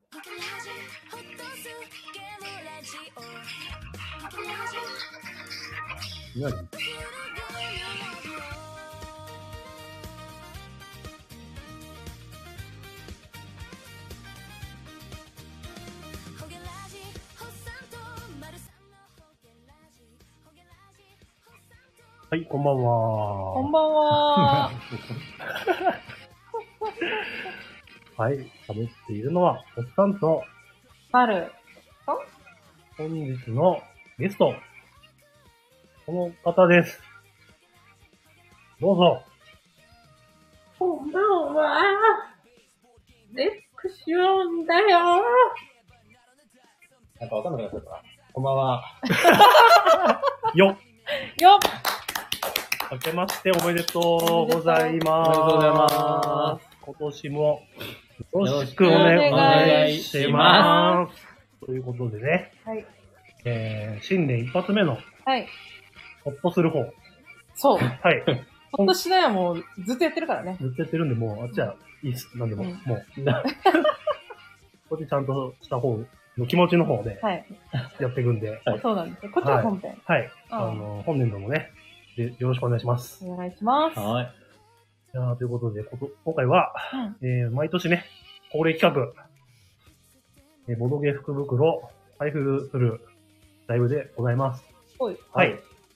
何？はい、こんばんは。 こんばんは。 はい、喋っているのは、おっさんと、 春。 本日のゲスト、この方です。どうぞ。 こんばんは。レックシオンだよ。 なんかわかんなくなっちゃったな。こんばんは。 よっ。 よっ。 明けましておめでとうございます。 おめでとうございます。 今年もよろしくお願いします。ということでね、 はい。 新年一発目の、 はい。 ほっとする方。 そう。 はい。 ほっとしないはもうずっとやってるからね。 ずっとやってるんで、もう、あっちはいいっす。なんでも、 うんもう。こっちちゃんとした方の気持ちの方ではい。 やっていくんで、 はいそうなんですよ。こっちは本編。 はい。 うん本年度もね、でよろしくお願いします。 お願いします。 はい。 いやーということで、今回は、毎年ね、恒例企画、ボドゲ福袋配布するライブでございます。 おい。 はい。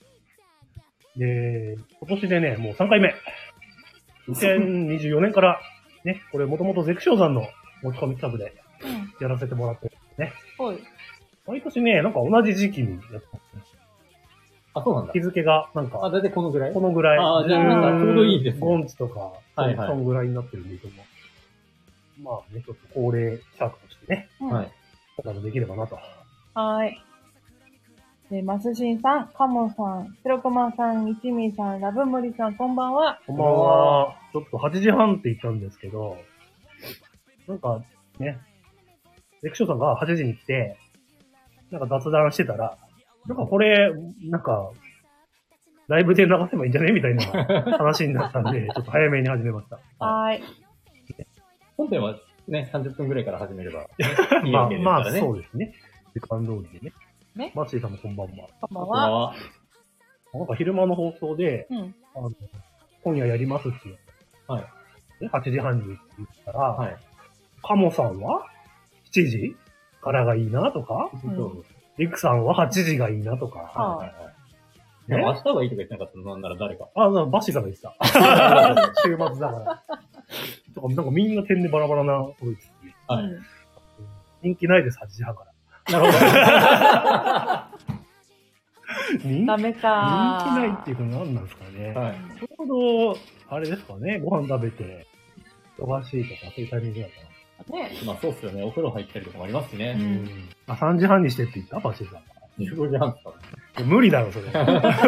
で、今年でね、もう3回目。2024年から、ね、これもともとゼクショーさんの持ち込み企画でうん。 やらせてもらってるね。 おい。 毎年ね、なんか同じ時期にやってますね。 あ、そうなんだ日。付が、なんか、 あ、だいたいこのぐらいこのぐらい。 あーじゃあなんかちょうどいいですね 5日とか、 はいはいそんぐらいになってるんで、とまあね、ちょっと恒例企画としてね、 うんはい。 今回もできればなと。 はーい。で、マスシンさん、カモさん、シロクマさん、一味さん、ラブモリさん、こんばんは。 こんばんは。ちょっと8時半って言ったんですけど、なんかね、レクションさんが8時に来て、なんか雑談してたら、なんかこれ、なんか、ライブで流せばいいんじゃねみたいな話になったんで、ちょっと早めに始めました。 はーい。 本編はね、30分ぐらいから始めれば、いいまあ、 わけですまあ、 からね。 そうですね。時間通りでね。 ね。 マッシーさんもこんばんは。 こんばんこんばんは。 は。 なんか昼間の放送で、 うん。 今夜やりますっていう。 はい。 で8時半に言ったら、 はい。 カモさんは7時からがいいなとか、 うんそうリクさんは8時がいいなとか、 ははいはいはい。でも明日はいいとか言ってなかったのなんなら誰か。 バッシーさんが言ってた。週末だから。とか、なんかみんな点でバラバラなこと言ってて、 はい。 うん。 人気ないです、8時半から。 なる人ダメ気かー。 ないっていうか何なんですかね。 ほど。はい。 ちょうど、あれですかね、ご飯食べて、忙しいとか、そういうタイミングだったね。 まあそうっすよね。お風呂入ったりとかもありますしね。 な。 うんあ、3時半にしてって言ったバッシーさん。 15時半ですか無理だろ、それ。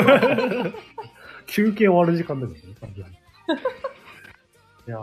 休憩終わる時間だけどね、3時半。いや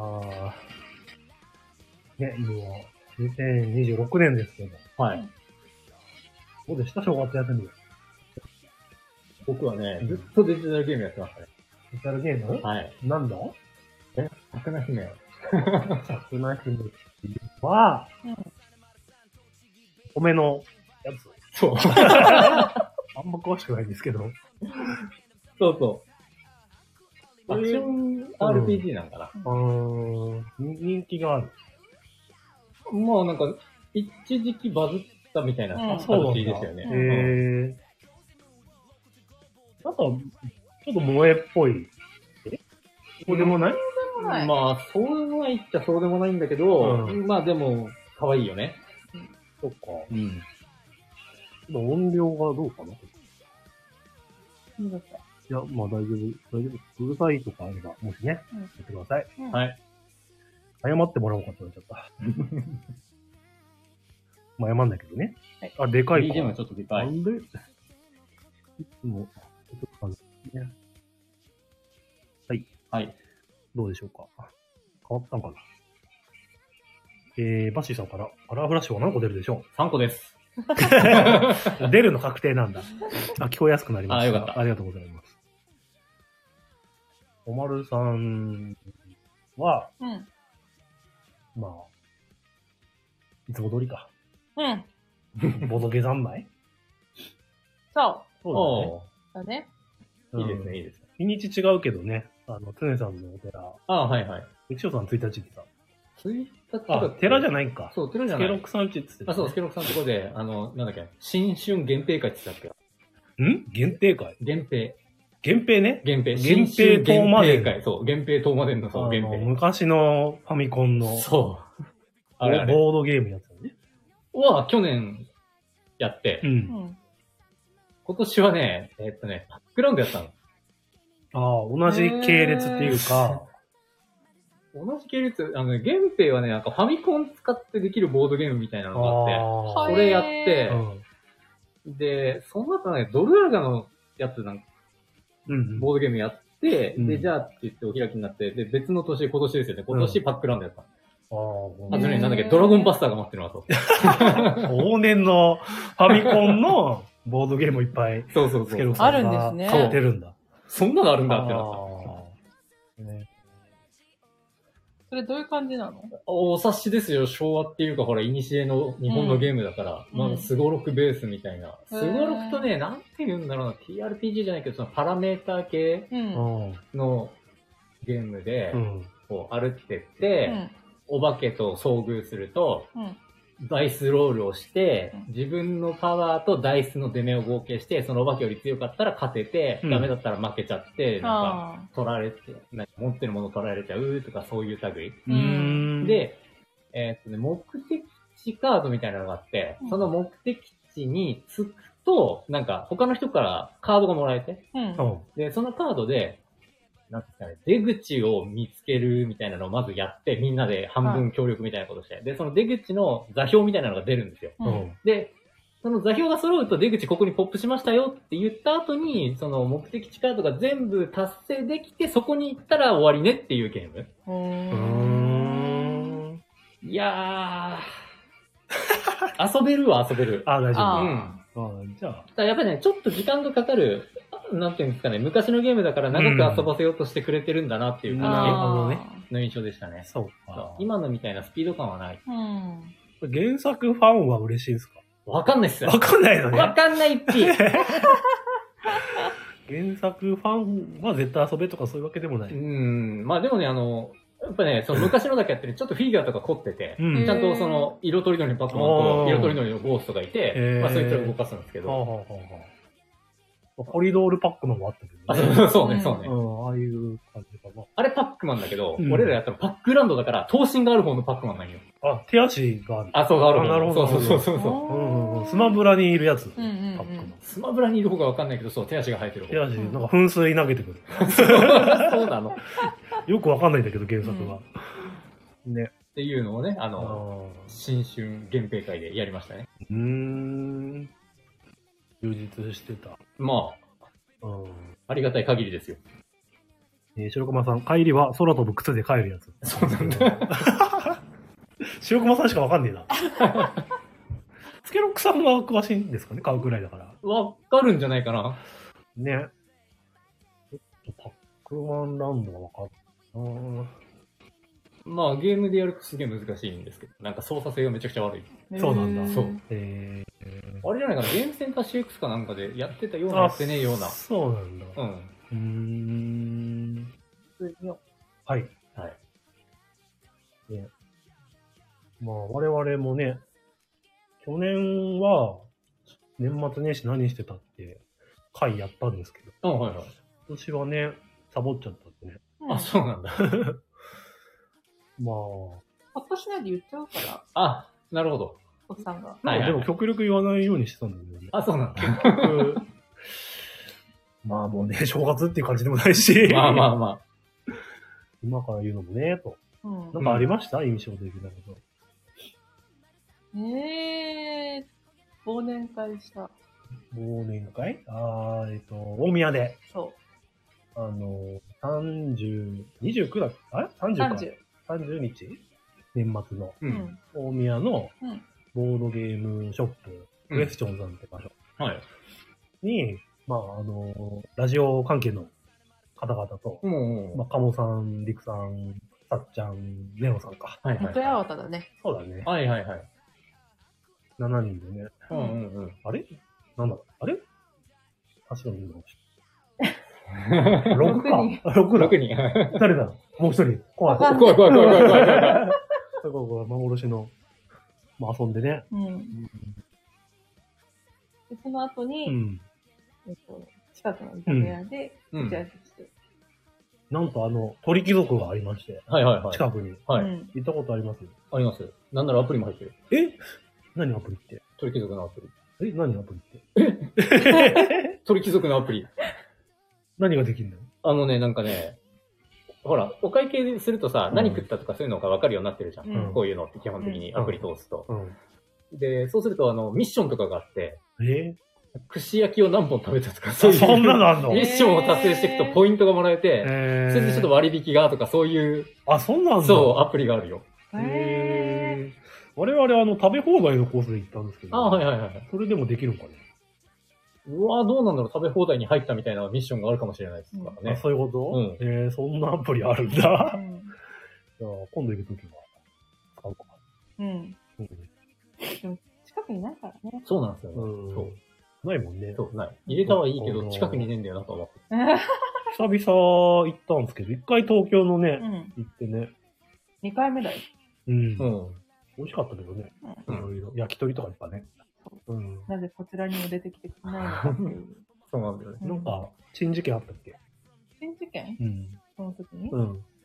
ー、ね、もう、2026年ですけど、 はい。 どうでした正月休み。 僕はね、ずっとデジタルゲームやってましたね。 デジタルゲームはい。 なんだ桜姫。 桜姫っていうのは、 うん。 米のやつ。 そう。 あんま詳しくないんですけど。 そうそう。アクション RPG なんかな。 人気がある。 もうなんか、一時期バズったみたいなうん形ですよね。 へなんか、ちょっと萌えっぽい。そうでもないはい。 まあ、そうでもないっちゃそうでもないんだけど、 うんまあでも、可愛いよね。 そっか。 うん。 音量がどうかないいいですか。 や、まあ大丈夫。大丈夫。うるさいとかあれば、もしね、 うん言ってください。 うんはい。 謝ってもらおうかって言われちゃった。まあ謝んないけどね。 はいあ、でかいか。 BGM はちょっとでか。 ないんで、いつも、ちょっと感じね。 はい。 どうでしょうか。変わったのかな。バッシーさんから、カラーフラッシュは何個出るでしょ 3個です。 う出るの確定なんだ。あ、聞こえやすくなりました。 あよかったありがとうございます。おまるさんは、 うん。 まあ、 いつも通りか。 うん。 ボドゲ三昧そそう。だね。 うだね。 いいですね、いいですね。 日にち違うけどね、常さんのお寺、 はいはい。 歴史さん1日ってさ。 1日あ、寺じゃい。 ないんか。 そう、寺じゃない。 スケロクさんちって言ってた、 あ、そう、スケロクさんのとこで、なんだっけ、新春限定会って言ってたっ限定会け限定。 限定ね。 限定。 限定新春東馬伝限定会。そう、限定東馬伝の、そう、限定。 昔のファミコンのそう。あれあれ。 ボードゲームやつだね。 は、去年やって、 う。 うんん。 今年はね、バックグラウンドやったの。 同じ系列っていうか、 同じ系列、原平はね、なんかファミコン使ってできるボードゲームみたいなのがあって、それやってで、その後ね、ドルアルガのやつなんか、ボードゲームやって、で、じゃあって言ってお開きになって、で、別の年、今年ですよね。今年パックラウンドやった。あとね、なんだっけ、ドラゴンバスターが待ってるのはそう。 往年のファミコンのボードゲームをいっぱいそうそうそう。 つけるさんがあるんですね買ってるんだ。 そんなのあるんだってなっねそれどういう感じなの？ た。お察しですよ。昭和っていうか、ほら、古の日本のゲームだから、 うんまあ、スゴロクベースみたいな。 うんスゴロクとね、なんて言うんだろうな、TRPG じゃないけど、そのパラメーター系うん。 のゲームで、 うん。 こう歩ってって、お化けと遭遇すると、 うん。 ダイスロールをしてうん、 自分のパワーとダイスの出目を合計して、そのお化けより強かったら勝てて、 うんダメだったら負けちゃって、なんか、 あ取られて、なんか持ってるもの取られちゃうとかそういう類。 うんで、目的地カードみたいなのがあってうん、 その目的地に着くと、なんか他の人からカードがもらえて、 うん。 うん。 で、そのカードで、なんですかね、出口を見つけるみたいなのをまずやって、みんなで半分協力みたいなことして、で、その出口の座標みたいなのが出るんですよ。 う。 うんん。 で、その座標が揃うと出口ここにポップしましたよって言った後に、その目的地カードが全部達成できて、そこに行ったら終わりねっていうゲーム。いやー、遊べるは遊べる。 あ、大丈あ夫。 うん。 じゃあ、 ただやっぱりね、ちょっと時間がかかる、なんていうんですかね、昔のゲームだから長く遊ばせようとしてくれてるんだなっていうなる感ほどねじの印象でしたね。 そうそうか。 今のみたいなスピード感はない。 うん。 原作ファンは嬉しいですか？ わかんないっすよ。 わかんないのね。 わかんないっぴ。 原作ファンは絶対遊べとかそういうわけでもない。 まあでもね、やっぱね、その昔のだけやってる、ちょっとフィギュアとか凝ってて、 うんちゃんとその、色とりどりのパックマンと、色とりどりのゴーストがいて、まあそいつらが動かすんですけど、 コリドールパックマンもあったけあ、 どね。 そうね、そうね。 ああいう感じかな。 あれパックマンだけど、 うん俺らやったらパックランドだから、頭身がある方のパックマンなんよ。 手足がある。 あ、そう、ある方。 なるほどそうそう。 スマブラにいるやつ。パうんうんうんックマン。 スマブラにいる方がわかんないけど、そう、手足が生えてる方。 手足、なんか噴水投げてくる。 そうなの。っよくわかんないんだけど、原作は。ね。 ていうのをね、 あ新春限定会でやりましたね。 充実してた。 まあ、ありがたい限りですよ。 白駒さん、帰りは空飛ぶ靴で帰るやつ。 そうなんだ。 白駒さんしかわかんねえな。スケロックさんは詳しいんですかね、買うくらいだから。 わかるんじゃないかな。 ね。ちょっとパックマンランドがわかるな。 まあ、ゲームでやるとすげえ難しいんですけど、なんか操作性がめちゃくちゃ悪い。 そうなんだ。 そう。 ああれじゃないかな、ゲームセンター CX かなんかでやってたような、やってねえような。 そうなんだ。 うん。 はい。 はい。 ね。まあ、我々もね、去年は、年末年始何してたって回やったんですけど、 はいはい。 今年はね、サボっちゃったってね。 あ、そうなんだ。 まパッとしないで言っちゃうから、 あ、なるほど。 奥さんが。 あ、なんかでも極力言わないようにしてたんだけどね。 あ、そうなんだ。 結局、まあもうね、正月っていう感じでもないし、 まあまあま今から言うのもね、と。 うんなんかありました、印象的なこと。 忘年会した。 忘年会大宮で。 そ 30、29だっけあれ ?30 か。 30。 30日年末のあ。 うん。 大宮のうん。 ボードゲームショップ、クエスチョンさんって場所はい。 に、まあラジオ関係の方々と、 もまあ、カモさん、リクさん、さっちゃん、ネオさんか。 はいはい。 本当やわただね。 そうだね。 はいはいはい。 7人でね。 うんうんうん。 あれなんだあれ確かにいいかもしれない。6か。6だ。 6人。 誰だもう一人。怖い。 わかん怖い怖い怖い怖い怖い怖い。 これ幻の、まあ遊んでね。 で、その後に、 うん。 近くの居酒屋で、打ち合わせして。 なんと鳥貴族がありまして。 はいはいはい。 近くに。 はい。 行ったことありますありますよ。なんならアプリも入ってる。 え何アプリって？ 鳥貴族のアプリ。 何アプリって？ 鳥貴族のアプリ。 何ができるの？ なんかね、ほら、お会計するとさ、何食ったとかそういうのが分かるようになってるじゃん。こういうのって基本的にアプリ通すと。で、そうするとミッションとかがあって、串焼きを何本食べたとか、そういう。 そんなのあんの？ ミッションを達成していくとポイントがもらえて、それでちょっと割引がとかそういう。 あ、そんなんだ。 そう、アプリがあるよ。 我々食べ放題のコースで行ったんですけど。 はいはいはい。 それでもできるのかね。 うわどうなんだろう、食べ放題に入ったみたいなミッションがあるかもしれないですからね。 そういうこと？そんなアプリあるんだ。じゃあ、今度行くときは使うか。 でも近くにないからね。 そうなんですよね。そう。 ないもんね。 そう、ない。入れたはいいけど、近くにねえんだよなと思って。 久々行ったんですけど、一回東京のね、行ってね。 2回目だよ。 美味しかったけどね。いろいろ。焼き鳥とかいっぱいね。 なぜこちらにも出てきてくれないのかっていう。 そうなんだよね。 なんか、珍事件あったっけ？ 珍事件？その時に？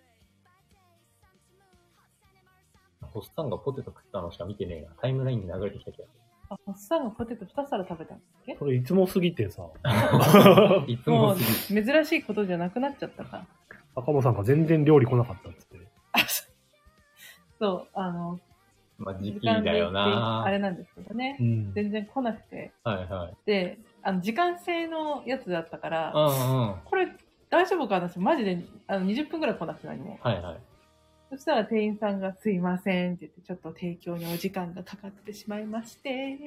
ホッサンがポテト食ったのしか見てねえな。タイムラインに流れてきた気がする。 あ、ホッサンがポテト2皿食べたんだっけ？ それいつも過ぎてさ。 いつも過ぎて。珍しいことじゃなくなっちゃったか。 赤本さんが全然料理来なかったっつって。 そう、 まあ、時期だよなあれなんですけどね。全然来なくて。で、時間制のやつだったから、これ大丈夫かな？マジで20分くらい来なくて何も。そしたら店員さんがすいませんって言って、ちょっと提供にお時間がかかってしまいまして。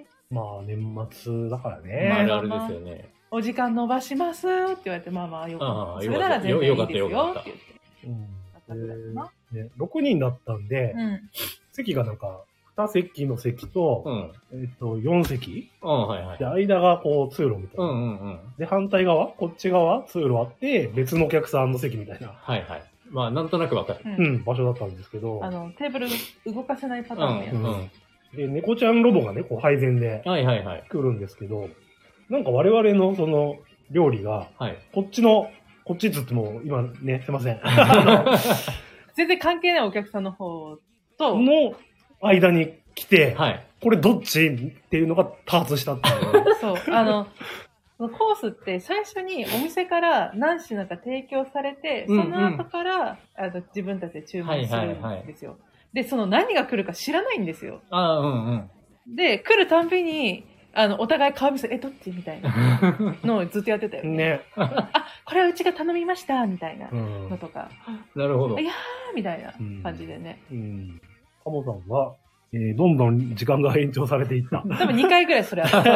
まあ、年末だからね。 あるあるですよね。 お時間延ばしますって言われて、まあまあよかった。それなら全然いいですよって言って。6人だったんで、席がなんか、2席の席と、4席で、間がこう通路みたいな。で、反対側、こっち側、通路あって、別のお客さんの席みたいな。 まあ、なんとなくわかる。場所だったんですけど。 テーブル動かせないパターンのやつ。で、猫ちゃんロボがね、こう配膳で来るんですけど、なんか我々のその料理が、こっちっつっても今ね、すいません。 全然関係ないお客さんの方と、 の間に来て、これどっちっていうのが多発したっていう。 そう。コースって最初にお店から何品か提供されて、その後から自分たちで注文するんですよ。で、その何が来るか知らないんですよ。で、来るたんびに、お互い顔見せ、どっちみたいなのをずっとやってたよね。これはうちが頼みましたみたいなのとか。 なるほど。 いやーみたいな感じでね。 カモさんは、どんどん時間が延長されていった。 多分2回ぐらいそれあった。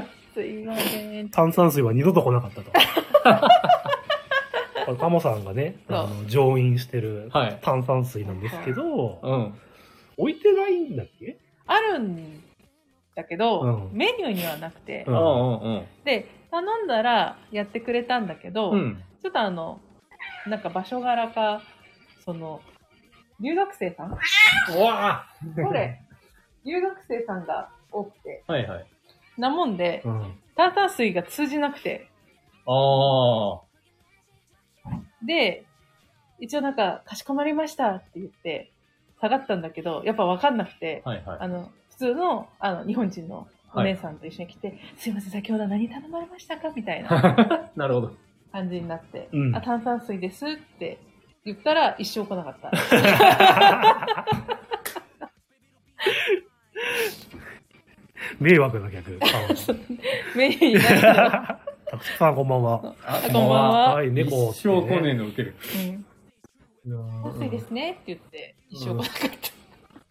すいません。 炭酸水は二度と来なかったと。カモさんがね、乗員してる炭酸水なんですけど、置いてないんだっけ？ あるんだけど、メニューにはなくて、で、頼んだらやってくれたんだけど、ちょっとなんか場所柄か、留学生さん？これ、留学生さんが多くて、なもんで、炭酸水が通じなくて。で、一応なんか、かしこまりましたって言って、下がったんだけど、やっぱわかんなくて、普通の、日本人のお姉さんと一緒に来て、すいません、先ほど何頼まれましたかみたいな。 なるほど。 感じになって、炭酸水ですって言ったら一生来なかった。 迷惑な客。 メニューになってたくさんこんばんは。 こんばんは。 はい、猫。 一生来ねえの受ける。 安いですねって言って、一生来なかった。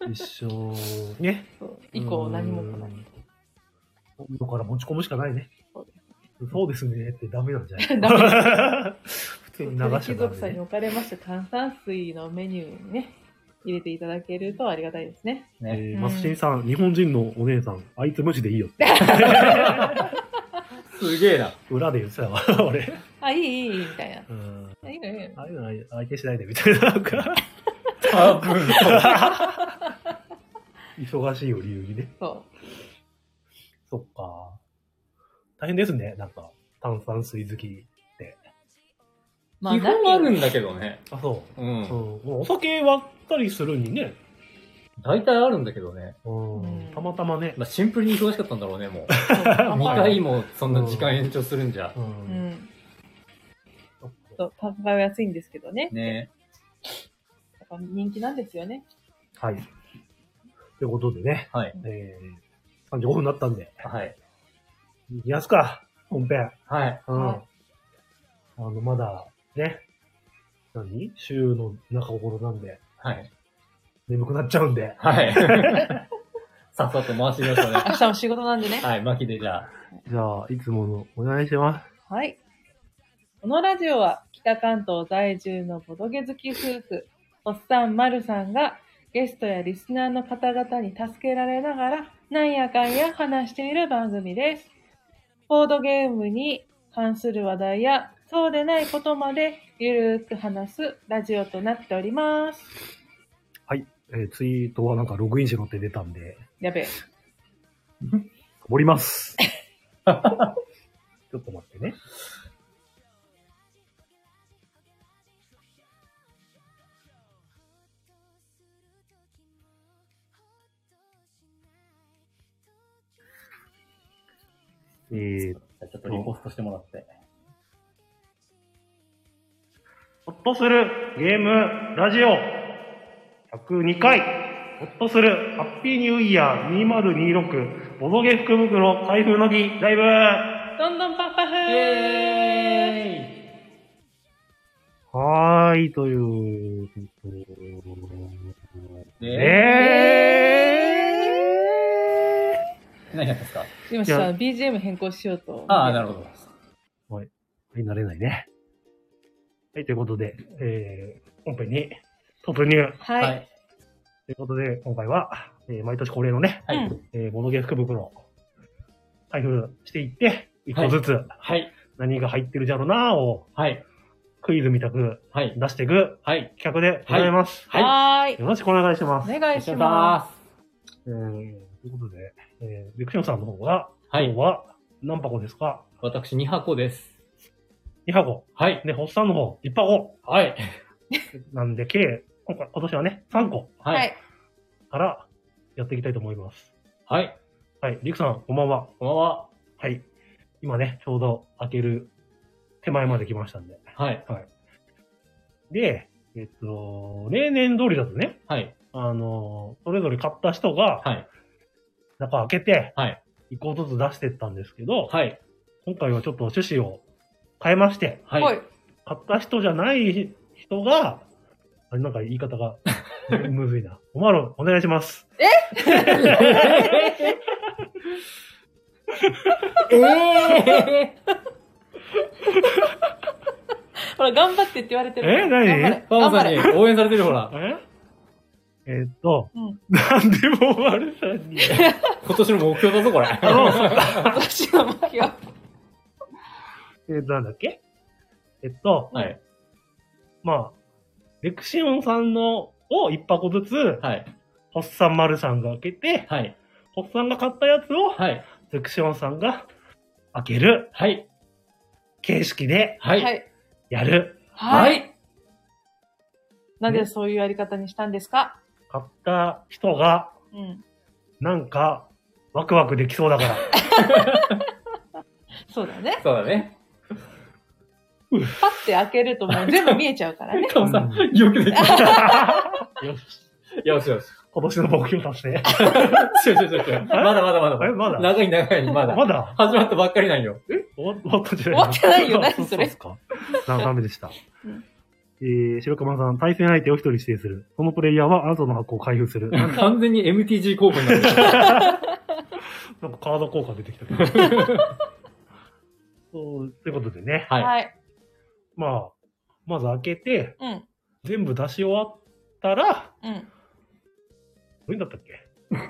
一生、ね。 以降何も来ない。 今度から持ち込むしかないね。そうですねってダメなんじゃない？ ダメ普通に流しちゃダメ。 貴族さんに置かれました炭酸水のメニューにね、 入れていただけるとありがたいですね。 ね。 マスシンさん、日本人のお姉さん、あいつ無視でいいよって。 すげえな。 裏で言ってたわ、俺。 あ、いい、みたいな。 いいいの、いいの。 ああいうの相手しないでみたいな、なんか。 多分。 忙しいを理由にね。 そう。 そっか。大変ですね、なんか、炭酸水好きって。 まあ、基本あるんだけどね。 あ、そう。 うん。 お酒割ったりするにね。 大体あるんだけどね。 たまたまね。 シンプルに忙しかったんだろうね、もう。2回もそんな時間延長するんじゃ。 単価は安いんですけどね。 ね。 やっぱ人気なんですよね。 はい。ということでね。 はい。 35分になったんで。 はい。 いきますか、本編。 はい。 まだ、ね。週の中頃なんで。 はい。 眠くなっちゃうんで。 はい。さっさと回してみましたね。 明日も仕事なんでね。 はい、巻きでじゃあ。 じゃあ、いつものお願いします。 はい。このラジオは北関東在住のボドゲ好き夫婦、おっさんまるさんがゲストやリスナーの方々に助けられながらなんやかんや話している番組です。ボードゲームに関する話題やそうでないことまでゆるーく話すラジオとなっております。 はい。ツイートはなんかログインしろって出たんで。 やべえ。 サボります。ちょっと待ってね。 ちょっとリポストしてもらって。 ほっとするゲームラジオ102回ほっとするハッピーニューイヤー2026ボドゲ福袋開封の儀ライブどんどんパッパフーはーい、という何やったんですか？ 今さ、BGM 変更しようと。 ああ、なるほど。 はい。慣れないね。はい、ということで、本編に突入。 はい。 ということで、今回は、毎年恒例のね、 はい。 ボドゲ福袋、開封していって、一個ずつ、 はい。 何が入ってるじゃろなーを、 はい。 クイズみたく、 はい。 出していく、 はい。 企画でございます。 はい。 よろしくお願いします。 お願いします。 ということで、ビクションさんの方が、 はい。 今日は何箱ですか？ 私2箱です。 2箱。 はい。 で、ホッサンの方、1箱。 はい。 なんで、計、今年はね、3個。 はい。 からやっていきたいと思います。 はい。 はい。リクさん、こんばんは。 こんばんは。 はい。今ね、ちょうど開ける手前まで来ましたんで。 はい。 はい。で、例年通りだとね、 はい。 それぞれ買った人が、 はい。 中開けて、 はい。 一個ずつ出してったんですけど、 はい。 今回はちょっと趣旨を変えまして、 はい。 買った人じゃない人が、あれなんか言い方がむずいな。おまる、お願いします。 ほら、頑張ってって言われてる。 何？ パオさんに応援されてるほら。 なんでもおまるさんに。 今年の目標だぞ、これ。 今年の目標。 なんだっけ？ はい。 まあ、レクシオンさんのを一箱ずつ、 はい。 ホッサンマルさんが開けて、 はい。 ホッサンが買ったやつを、 はい。 レクシオンさんが開ける。 はい。 形式で、 はい。 やる。 はい。なんでそういうやり方にしたんですか？ 買った人が、なんか、ワクワクできそうだから。 そうだね。 そうだね。 パッて開けるともう全部見えちゃうからね。 カモさん、よくできた。よし。よしよし。 今年の目標達成。 まだまだまだ。 まだ長い長い、まだ。 まだ始まったばっかりなんよ。 終わったんじゃない？ 終わってないよ、何それ。 そうですか。ダメでした。白熊さん、対戦相手を一人指定する。そのプレイヤーはあなたの箱を開封する。 完全に MTG 効果になる。 なんかカード効果出てきたけど。そう、ということでね。 はい。 まあ、まず開けて、全部出し終わったら、 ういうんだったっけ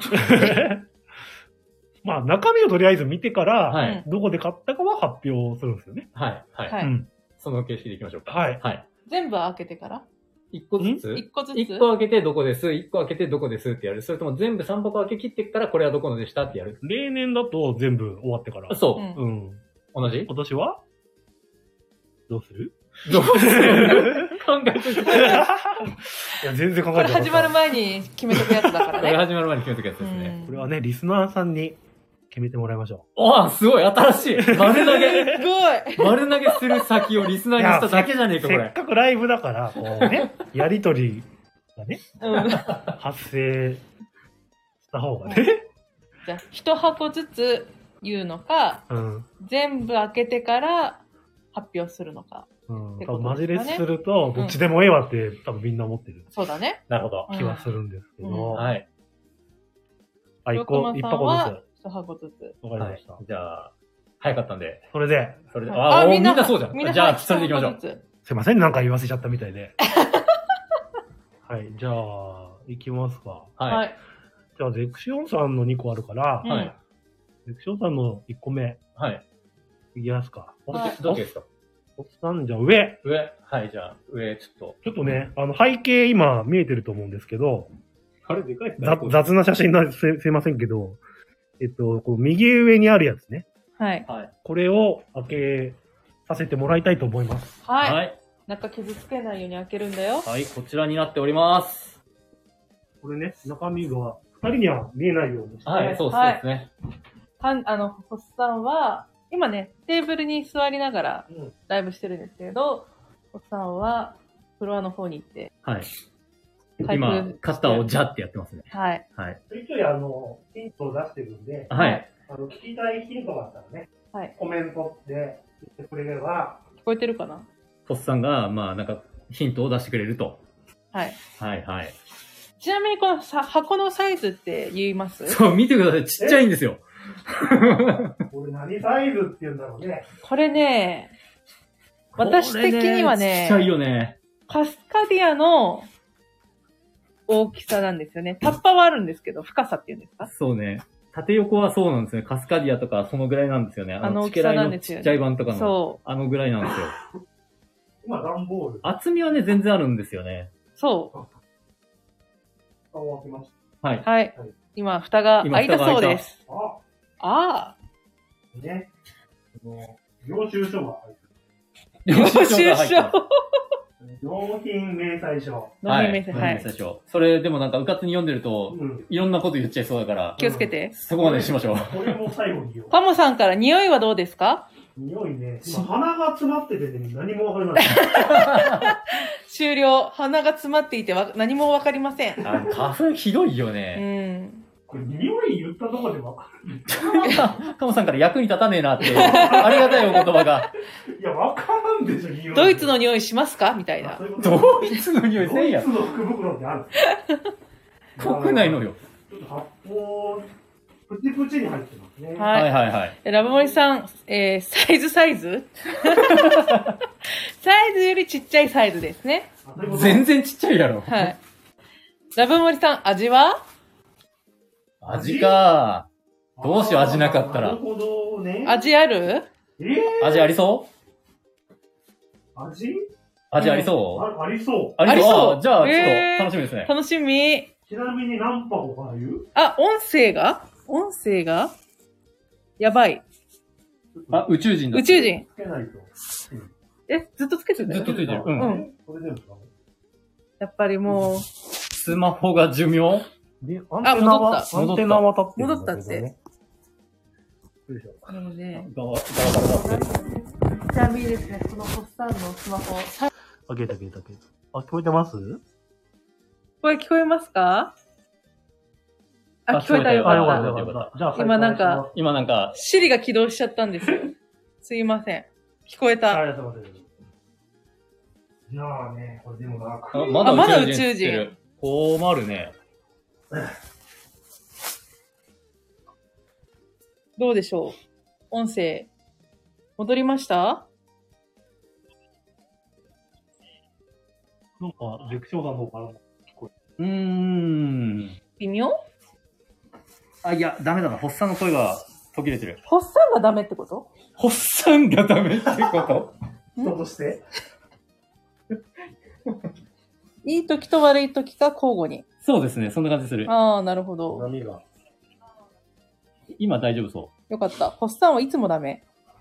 まあ、中身をとりあえず見てから、 はい。 どこで買ったかは発表するんですよね。 はい。はい。 はい。 うん。 その形式でいきましょうか。 はい。 はい。 全部開けてから一個ずつ一個ずつ一個開けてどこです、一個開けてどこですってやる。それとも全部3箱開け切ってからこれはどこのでしたってやる。 例年だと全部終わってから。 そう。 うん。 同じ今年はどうするどうする考えてる。 いや、全然考えてなかった。 これ始まる前に決めとくやつだからこれね。 始まる前に決めとくやつですね。 これはね、リスナーさんに決めてもらいましょう。おぉ、すごい新しい丸投げすごい丸投げする先をリスナーにしただけじゃねえう。 か、これ。 せっかくライブだから、こうね、やりとりがね、 うん。 発生した方がね。 じゃあ、一箱ずつ言うのか、 うん。 全部開けてから発表するのか。 うん。 って多ことですかね分マジレスすると、どっちでもええわって多分みんな思ってるそうだね。 なるほど。 気はするんですけど。 うんはい。 あ、一黒熊さん箱はず一箱ずつ。 つ。わかりました。 はい。じゃあ、早かったんで。 それで、 それで、 あ、 みんなそうじゃん。 みんなじゃあ、それで行きましょう。 一箱ずつすいません、なんか言わせちゃったみたいで。はい、じゃあ、行きますか。 ははい。 い。 じゃあ、ゼクシオンさんの2個あるから、 うんはい。 ゼクシオンさんの1個目、 はい。 いきますか。 はいどっちですかおっさんじゃあ上。 上。はい、じゃあ、上、ちょっちょっとね、背景今見えてると思うんですけど、 と。あれ、でかいっす雑な写真なんですいませんけど、こう右上にあるやつね。 はい。 はい。 これを開けさせてもらいたいと思います。 はい。 はい。 中傷つけないように開けるんだよ。 はい、こちらになっております。 これね、中身が2人には見えないようにして、 はい、そうですね。 ホッさんは、今ね、テーブルに座りながらうんライブしてるんですけれど、ホッさんはフロアの方に行って、 はい。 開封今、カッターをジャってやってますね。 はい。 はい。 ちょいちょいヒントを出してるんで、 はい。 聞きたいヒントがあったらね、 はい。 コメントで言ってくれれば、 聞こえてるかなトスさんが、まあ、なんか、ヒントを出してくれると。 はい。 はい、はい。 ちなみにこの箱のサイズって言いますそう、見てください。ちっちゃいんですよ。 これ何サイズって言うんだろうね。 これね、私的にはね、 ちっちゃいよね。 カスカディアの大きさなんですよね。タッパはあるんですけど、深さっていうんですかそうね。縦横はそうなんですね。カスカディアとかそのぐらいなんですよね。 あの大きさなんですよねチケライのちっちゃい版とかの。 そあのぐらいなんですよ。 今、段ボール。 厚みはね、全然あるんですよね。 そ蓋を開けましはい。 う。はいはい。 今、蓋が開いたそうです。 た。あ、 ああ。 ね。領収書が入って領収書が入って領収書ます。 る。納品明細書。 飲み目線、はい。 最初。それでもなんか、うかつに読んでると、 うん。 いろんなこと言っちゃいそうだから、 気をつけて。 そこまでしましょう。 これも最後に言おう。 パモさんから匂いはどうですか匂いね。今、鼻が詰まっててね、何もわかりません。 終了。鼻が詰まっていて何もわかりません。 花粉ひどいようね。 ん。 これ、匂い言ったとこでわかる。 カモさんから役に立たねえなって、ありがたいお言葉が。 いや、わからんでしょ、匂い。 ドイツの匂いしますかみたいなそう。いうことドイツの匂いせんやドイツの福袋ってある。 国内のよ。 ちょっと発泡、プチプチに入ってますね。 はいはいはいはい。 ラブモリさん、サイズサイズよりちっちゃいサイズですね。 あそういうこと全然ちっちゃいやろ。 はい。ラブモリさん、味は味か。どうしよう味なかったらなるほどね。 味ある味ありそう味味ありそうありそう。 ありそうありそうじゃあ、ちょっと楽しみですね。 楽しみ。 ちなみに何箱か言うあ、音声がやばい。 あ、宇宙人だ。 宇宙人。 つけないと。 ずっとつけてたよずっとついてる。う。 うんん。 これでもかやっぱりもう、 スマホが寿命で、 あ戻ったアンテナは立ってるんだけどね。 戻ったって。 よいしょ。 なので、 ガラガラガラ。 ちなみにですね、このホッサンのスマホ、 開けた。あ、聞こえてますこれ聞こえますかあ、聞こえたよあかった。 よかったじゃあ、 今なんか今なんか、 シリが起動しちゃったんですよ。すいません。聞こえた。 ありがとうございます。じゃあね、これでもな、 まだ宇宙人宇宙人。困るね。 どうでしょう音声、戻りましたなんか、ゼクションさんの方からも聞こえうーん。 微妙？ あ、いや、ダメだな。ホッサンの声が途切れてる。 ホッサンがダメってこと？ ホッサンがダメってこと人としていい時と悪い時が交互に。 そうですね。そんな感じする。 ああ、なるほど。 波が。 今大丈夫そよかった。ホッサンはいつもダメ。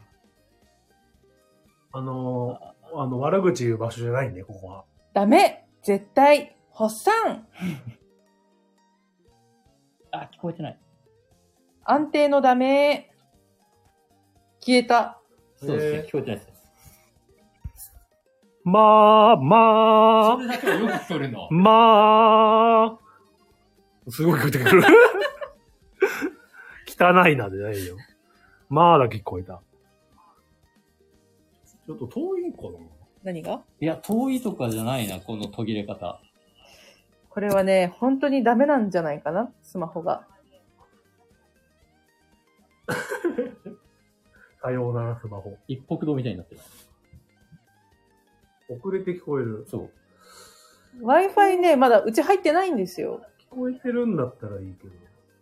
悪口言う場所じゃないんで、ここは。 ダメ絶対ホッサンう。あ、聞こえてない。 安定のダメ消えた。 そうですね。聞こえてないです。 まあ。 それだけはよく聞こえるの。 まあ。すごい聞こえてくる。汚いなでないよ。まあだけ聞こえた。ちょっと遠いんかな？ 何が？ いや、遠いとかじゃないな、この途切れ方。 これはね、本当にダメなんじゃないかな、スマホが。 さようならスマホ。 一北道みたいになってる。 遅れて聞こえる。 そう。 Wi-Fi ね、まだうち入ってないんですよ。 聞こえてるんだったらいいけど。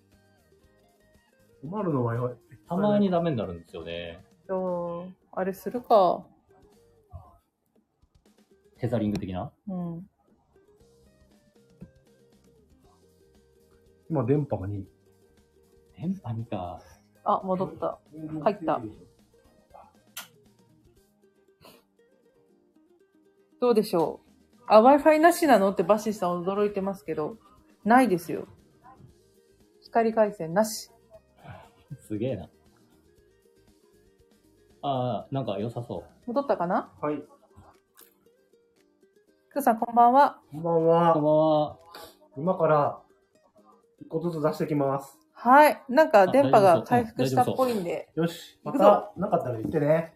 困るのはよ。 たまにダメになるんですよね。 あれするか。 テザリング的な？ うん。 今電波が2。 電波にか。 あ、戻った。入った。どうでしょう。あ、Wi-Fi なしなのってバシさん驚いてますけど、ないですよ。光回線なし。 すげえな。ああ、なんか良さそう。 戻ったかな？ はい。 くーさんこんばんは。 こんばんは。 こんばんは。 今から一個ずつ出してきます。 はい。なんか電波が回復したっぽいんで。 よし。またなかったら言ってね。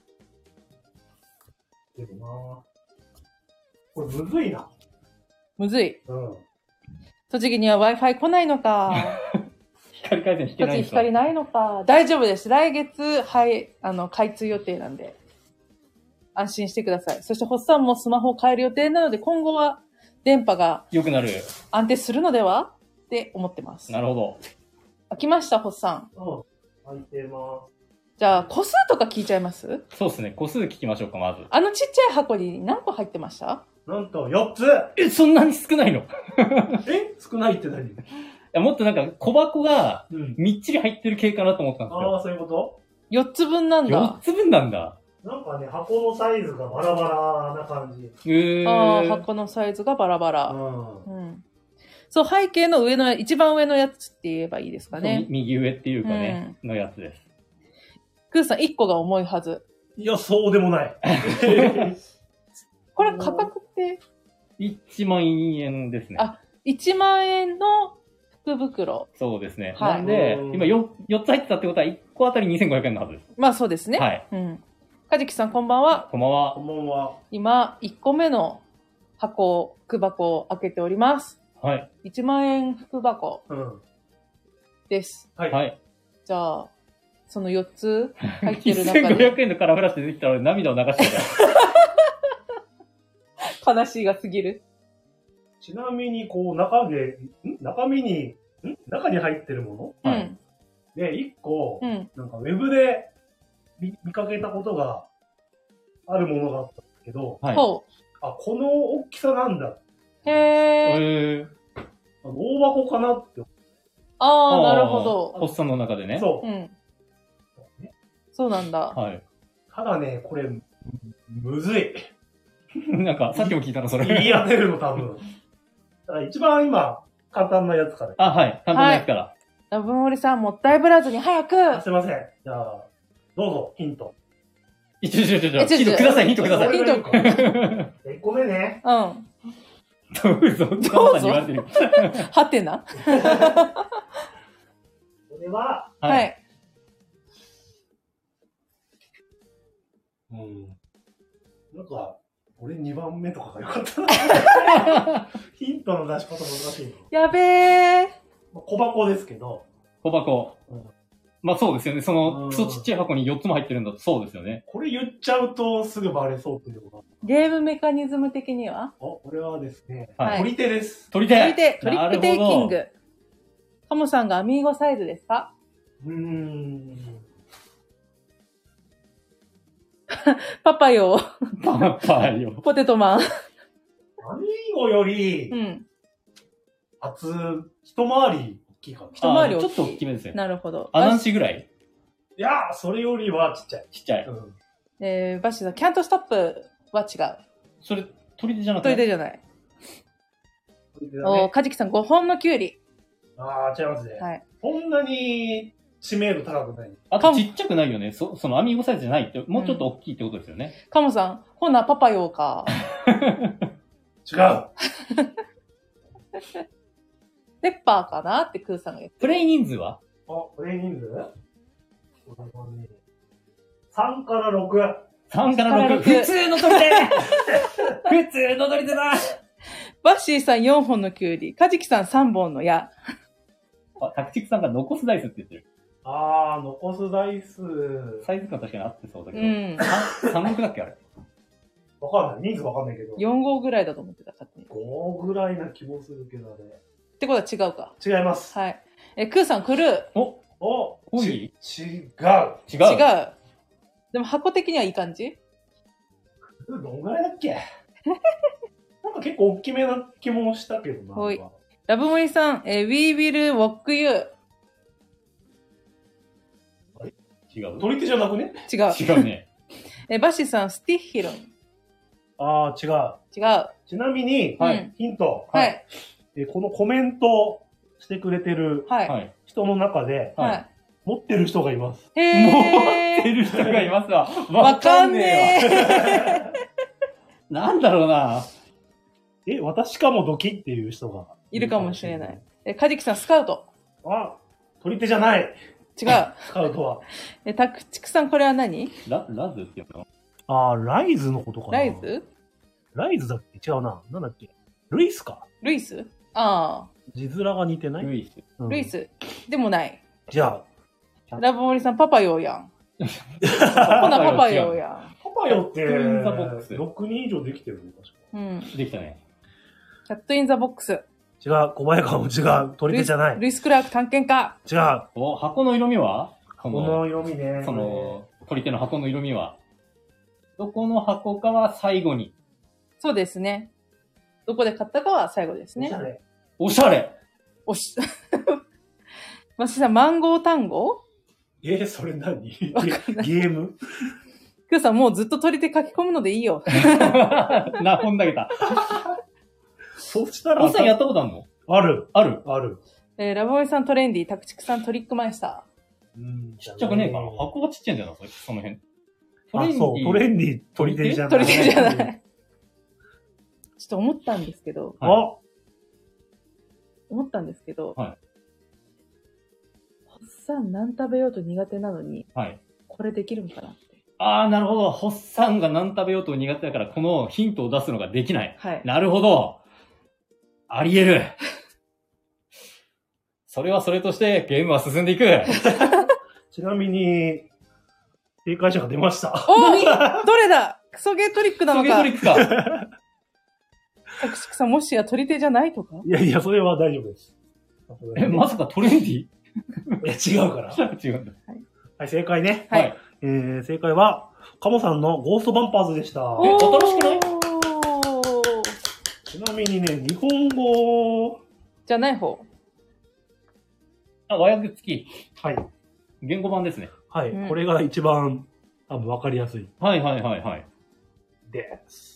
けどなこれむずいな。 むずい。 うん。 栃木には Wi-Fi 来ないのか。 光回線引けないん栃木ですか？ 光ないのか。大丈夫です。来月、はい、開通予定なんで。安心してください。そして、ホッサンもスマホを変える予定なので、今後は電波が良くなる。 安定するのではって思ってます。 なるほど。 飽きました、ホッサン。 うん。開いてまじゃあ、個数とか聞いちゃいます？ そうですね。個数聞きましょうか、まず。 ちっちゃい箱に何個入ってました？ す。なんと4つ。 え、そんなに少ないの？い少ないって何？ や、もっとなんか小箱がうん。 みっちり入ってる系かなと思ったんですよ。 ああ、そういうこ 4つ分なん 4 だ。 つ分なんだ。 と？なんかね、箱のサイズがバラバラな感じ。 ああ、箱のサイズがバラバラ。 うん。 うん。そう、背景の上の、一番上のやつって言えばいいですかね。 右上っていうかね、のやつです。 クーさん1個が重いはず。 いや、そうでもない。 これ価格って 1万円ですね。 あ1万円の福袋。 そうですね。 はいなんで、 うん今 4つ入ってたってことは1個あたり2500円のはずです。 まあそうですね。 はい。 うん。かじきさんこんばんは。 こんばんはこ。んばんは。 今、1個目の福箱を開けております。 はい。 1万円福箱うん。 です。 はい。 はい。 じゃあ、その4つ入ってる中で。 1500円のカラーフラッシュ出てきたら俺涙を流してた。 悲しいが過ぎる。 ちなみに、こう、中に入ってるもうはいん。 ので、1個、 うん。 なんかウェブで見かけたことがあるものがあったんですけど、 はい。 ほあ、この大きさなんだ。 う。へー。 大箱かなって。 あー、なるほど。 おっさんの中でね。 そうう。 ん。そうなんだ。 はい。 ただね、これ、むずい。 なんか、さっきも聞いたの、それ。 言い当てるの多分。だから一番今、簡単なやつから。 あ、はい。簡単なやつから。 ラブモリさん、もったいぶらずに早く。 すいません。じゃあ、どうぞ、ヒント。 ヒントください、ヒントください。 ヒント 1個目ね。 うん。 どうぞ、どうぞ言われてる。 はてな。 これは、 は。い。 なんか、俺2番目とかが良かったな。ヒントの出し方難しいの。 やべー。 小箱ですけど。 小箱うん。 まあそうですよね。その、 うんクソちっちゃい箱に4つも入ってるんだとそうですよね。 これ言っちゃうとすぐバレそうっていうのが。 ゲームメカニズム的にはこれはですね、 はい取り手です。 取り手トリックテイキング。 カモさんがアミーゴサイズですか？パパよ。 パパよ。 ポテトマン。 アミーゴより、 うん。 一回り大きいかな。 一回り大きい。 ちょっと大きめですね。 なるほど。 アナンシぐらい？ いやー、それよりはちっちゃい。 ちっちゃい。 バッシーさん、キャントストップは違う。 それ、取り手じゃなくて。 取り手じゃない。おー、カジキさん、5本のキュウリ。 あー、違いますね。 はい。 こんなに知名度高くない。 あとちっちゃくないよね。そのアミーゴサイズじゃないって、もうちょっと大きいってことですよね。 カモさん、ほな、パパようか。 違う。 ペッパーかなってクーさんが言って。 プレイ人数は？ プレイ人数3から6。 3から6。普通の取り手普通の取り手だ。 バッシーさん4本のキュウリ。カジキさん3本の矢。 タクチクさんが残すダイスって言ってる。 残すダイス。 サイズ感確かに合ってそうだけど。 うん。 3億だっけあれ。 わかんない。人数わかんないけど。 4号ぐらいだと思ってた、勝手に。 5ぐらいな気もするけどね。 ってことは違うか。 違います。 はい。クーさん、クルー。 多い？ 違う。 違う。 でも箱的にはいい感じ？ どんぐらいだっけなんか結構大きめな気もしたけどな。 はい。ラブモリさん、We will walk you。 違う。 取り手じゃなくね？ 違う。 違うね。 バッシーさん、スティッヒロン。 違う。 違う。 ちなみに、ヒント。 はい。 このコメントしてくれてるはい人の中で、 はい。 持ってる人がいます。 へー。 持ってる人がいますわ。 わかんねえ。 なんだろうな。 私かもドキっていう人がいるかもしれない。カジキさん、スカウト。 取り手じゃない。 違う。 スカウトは。 タクチクさん、これは何？ ラズって言うの？ ライズのことかな。 ライズだっけ？違うな。なんだっけ？ルイスか。 ルイス？ああ。 字面が似てない？ ルイス。 ルイス。でもない。 じゃあ。ラブモリさん、パパようやん。ほな、パパようやん。 パパよって、 6 人以上できてるね、確か。 うん。 できたね。 キャットインザボックス。 違う。小早川も違う。取り手じゃない。 ルイス・クラーク探検家。 違う。 箱の色味は？ この色味ね。 取り手の箱の色味は？どこの箱かは最後に。 そうですね。どこで買ったかは最後ですね。 おしゃれ。 マシさん、マンゴー単語？ それ何？ゲーム？ クーさん、もうずっと取り手書き込むのでいいよ。 な、本だけた。 そしたら。 おさんやったことあるの？ ある。 ラブオイさんトレンディ、タクチクさんトリックマイスター。ちっちゃくねえかな。箱がちっちゃいんだよな、その辺。 トレンディ、取り手じゃない。 取り手じゃない。ちょっと思ったんですけど。はい。ホッサン何食べようと苦手なのに、 はい。 これできるのかなって。 なるほど。ホッサンが何食べようと苦手だから、このヒントを出すのができない。 はい。 なるほど。あり得る。それはそれとしてゲームは進んでいく。 ちなみに、正解者が出ました。 どれだ？クソゲートリックなのか。 クソゲートリックか。 タクチクさん、もしや取り手じゃないとか？ いや、それは大丈夫です。 まさかトレンディ？ いや、違うから。 違うんだ。 はい、正解ね。 はい。 正解は、カモさんのゴーストバンパーズでした。 新しくない？ ちなみにね、日本語じゃない方。 和訳付き。 はい。 言語版ですね。 はい。これが一番多分分かりやすい。 はい。 です。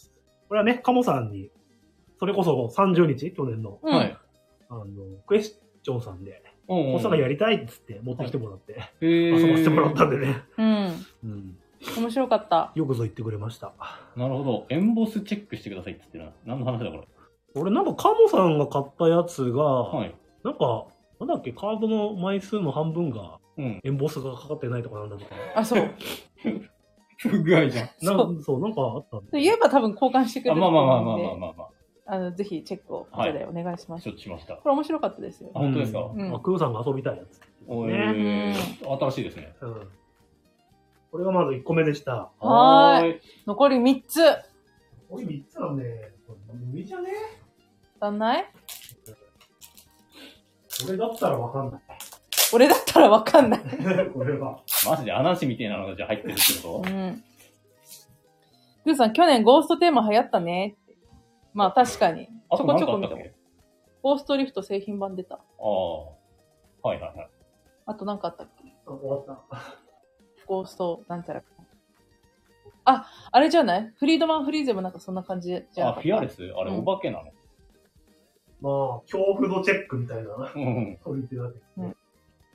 これはね、カモさんに、それこそ30日去年の、 はい。 クエスチョンさんで、おさがやりたいっつって持ってきてもらって、遊ばせてもらったんでね。 面白かった。 よくぞ言ってくれました。 なるほど。エンボスチェックしてくださいって言ってるな。何の話だこれ。 俺なんかカモさんが買ったやつが、 はい。 なんか、なんだっけ、カードの枚数の半分が、エンボスがかかってないとかなんだとか。 そう。 不具合じゃん。 そう、なんかあったんで。言えば多分交換してくれると思うんで。 まあ。 ぜひチェックを後でお願いします。 承知しました。 これ面白かったですよ。 本当ですか？ クーさんが遊びたいやつ。 新しいですね。 これがまず1個目でした。 はーい。残り3つ。 残り3つなんで、無理じゃね？ 足んない？ 俺だったらわかんない。 俺だったらわかんない。 これは。 マジで話みたいなのがじゃあ入ってるってこうん。グーさん、去年ゴーストテーマ流行ったねって。まあ確かに。 と？ ちょこちょこ見たもん。 あと何かあったっけ？ ゴーストリフト製品版出た。 ああ。はいはいはい。 あと何かあったっけ？ 終わった。 ゴーストなんちゃらか。あ、あれじゃないフリードマンフリーゼもなんかそんな感じじゃなかった？ あ、フィアレスあれ、お化けなの？ まあ、恐怖度チェックみたいな。 うん。 そう言ってたけどね。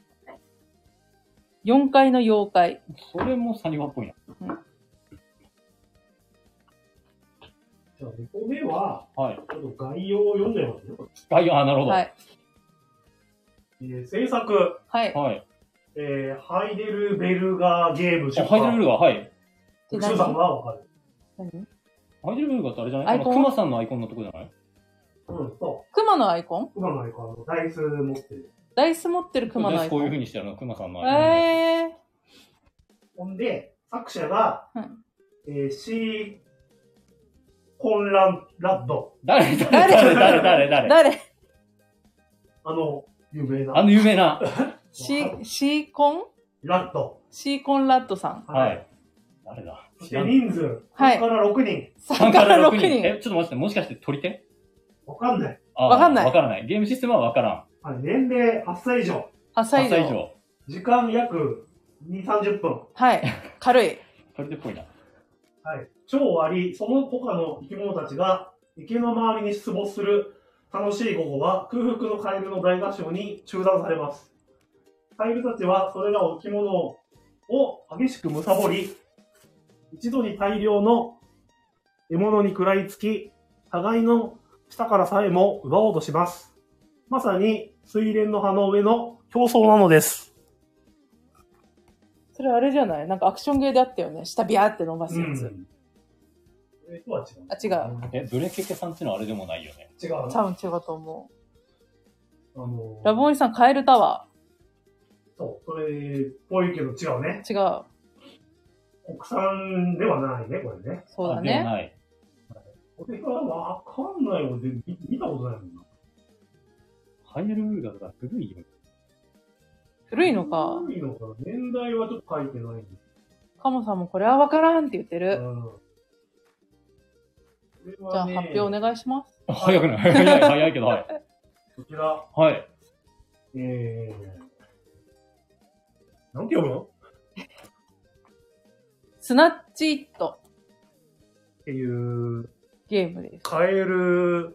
4階の妖怪。 それもサニバっぽいな。 じゃあ、2個目は、 はい。 ちょっと概要を読んでますね。 概要、なるほど。 はい。 制作、 はい。 はい。 ハイデルベルガーゲーム出版。 ハイデルベルガー、はい。 特集さんはわかる。 何？ ハイデルベルガーってあれじゃない？ アイコン？ クマさんのアイコンのとこじゃない？ そクマのアイコン？ う。今のアイコン、ダイス持ってる。 ダイス持ってるクマのアイコン。 こういう風にしてあるの、クマさんのアイコン。 ほんで、作者が、 うんシーコンラッド。 誰有名な。 有名な。 シーコンラッド。 シーコンラッドさん。 はい。誰だ？ そして人数、 はい 3から6人。 3から6人。 ちょっと待って、もしかして取り手？ わかんない。 わかんない。 わからない。ゲームシステムはわからん。 はい、年齢8歳以上。 8歳以上。 8歳以上。 時間約2、30分。 はい。軽い。 取り手っぽいな。 はい。超あり、その他の生き物たちが池の周りに出没する楽しい午後は空腹のカエルの大合唱に中断されます。カエルたちはそれらを生き物を激しく貪り、一度に大量の獲物に食らいつき、互いの舌からさえも奪おうとします。まさに水蓮の葉の上の競争なのです。 それあれじゃない？なんかアクションゲーであったよね。舌ビャーって伸ばすやつ。 それとは違う。 あ、違う。 ブレケケさんってのはあれでもないよね。 違う。 多分違うと思う。ラブオリさん、カエルタワー。そう、それっぽいけど違うね。 違う。 国産ではないね、これね。 そうだね。 ではない。 これはわかんないよ。見たことないもんな。 ハイデルベルガーが古いよ。 古いのか。 古いのかな。年代はちょっと書いてないんです。 カモさんもこれはわからんって言ってる。 じゃあ発表お願いします。 早くない早いけど、はい。 こちら。 はい。 なんて読むの？ スナッチイット。 っていうゲームです。 カエル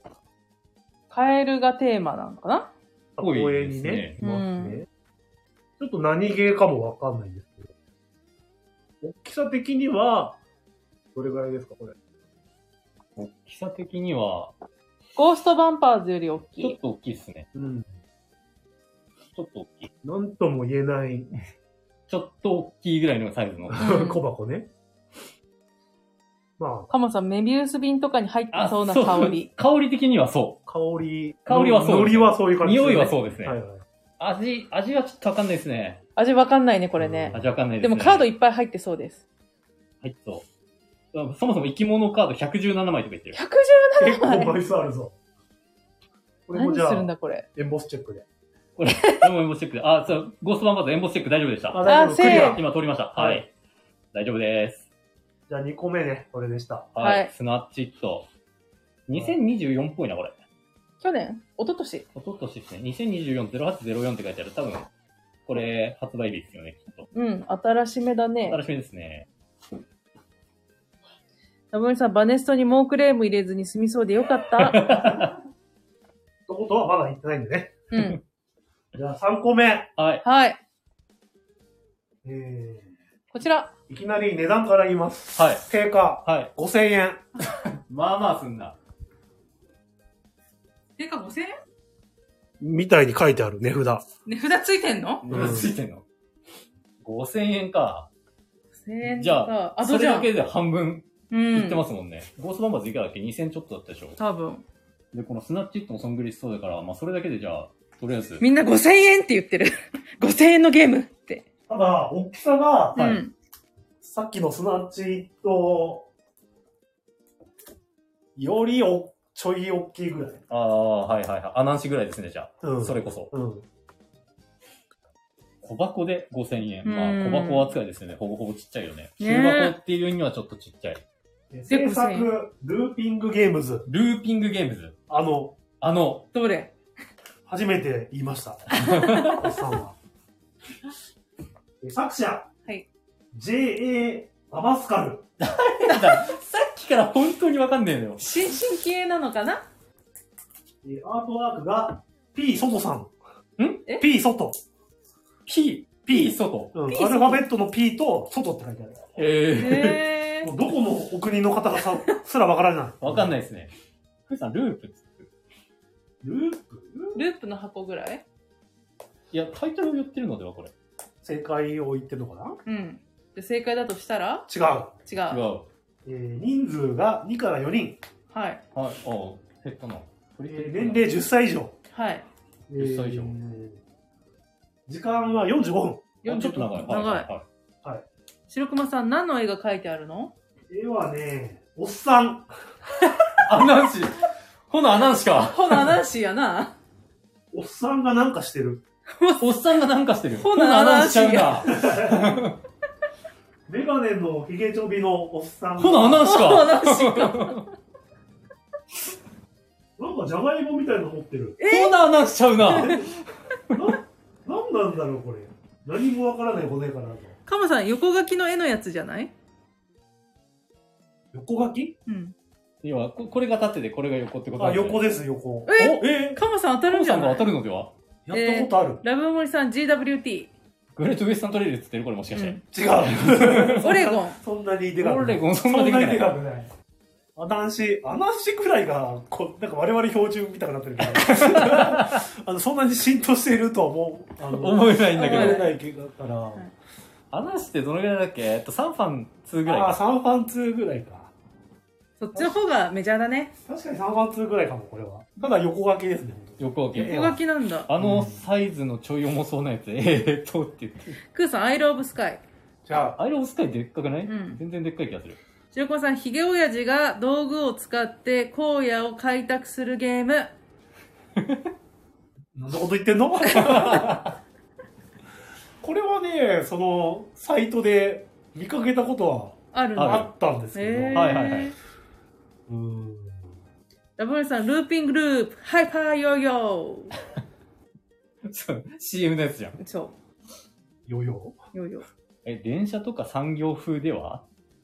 がテーマなのかな？ 公園にね、いますね。ちょっと何ゲーかもわかんないんですけど。大きさ的には、どれぐらいですか、これ。 大きさ的には、 ゴーストバンパーズより大きい。 ちょっと大きいっすね。 うん。 ちょっと大きい。 なんとも言えない。 ちょっと大きいぐらいのサイズの。 小箱ね。まあ。 カモさん、メビウス瓶とかに入ってそうな香り。 香り的にはそう。 香りはそう。 海苔はそういう感じですね。匂いはそうですね。 はいはい。 味はちょっとわかんないですね。 味わかんないね、これね。 味わかんないですね。でもカードいっぱい入ってそうです。 入ってそう。そもそも生き物カード117枚とか言ってる。 117枚結構枚数あるぞ。これもじゃあ、 何するんだこれ。 エンボスチェックで。 これ、エンボスチェックで。そう、ゴーストバンパーズエンボスチェック大丈夫でした。 大丈夫。クリア。 今通りました。はい。大丈夫です。 じゃあ2個目ね、これでした。 はい。 スナッチット。2024っぽいな、これ。 去年？一昨年？ 一昨年ですね。2024-0804って書いてある。多分、これ、発売日ですよね、きっと。 うん、新しめだね。 新しめですね。 ラブミさん、バネストにモークレーム入れずに済みそうでよかった。 ってことはまだ言ってないんでね。 うん。 じゃあ3個目。 はい。 はい。こちら。 いきなり値段から言います。 はい。 定価。 はい。 5000円。 まあまあすんな。 定価5000円？ みたいに書いてある値札。 値札ついてんの？ 値札ついてんの？ 5000円か。 5000円じゃあ、それだけで半分いってますもんね。ゴーストバンバーズいくらだっけ ?2000 ちょっとだったでしょ？ 多分。 で、このスナッチットもそんぐりしそうだから、まあそれだけでじゃあ、とりあえず。 みんな5000円って言ってる。5000円のゲームって。 ただ、大きさが、 うん。 さっきのスナッチと、より大ちょい大きいぐらい。 ああ、はいはいはい。アナンシぐらいですね、じゃあ。 うん。 それこそ。 うん。 小箱で5000円。まあ、 うん小箱扱いですよね。ほぼほぼちっちゃいよね。 ね中箱っていうにはちょっとちっちゃい。 制作、ルーピングゲームズ。 ルーピングゲームズ。 どれ初めて言いました。おっさんは。作者。 はい。 J.A. アバスカル。 さっきから本当にわかんねえのよ。 新進気鋭なのかな。 アートワークが P ソトさん。 え P ソト。 P 外。 うん。アルファベットの P とソトって書いてある。もうどこのお国の方がすらわからない。 わかんないですね。ふーさん、ループループループの箱ぐらい。 いや、タイトルを言ってるのではこれ。 正解を言ってるのかな。 うん。で、正解だとしたら違う。 違う。 人数が2から4人。 はい。 はい。減ったな。 年齢10歳以上。 はい。 10歳以上。 時間は45分。 ちょっと長い。 長い。 はい。 白熊さん、何の絵が描いてあるの？ 絵はね、おっさん。 アナンシ。ほなアナンシか。 ほなアナンシやな。 おっさんがなんかしてる。 おっさんがなんかしてる。 ほなアナンシや。 メガネのヒゲチョビのおっさん。 ほなアナンシか。 アナンシか。 なんかじゃがいもみたいなの持ってる。 ほなアナンシちゃうな。 なんなんだろうこれ。何もわからない骨かなと。 カモさん、横書きの絵のやつじゃない？ 横書き？ うん。 要は、これが縦でこれが横ってことあ、横です、横。 カモさん当たるんじゃない？ カモさんが当たるのでは？ やったことある。 ラブモリさん GWT。 グレートウエスタントレイルって言ってるこれもしかして。 違う。 オレゴン。 そんなにでかくない。 オレゴンそんなでかくない。 アナンシくらいが、なんか我々標準みたいになってるけど、そんなに浸透しているとは思えないんだけど。 思えないけど、だから。 アナンシってどのぐらいだっけ3ファン2ぐらいか。 3ファン2ぐらいか。 そっちの方がメジャーだね。 確かに3ファン2ぐらいかも、これは。ただ横書きですね。 横書き。 横書きなんだ。 サイズのちょい重そうなやつ、って言って。 クーさん、アイローブスカイ。 じゃあ、 アイローブスカイでっかくない？ うん。 全然でっかい気がする。 白子さん、ヒゲ親父が道具を使って荒野を開拓するゲーム。 何のこと言ってんの？これはね、サイトで見かけたことはあったんですけど。 はいはいはい。 ラブモリさん、ルーピングループ、ハイパーヨーヨー。そう、CM のやつじゃん。 そう。 ヨーヨー？ヨーヨー。 電車とか産業風では？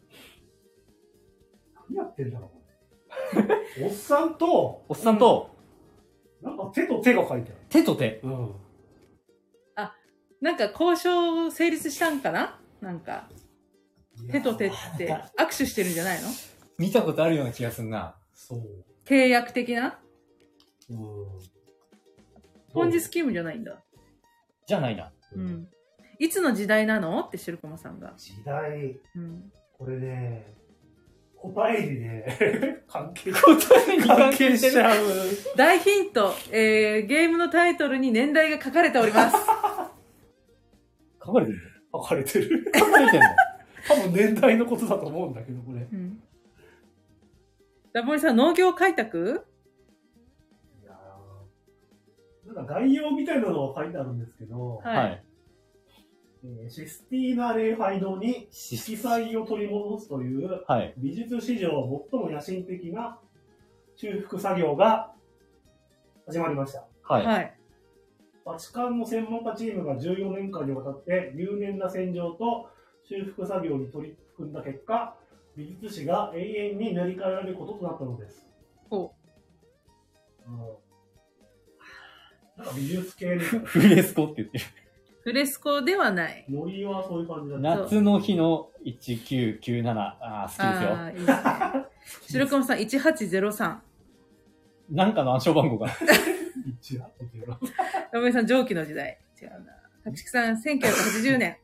何やってんだろう。おっさんと、なんか手と手が書いてある。 手と手。 うん。 なんか交渉成立したんかな？なんか、手と手って握手してるんじゃないの？ 見たことあるような気がするな。 そう。 契約的な？ポンジスキームじゃないんだ。 じゃないな。 うん。いつの時代なの？って白駒さんが。 時代。 うん。 これね、答えにね、関係しちゃう。 大ヒント、ゲームのタイトルに年代が書かれております。 書かれてる書かれてる。 書かれてるの多分年代のことだと思うんだけど、これ。うん。 ラボリさん、農業開拓？ いやー、なんか概要みたいなのが書いてあるんですけど、 はい。 システィーナ礼拝堂に色彩を取り戻すという、美術史上最も野心的な修復作業が始まりました。 はい。 バチカンの専門家チームが14年間にわたって入念な洗浄と修復作業に取り組んだ結果、美術史が永遠に塗り替えられることとなったのです。なんか美術系でフレスコって言ってる。 フレスコではない。 ノリはそういう感じだった。 夏の日の1997。好きですよ。 いいですね。白熊さん、1803。 なんかの暗証番号が。 1803。 ラブリさん、蒸気の時代。違うな。タクシクさん、1980年。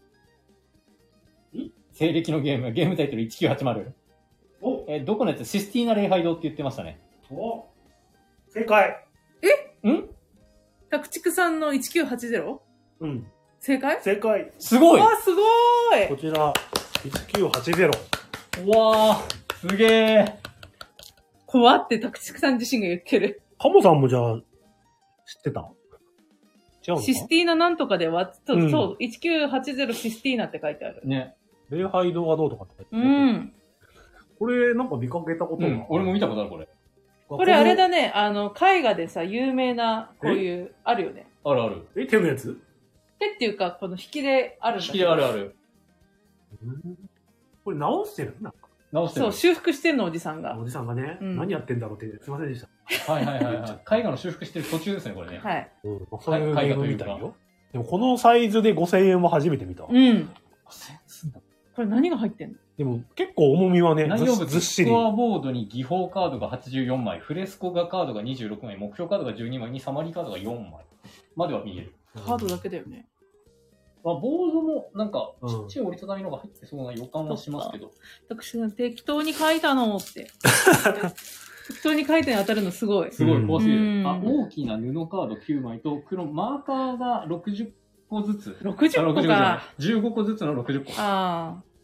西暦のゲームタイトル1980。どこのやつ？システィーナ礼拝堂って言ってましたね。 正解。 タクチクさんの 1980？ うん。正解？ 正解。 すごい！ すごーい！ こちら、1980。 うわー、すげー。 怖ってタクチクさん自身が言ってる。 カモさんもじゃあ、知ってた？違うのかシスティーナなんとかでは、そう、 うんそう、1980システィーナって書いてある。 ね。 礼拝堂がどうとかって書いてうある。 ん。 これなんか見かけたことが、 うん。俺も見たことある、これ。 これあれだね、絵画でさ、有名な、こういう、あるよね。 あるある。 手のやつ？ 手っていうか、この引きであるんだ引きであるある。 これ直してるなんか。 直してる。 そう、修復してんの、おじさんが。 おじさんがね、 うん何やってんだろうって、すいませんでした。 はいはいはいはい。絵画の修復してる途中ですね、これね。 はい。 そういうゲームみたい絵画というよ。でもこのサイズで5000円は初めて見た。 うん。 センスだ。 これ何が入ってんの？ でも結構重みはね、 内容物、 ずっしり。 スコアボードに技法カードが84枚、フレスコ画カードが26枚、目標カードが12枚にサマリーカードが4枚までは見える。 カードだけだよね。 まあ、ボードもなんかちっちゃい折りたたみのが入ってそうな予感はしますけど。 私が適当に書いたのって。適当に書いたに当たるのすごい。 すごい怖すぎる。 うんあ、大きな布カード9枚と黒マーカーが60個ずつ。 60個か。 15個ずつの60個。 ああ。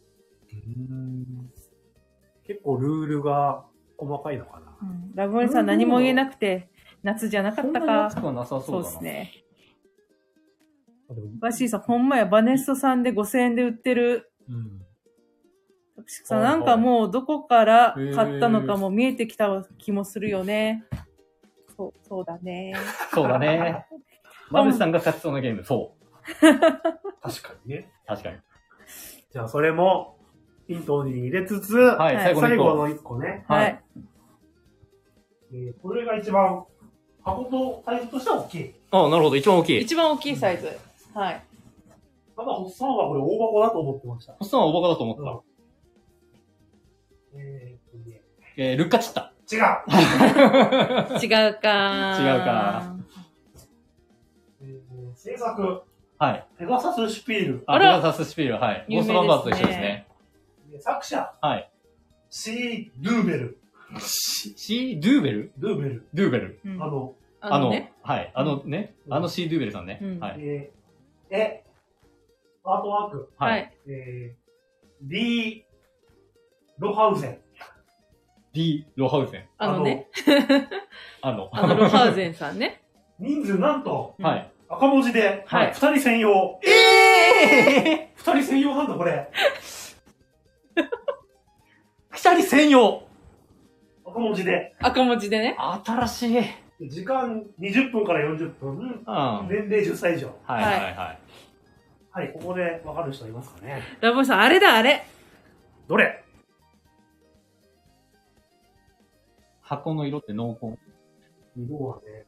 結構ルールが細かいのかな。 うん、ラブモリさん何も言えなくて、夏じゃなかったそんなにか。 熱くはなさそうそうだな。 ですね。 でもバッシーさん、ほんまや、バネストさんで5000円で売ってる。 うん。 タクシーさん、なんかもうどこから買ったのかも見えてきた気もするよね。そうだね。 そうだね。マルさんが勝ちそうなゲーム、そう。 確かにね。 確かに。 じゃあそれも、ヒントに入れつつ、 はい、 はい最後の最後の1個ね。 ははいい。 これが一番、箱とサイズとしては大きい。 ああ、なるほど。一番大きい。 一番大きいサイズ。はい。 ただ、おっさんはこれ大箱だと思ってました。 おっさんはおバカだと思った。ルッカチッタ。 違う。 違うか。 違うか。 制作、 はい。 ペガサスシュピール。 あ、 あらペガサスシピール、はい。ゴー有名ですねストバンバーズと一緒ですね。 作者、 はい。 シー・ドゥーベル。 シー・ドゥーベルドゥーベル。 ドゥーベル。 うんあのね。 はい。シー・ドゥーベルさんね。 うんはい。 アートワーク、 ははいい。 リー・ロハウゼン。 D ・ロハウゼン。 ね。 ロロハウゼンさんね。 人数なんと、 うんはい。 赤文字で、 はい二人専用。 え二人専用なんだ、これ。 二人専用赤文字で。 赤文字でね。 新しい。 時間20分から40分。 うん。は年齢10歳以上。 いはいはい。 はい、ここでわかる人いますかね。 ラブモリさん、あれだ、あれ。 どれ？ 箱の色って濃厚。 色はね、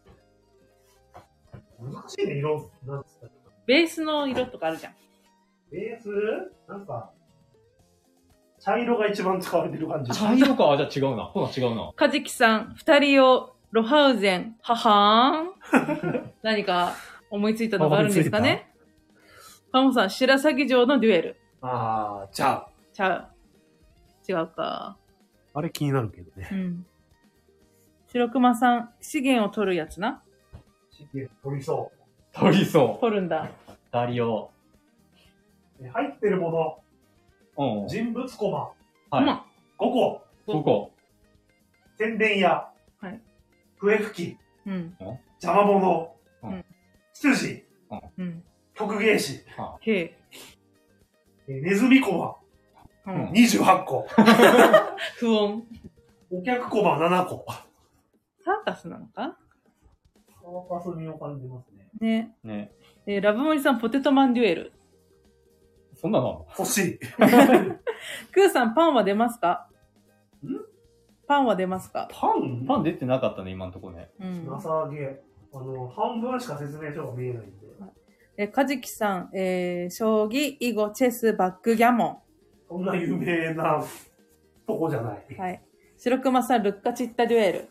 難しいね、色。なんつったら。 ベースの色とかあるじゃん。 ベースなんか、茶色が一番使われてる感じ。 茶色か。あ、じゃあ違うな。ほな違うな。 カジキさん、二人をロハウゼン、ははーん。何か思いついたのがあるんですかね。カモさん、白鷺城のデュエル。 あー、じゃあ。 ちゃう。違うか。 あれ気になるけどね。 うん。白熊さん、資源を取るやつな。 取りそ取りそ取るんだ。 う。二人を。 う。入ってるもうんの、。人物コマ、 はい。 5個、 ここ。 宣伝や、 はい笛吹き、 うん。 邪魔者、 うん羊、 うん。 曲芸師、 へえ。 ネズミコマ、 うん。 28個、 不穏。 お客コマ7個。 サーカスなのかサーカス味を感じますね。 ね。 ね。 ラブモリさん、ポテトマンデュエル。 そんなの欲しい。 クーさん、パンは出ますか？パンは出ますか？ パンパン出てなかったね、今のところね。 うん。 なさげ。半分しか説明書が見えないんで。 カジキさん、将棋、囲碁、チェス、バックギャモそんな有名なとこじゃない。 ン。はい。白熊さん、ルッカチッタデュエル。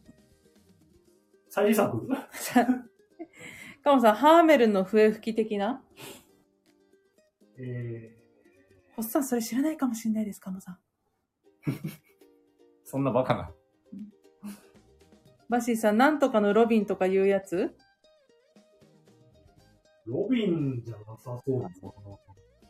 再作カモさん、ハーメルンの笛吹き的な？ホッサン、それ知らないかもしれないです、カモさん。 そんなバカな。 バシーさん、なんとかのロビンとかいうやつ？ ロビンじゃなさそうだな。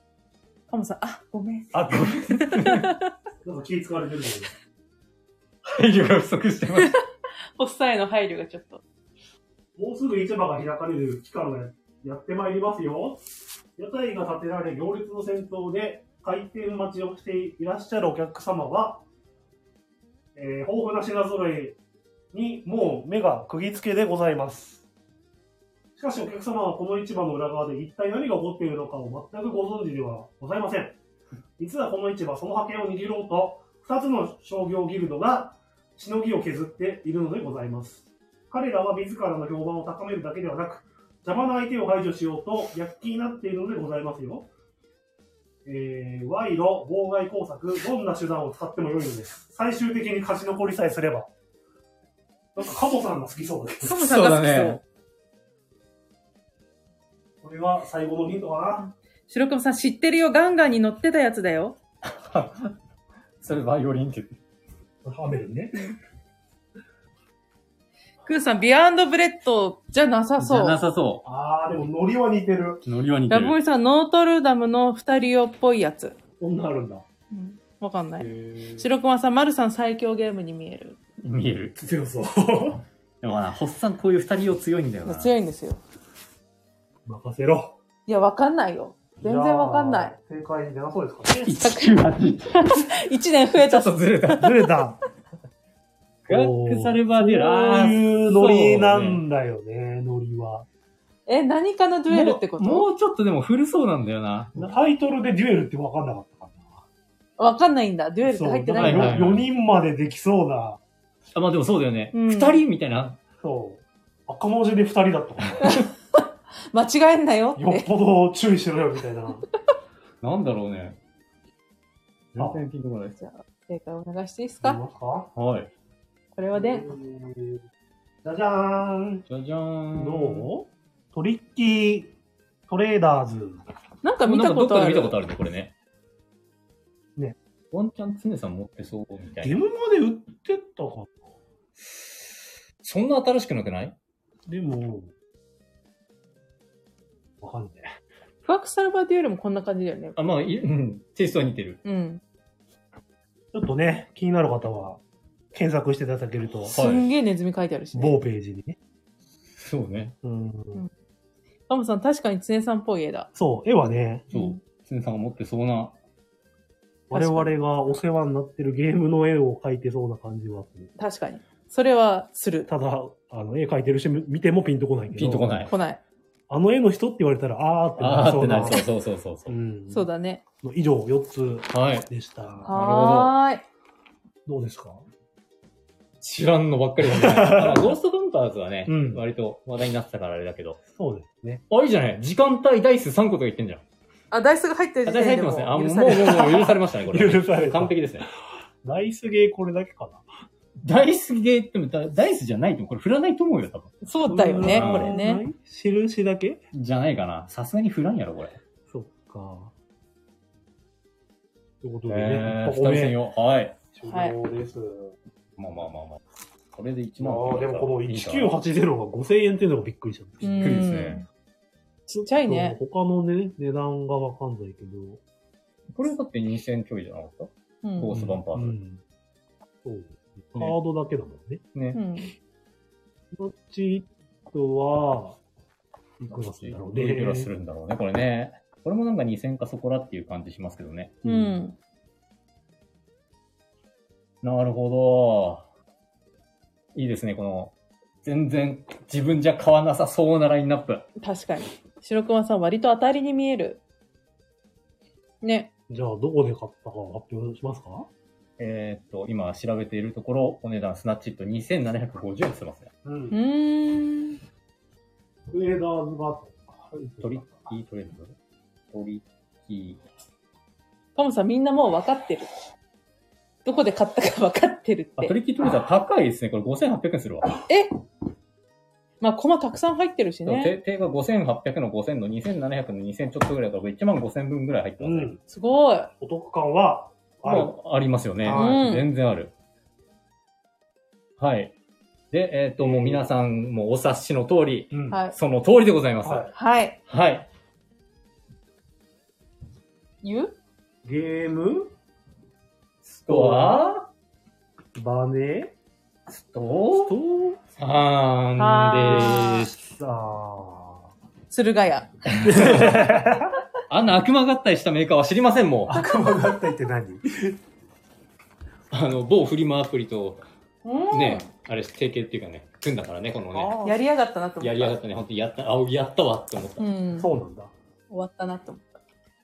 カモさん、あ、ごめん。 あ、ごめん。 なんか気使われてるけ配慮が不足してます。 発作への配慮がちょっと。 もうすぐ市場が開かれる期間がやってまいりますよ。屋台が建てられ、行列の先頭で開店待ちをしていらっしゃるお客様は、豊富な品揃えにもう目が釘付けでございます。しかしお客様はこの市場の裏側で一体何が起こっているのかを全くご存知ではございません。実はこの市場、その覇権を握ろうと、2つの商業ギルドがしのぎを削っているのでございます。彼らは自らの評判を高めるだけではなく、邪魔な相手を排除しようと躍起になっているのでございますよ。賄賂、妨害工作、どんな手段を使っても良いのです。最終的に勝ち残りさえすれば。なんかカモさんが好きそうだけど。 カモさんが好きそう。 これは最後のヒントかな。 白熊さん知ってるよ。ガンガンに乗ってたやつだよ。 それバイオリンって。 ハメルね。 クーさん、ビアンドブレッドじゃなさそう。 じゃなさそう。 あー、でもノリは似てる。 ノリは似てる。 ラボイさん、ノートルダムの二人用っぽいやつ。 こんなあるんだ。 わかんない。白熊さん、マルさん最強ゲームに見える。 見える。 強そう。 でもな、ホッサンこういう二人用強いんだよな。 強いんですよ。 任せろ。 いや、わかんないよ。全然わかんない。 正解出なそうですかね。 1年増えた。 ちょっとずれた。 ずれた。 ガックサルバーデューラそういうノリなんだよね、ノリは。 何かのデュエルってこともうちょっとでも古そうなんだよな。 タイトルでデュエルって分かんなかったかな。 わかんないんだ。デュエルって入ってないんだ。 4人までできそうな。 あ、まあでもそうだよね。2人みたいな。 そう。赤文字で2人だったかな。間違えんなよって。 よっぽど注意しろよ、みたいな。 なんだろうね。全然ピンとこないです。 じゃあ、正解お願いしていいですか？ はい。 これはで、 じゃじゃーん。 じゃじゃーん。 どう？トリッキートレーダーズ。 なんか見たことある。 どっかで見たことあるね、これね。 ね。 ワンチャン常さん持ってそうみたいな。 ゲームまで売ってたかな？ そんな新しくなくない？ でも、わかんねえ。 フワクサルバーデュエルもこんな感じだよね。 あ、まあ、テイストは似てる。 うん。 ちょっとね、気になる方は、検索していただけると。 すんげえネズミ書いてあるしね。 某ページにね。 そうね。 カモさん、確かに常さんっぽい絵だ。 そう、絵はね。 そう。常さんが持ってそうな。 我々がお世話になってるゲームの絵を描いてそうな感じはする。 確かに。それはする。 ただ、絵描いてるし、見てもピンとこないけど。 ピンとこない。 来ない。 あの絵の人って言われたら、あーってなりそうな。 そうそうそう。 そうだね。 以上4つでした。 はーい。 どうですか？ 知らんのばっかりだね。ゴーストバンパーズはね、割と話題になってたからあれだけど。 そうですね。 あ、いいじゃない。時間帯ダイス3個とか言ってんじゃん。 あ、ダイスが入ってる時点でもダイス入ってますね。もう許されましたね、これ。 許された。 完璧ですね。 ダイスゲーこれだけかな。 ダイスゲーってもダイスじゃないと、これ振らないと思うよ、多分。 そうだよね、これね。 印だけじゃないかな。さすがに振らんやろ、これ。 そっか。ということでね。 2人専用。はい。 終了です。 まあ。これで1万。 ああ、でもこの1980が5000円っていうのがびっくりした。 びっくりですね。 ちっちゃいね。 他のね、値段がわかんないけど。 これだって2000ちょいじゃなかったゴーストバンパーズ。 そうですね。カードだけだもんね。 ね。 こっちとは、いくらするんだろうね。 いくらするんだろうね、これね。これもなんか2000かそこらっていう感じしますけどね。なるほど。いいですね、この、全然自分じゃ買わなさそうなラインナップ。 確かに。白熊さん割と当たりに見える。ね。 じゃあ、どこで買ったか発表しますか？ 今調べているところ、お値段スナッチット2750円してますね。 トレーダーズが、 トリッキートレーダーズトリッキー。 カモさんみんなもう分かってる。どこで買ったか分かってるって。 トリッキートレーダー高いですね。これ5800円するわ。 まあ、コマたくさん入ってるしね。 定価5800の5000の2700の2000ちょっとぐらいだから1万5000分ぐらい入ってますね。 すごい。 お得感はありますよね。全然ある。はい。で、もう皆さんもお察しの通り、その通りでございます。 はい。 はい。 言う？ ゲームストアバネストさーんでーす。 さあ。 駿河屋。 あんな悪魔合体したメーカーは知りませんもん。 悪魔合体って何？ 某フリマアプリと、 うんね、あれ、提携っていうかね、組んだからね、このね。 やりやがったなと思った。 やりやがったね、本当にやったわって思った。 うん。 そうなんだ。 終わったなと思った。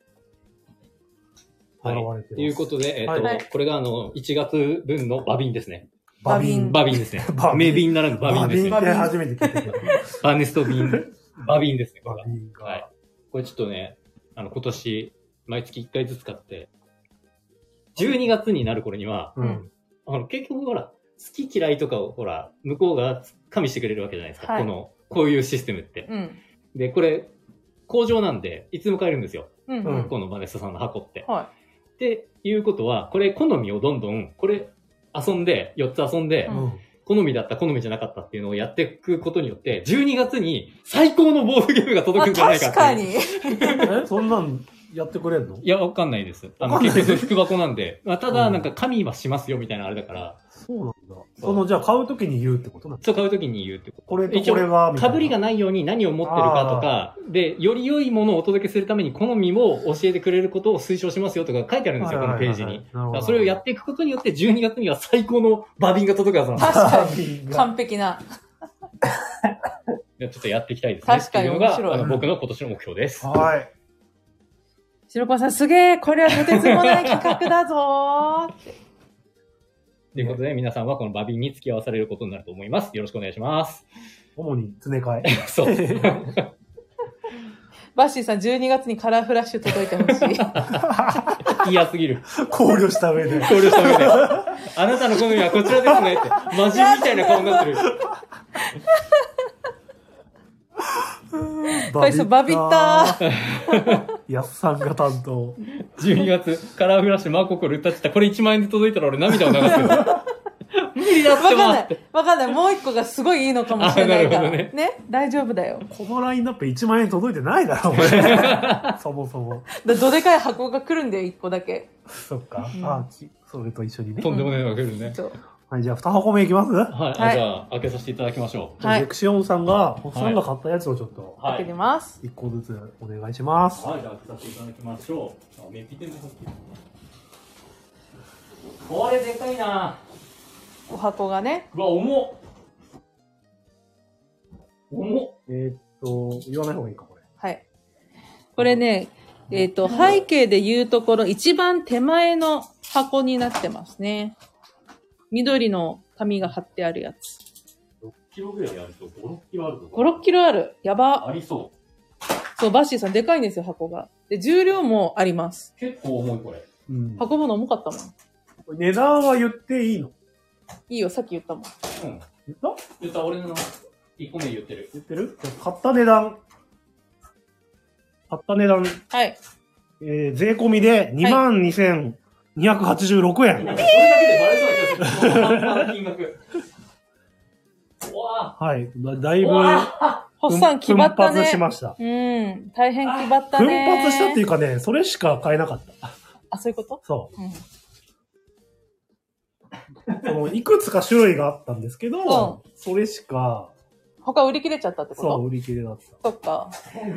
はい。ということで、 はいこれが1月分のバビンですね。 バビンバビンですね。 バビンメビンならぬバビンですね。 バビンって初めて聞いたけど。 バネストビン、バビンですね。こバれがビンが。 はい。これちょっとね、今年、毎月1回ずつ買って、12月になる頃には、 うん。 結局ほら、好き嫌いとかをほら、向こうが加味してくれるわけじゃないですか。 はいこういうシステムって。 うん。 で、これ、工場なんで、いつでも買えるんですよ。 うん。 うんこのバネストさんの箱って。 はっていうことは、これ好みをどんどん、これ遊んで、4つ遊んで、 うん好みだった、好みじゃなかったっていうのをやっていくことによって、12月に最高のボードゲームが届くんじゃないか確っていう。 かに。 そんなんやってくれんの？ いや、わかんないです。 わかんない結局福箱なんで。まあ、ただ、 うんなんか、加味はしますよ、みたいなあれだから、 そうなんだ。じゃあ買うときに言うってことなの？ そう買うときに言うってこと。 これとこれが、みたいなかぶりがないように何を持ってるかとか、で、より良いものをお届けするために好みも教えてくれることを推奨しますよとか書いてあるんですよ、このページに。だからそれをやっていくことによって、12月には最高のバビンが届くはずなんです。 確かにに。完璧な。 ちょっとやっていきたいですね。 確かにっていうのが面白い僕の今年の目標です。 はい。 白子さんすげえ、これはとてつもない企画だぞーって。 ということで、皆さんはこのバビンに付き合わされることになると思います。よろしくお願いします。 主に詰め替え。 そう。 バッシーさん12月にカラーフラッシュ届いてほしい。 嫌すぎる。 考慮した上で。 考慮した上で。あなたの好みはこちらですねって。魔人みたいな顔になってる。 バビったー。 やっさんが担当。 12月、カラーフラッシュ、マーココル歌ってた。これ1万円で届いたら俺涙を流すけど。無理だってわかんないわって。。 わかんない。もう一個がすごいいいのかもしれないから。 あなるほどね。大丈夫だよ。 このラインナップ1万円届いてないだろ、俺。そもそも。 どでかい箱が来るんだよ、一個だけ。 そっか。 うんそれと一緒にね。 とんでもないのが来るね。 そう。 はい、じゃあ2箱目いきます？ はい。 はいじゃあ、開けさせていただきましょう。 はいゼクシオンさんが、ホッサンが買ったやつをちょっと、 は開けてます。 1個ずつお願いします。 はい、じゃあ開けさせていただきましょう。あ、メピテンも入ってる。これでかいなお箱がね。 うわ、重っ。重っ。 言わない方がいいか、これ。 はい。これね、背景で言うところ一番手前の箱になってますね。緑の紙が貼ってあるやつ。 6キロぐらいあると、5、6キロあると。 5、6キロある。やば。 ありそう。 そう、バッシーさんでかいんですよ、箱が。で、重量もあります。 結構重い、これ。 うん。 運ぶの重かったもん。 これ値段は言っていいの？ いいよ、さっき言ったもん。 うん。 言った？ 言った俺の1個目言ってる。 言ってる？買った値段。 はい。 税込みで22,286円。 なんかそれだけでバレそうな気がする。半端な金額。うわはい。だいぶ、 ホッサン決まった奮発しね。 ました。 うん。大変決まった奮ね。 発したっていうかね、それしか買えなかった。 あ、そういうことそうん。 う。いくつか種類があったんですけど、 うそれしか、 他売り切れちゃったってことそう、売り切れだった。 そっか。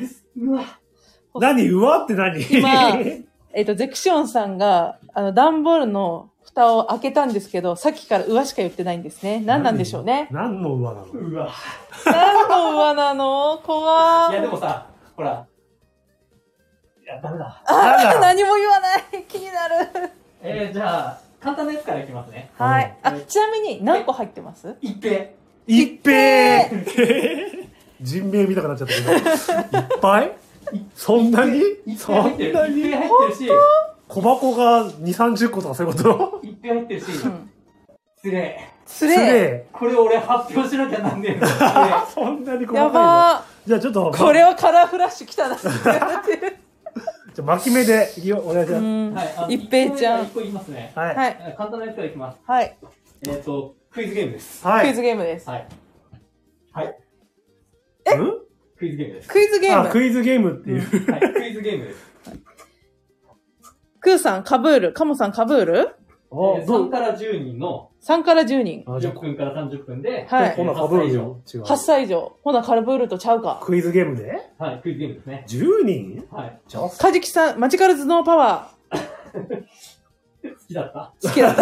何うわって何今ゼクシオンさんが、段ボールの蓋を開けたんですけど、さっきから上しか言ってないんですね。何なんでしょうね。 何のうわなの？ うわ。 何の上なの怖いや、でー。 もさ、ほら。いや、ダメだ。 なんだ何も言わない。気になる。 じゃあ、簡単なやつからいきますね。 はい。あ、ちなみに何個入ってます一平。 一平人名見たくなっちゃったけど。いっぱいそんなに一そん平入ってる。 なに一平入ってるし、 小箱が2、30個とかそういうこと一平入ってるし、 うん。 失礼。 失礼。 これ俺発表しなきゃなんねえの。失そんなに細かいやのばじゃあちょっと、 ー。これはカラーフラッシュ来たなって言われてる。 じゃあ巻き目でいきよう、お願いします。 うん。 はい、 一平ちゃん一個言いますね。 はい。 はい。 簡単なやつからいきます。 はい。 クイズゲームです。 はい。 クイズゲームです。 はい。はい。 うんクイズゲームです。 クイズゲーム。 クイズゲームっていう。 はい、クイズゲームです。 クーさん、カブール。カモさん、カブール 3から10人の 3から10人。 10分から30分で、 はい。 ほな、かぶるよ。違う。 8歳以上。ほな、カルブールとちゃうか。 クイズゲームではい、クイズゲームですね。 10人はい。 カジキさん、マジカル頭脳パワ好きだった。 ー。好きだった。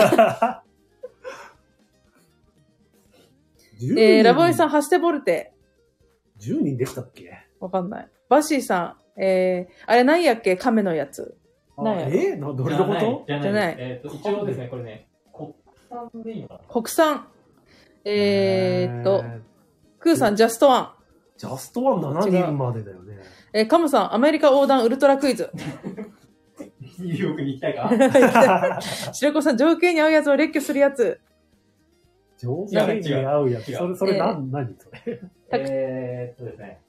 ラボイさん、ハステボルテ。 10人でしたっけ？ わかんない。バッシーさん、あれ何やっけ？亀のやつ。何やろ？ どれのことじゃない。 一応ですね、これね、国産でいいのかな？ 国産。クーさん、ジャストワン。 ジャストワン7人までだよね。 カムさん、アメリカ横断ウルトラクイズ。 ニューヨークに行きたいか？ 白子さん、条件に合うやつを列挙するやつ。 条件に合うやつ。それ何それ。 ですね。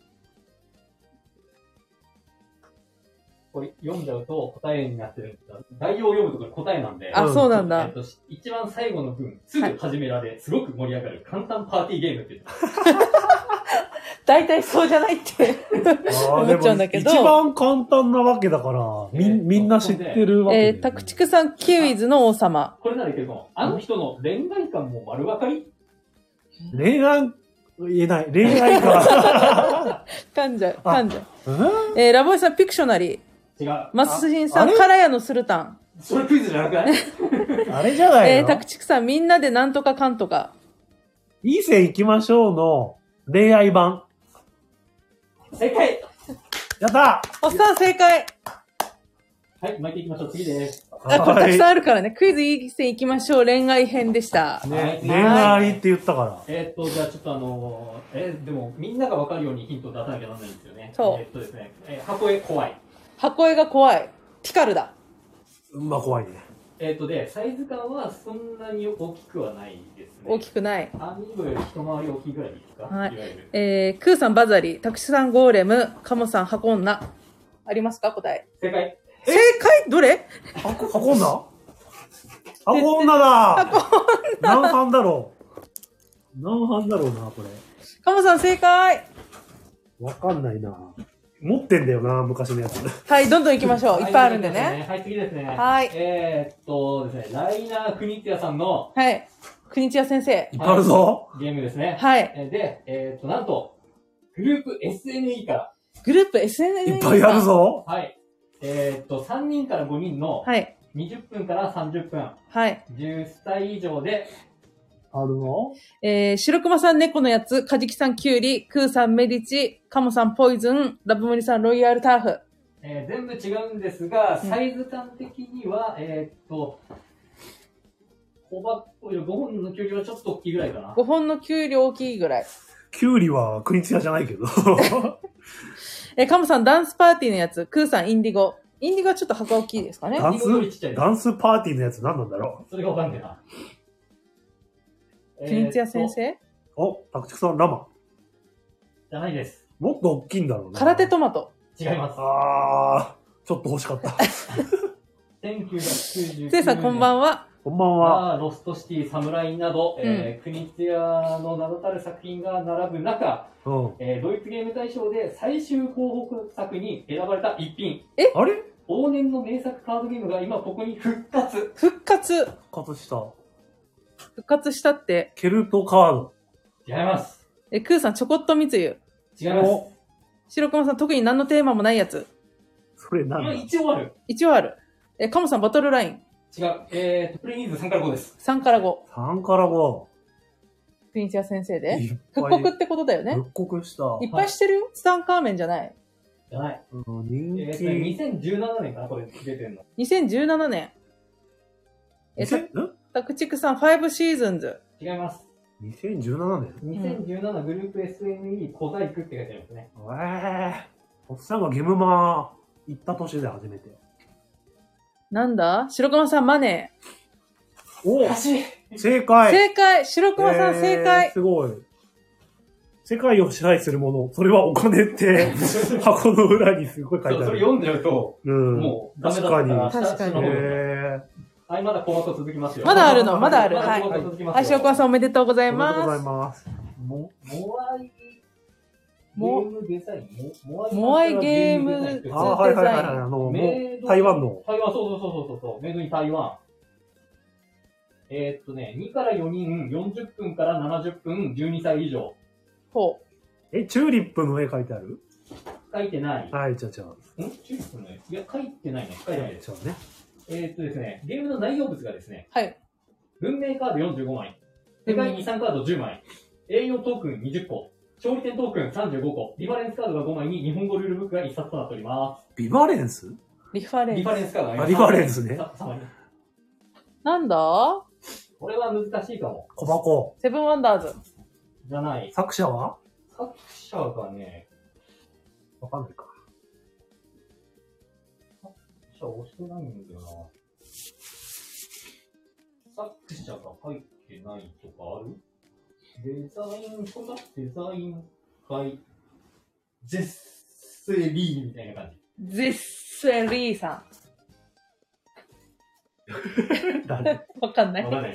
これ読んじゃうと答えになってるんですが、概要を読むとこれ答えなんで。 あ、そうなんだ。 一番最後の分、すぐ始められ、すごく盛り上がる簡単パーティーゲームって言ってます。 大体そうじゃないって思っちゃうんだけど。 一番簡単なわけだから、みんな知ってるわけ、 タクチクさん、キウイズの王様。 これなんだけど、あの人の恋愛観も丸分かり？ 恋愛、言えない。恋愛観。 噛んじゃう。ラボイさん、ピクショナリー。 違う。 マスシンさん、カラヤのスルタン。 それクイズじゃなくない？ あれじゃないの？ タクチクさん、みんなでなんとかかんとか。 いい線行きましょうの恋愛版。 正解！ やったおっさん正解！ はい、巻いていきましょう。次です。 これたくさんあるからね。クイズいい線行きましょう。恋愛編でした。 ね、恋愛って言ったから。 じゃあちょっとでもみんながわかるようにヒントを出さなきゃならないんですよね。 そう。 ですね、箱絵怖い。 箱絵が怖い。ティカルだ。 まあ怖いね。 で、サイズ感はそんなに大きくはないですね。 大きくない。 アミーゴより一回り大きいぐらいですか？ はい。 いわゆる。クーさんバザリー、タクシさんゴーレム、カモさん箱女。ありますか？答え。 正解。 正解？どれ？ 箱女？箱女だ！ 箱女。 何班だろうな、これ。 カモさん正解！ わかんないな。持ってんだよな、昔のやつ。 はい、どんどん行きましょう。いっぱいあるんでね。 はい、次ですね。 はい。 ですね、ライナー・クニツヤさんの、 はい。クニツヤ先生。 いっぱいあるぞ。 ゲームですね。 はい。 で、なんと、グループ SNE から。 グループ SNE いっぱいあるぞ。 はい。3人から5人の、 はい。 20分から30分。 はい。 10歳以上で、 あるの？ 白熊さん猫のやつ、カジキさんキュウリ、クーさんメディチ、カモさんポイズン、ラブモリさんロイヤルターフ。 全部違うんですが、サイズ感的には、5本の距離はちょっと大きいぐらいかな。 5本のキュウリ大きいぐらい。 キュウリはクニツヤじゃないけど。 カモさんダンスパーティーのやつ、クーさんインディゴ。インディゴはちょっと箱大きいですかね。 ダンスパーティーのやつ何なんだろう？それがわかんないな。 クニツヤ先生？ タクチクさんラマ。 じゃないです。 もっと大きいんだろうね。 空手トマト。 違います。 ちょっと欲しかった。 1999年。 せいさんこんばんは。 こんばんは。 ロストシティ、サムライなど、クニツヤの名だたる作品が並ぶ中、ドイツゲーム大賞で最終候補作に選ばれた一品。 あれ？ 往年の名作カードゲームが今ここに復活。 復活したって。 ケルトカード。 違います。 クーさんちょこっと密輸。 違います。 白熊さん特に何のテーマもないやつ。 それ何だ？ 一応ある。 一応ある。カモさんバトルライン。 違う。プレイニーズ3から5です。 3から5。 3から5。 クニツヤ先生で。復刻ってことだよね。 復刻した。 いっぱいしてるよ。ツタンカーメンじゃない。 じゃない。 人気。 2017年かなこれ出てるの。 2017年。タクチクさん5シーズンズ。 違います。 2017年 ?2017 グループ SNE 小細工って書いてありますね。 おっさんがゲムマ行った年で初めて。 なんだ？白熊さんマネー。正解白熊さん正解すごい。世界を支配するもの、それはお金って箱の裏にすごい書いてある。 それ読んじゃうと、もうダメだったから。 確かに。 はい、まだ細か続きますよ。 まだあるの、まだある。はい。白熊さんおめでとうございます。 おめでとうございます。 モアイゲームデザインモアイゲームデザイン。 はい。台湾の。 台湾、そう。メイドイン台湾。 2から4人、40分から70分、12歳以上。 ほう。 チューリップの絵描いてある？ 書いてない。 はい、じゃあ。 チューリップの絵？いや、書いてないね。書いてないです。 そうね。 ですね、ゲームの内容物がですね、 はい。 文明カード45枚、世界遺産カード10枚、栄養トークン20個、勝利点トークン35個、リファレンスカードが5枚に日本語ルールブックが1冊となっております。 リファレンス？ リファレンス。 リファレンスカードがあります。 リファレンスね。 なんだ？ これは難しいかも。 小箱。 セブンワンダーズ。 じゃない。 作者は？ 作者がね、 わかんないか。 作者押してないんだよな。作者が書いてないとかある？デザイン、このデザイン会、ゼッセリーみたいな感じ。 ゼッセリーさん。 誰？ わかんない。 わかんない。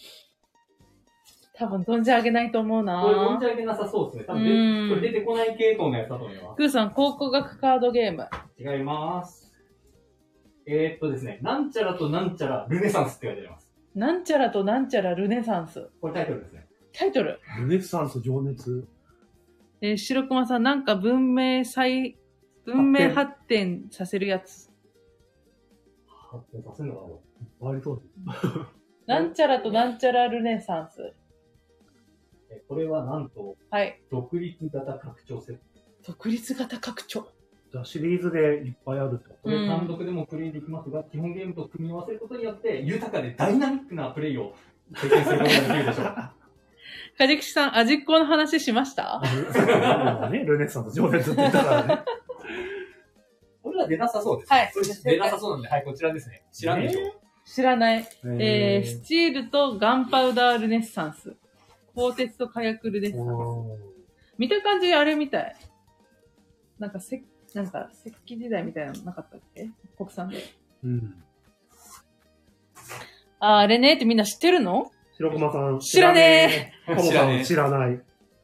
多分存じ上げないと思うな。 これ存じ上げなさそうですね。多分これ出てこない系統のやつだと思います。 クーさん、考古学カードゲーム。 違います。ですね、なんちゃらとなんちゃらルネサンスって書いてあります。 なんちゃらとなんちゃらルネサンス。 これタイトルですね。 タイトル。 ルネサンス情熱。 白熊さん、なんか文明発展させるやつ。 発展させるのかな、これ。ありそうなんちゃらとなんちゃらルネサンス。 これはなんと、 はい。 独立型拡張セット。 独立型拡張。 じゃあシリーズでいっぱいあると。 これ単独でもプレイできますが、基本ゲームと組み合わせることによって、豊かでダイナミックなプレイを経験することができるでしょう。 かじきさん、味っ子の話しました？ ね、ルネサンス情熱って言ったからね。 これは出なさそうです。 はい。 これ出なさそうなんで、はい、こちらですね。知らんでしょう。 知らない。スチールとガンパウダールネッサンス。鋼鉄と火薬ルネッサンス。見た感じあれみたい。なんか石器時代みたいなのなかったっけ？国産で。 うん。 あれねってみんな知ってるの？ 白熊さん。 知らねえ。コモさん知らない。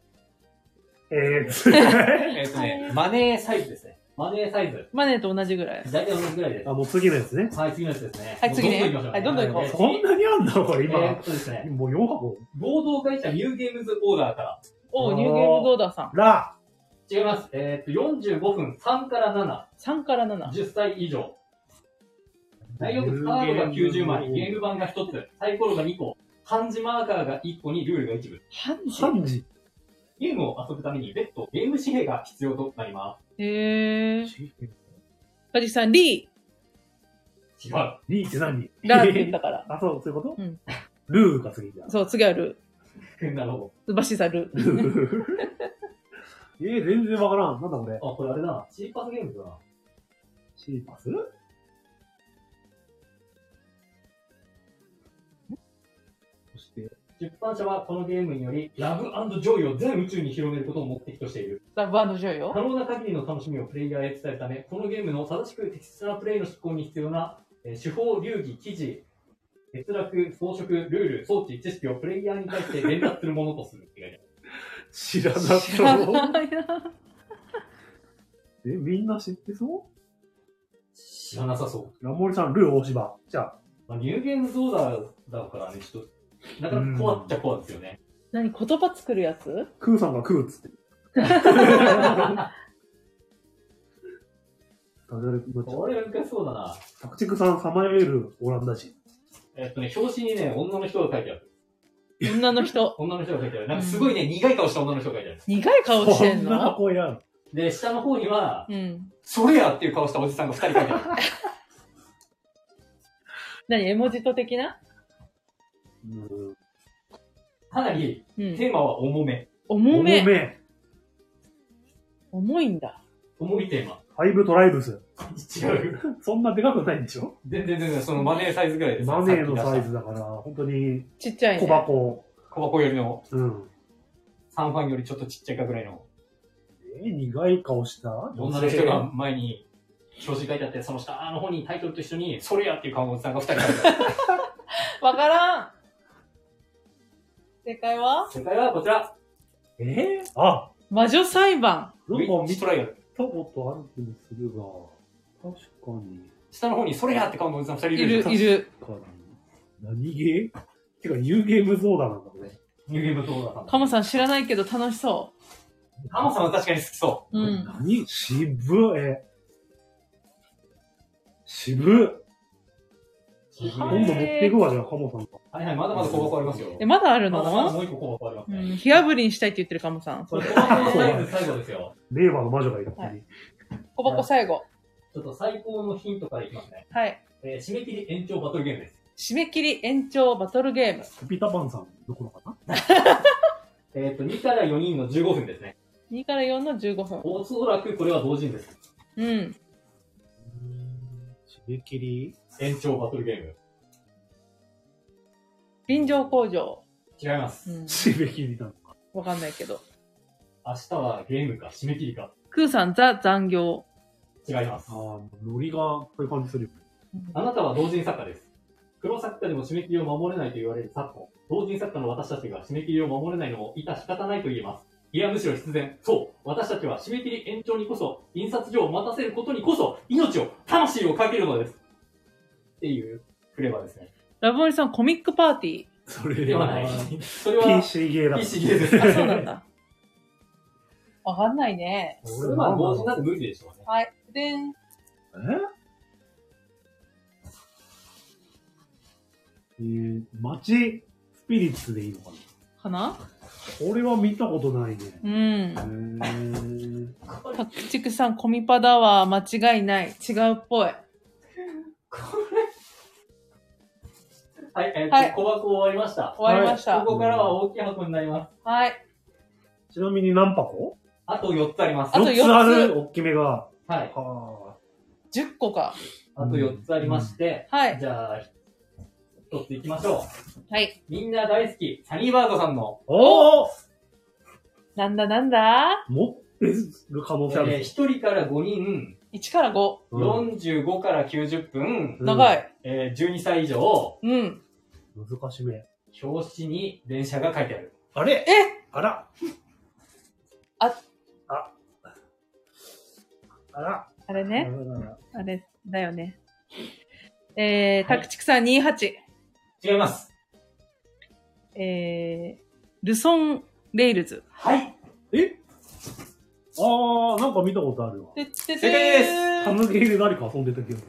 マネーサイズですね。マネーサイズ。 マネーと同じぐらい。 大体同じぐらいです。 あ、もう次のやつね。 はい、次のやつですね。 はい、次ね。はい、どんどん行こう。 そんなにあんだこれ今。 ですね。 もう4箱。 合同会社ニューゲームズオーダーから。 おニューゲームズオーダーさん。 ラ違います。45分3から7。 3から7。 10歳以上。内容物カードが90枚、ゲーム版が1つ、サイコロが2個、漢字マーカーが1個にルールが1部。 漢字ゲームを遊ぶために別途ゲーム紙幣が必要となります。 へー。かじさん、リー。違う。 リーって何？ ラーって言ったから。 あ、そういうこと？ うん。 ルーが次じゃん。 そう、次はルー。なるほど。バシさルー。全然わからん。なんだこれ。 あ、これあれだな。チーパスゲームだな。 チーパス？そして、 出版社はこのゲームにより、ラブ&ジョイを全宇宙に広めることを目的としている。 ラブ&ジョイを可能な限りの楽しみをプレイヤーへ伝えるため、このゲームの正しく適切なプレイの執行に必要な、手法、流儀、記事、閲楽、装飾、ルール、装置、知識をプレイヤーに対して伝達するものとするって書いてある。 知らなそう。 知らないな。 みんな知ってそう？ 知らなさそう。 ラモリさん、ルー大芝。じゃあ。 まあ、ニューゲームズオーダーだからね、ちょっと、なかなかコアっちゃコアですよね。 何言葉作るやつ？ クーさんがクーっつって。 これ難しそうだな。 タクチクさん、サマエル、オランダ人。 表紙にね、女の人が書いてある。 女の人。 女の人が書いてある。なんかすごいね、苦い顔した女の人が書いてある。 苦い顔してんの？ そんな箱やん。 で、下の方には、それやっていう顔したおじさんが2人書いてある。 何絵文字と的な？ かなり、テーマは重め。 重め。重いんだ。 重いテーマ。 ファイブトライブス。 違う。 そんなでかくないんでしょ？ 全然、そのマネーサイズぐらいです。 マネーのサイズだから、本当に。 ちっちゃいね。 小箱。 小箱よりの。 うん。 サンファンよりちょっとちっちゃいかぐらいの。 苦い顔した女の人が前に表紙書いてあって、その下の方にタイトルと一緒に、それやっていう顔のおじさんが2人書いてある。 わからん。正解はこちら。 あ、 魔女裁判。 なんか見たことある気もするが、確かに。 下の方にそれやって顔のおじさん2人いる。 いる。 何ゲー？ てか、ニューゲームゾーダなんだね。 ニューゲームゾーダさん。 カモさん知らないけど楽しそカモさんは確かに好きそう。 う。うん。 何渋渋今度持っていくわ、じゃあ、カモさんと。 はいはい、まだまだ小箱ありますよ。 まだあるのまだもう一個小箱ありますうね。 ん。火あぶりにしたいって言ってるカモさん。 これ小箱のサイズ最後ですよ。 令和の魔女がいる。 はい小箱最後。 ちょっと最高のヒントからいきますね。 はい。 締め切り延長バトルゲームです。 締め切り延長バトルゲーム。 ピーターパンさん、どこのかな 2から4人の15分ですね。 2から4の15分。 おそらくこれは同人です。 うん。 締め切り延長バトルゲーム。 臨場工場。 違います。 うん。 締め切りなのか。 わかんないけど。 明日はゲームか締め切りか。 クーさんザ残業。 違います。 ああ、ノリがそういう感じするよ。 あなたは同人作家です。黒作家でも締め切りを守れないと言われる昨今、同人作家の私たちが締め切りを守れないのも致し方ないと言えます。いや、むしろ必然。そう。私たちは締め切り延長にこそ、印刷所を待たせることにこそ、命を、魂をかけるのです。っていうフレーバーですね。 ラブモリさんコミックパーティー。 それではない。それは PC ゲーだ。 PC ゲーです。 あ、そうなんだ。わかんないね。 それは同人だと無理でしょうね。 はい。でん。 街スピリッツでいいのかなかなこれは見たことないね。 うん。タクチクさん、コミパだわ。間違いない。違うっぽい。 はい、 はい小箱終わりました。 終わりました。 ここからは大きい箱になります。 はい。 ちなみに何箱あと4つあります。 あと ?4 つある、大きめが。 はい。 は 10個か。 あと4つありまして、 はい。 じゃあ、1ついきましょう。 はい。 みんな大好き、サニーバードさんの、 おおなんだなんだ持ってる可能性ある。 1人から5人、 ?1 から5。 45から90分、 長い。 12歳以上、 うん。 難しめ。 表紙に電車が書いてある。 あれあらあらあれね。 ああれだよね。タクチクさん28。 違います。 ルソンレイルズ。 はい。 あー、なんか見たことあるわ。 正解ですタムゲーで誰か遊んでた気がす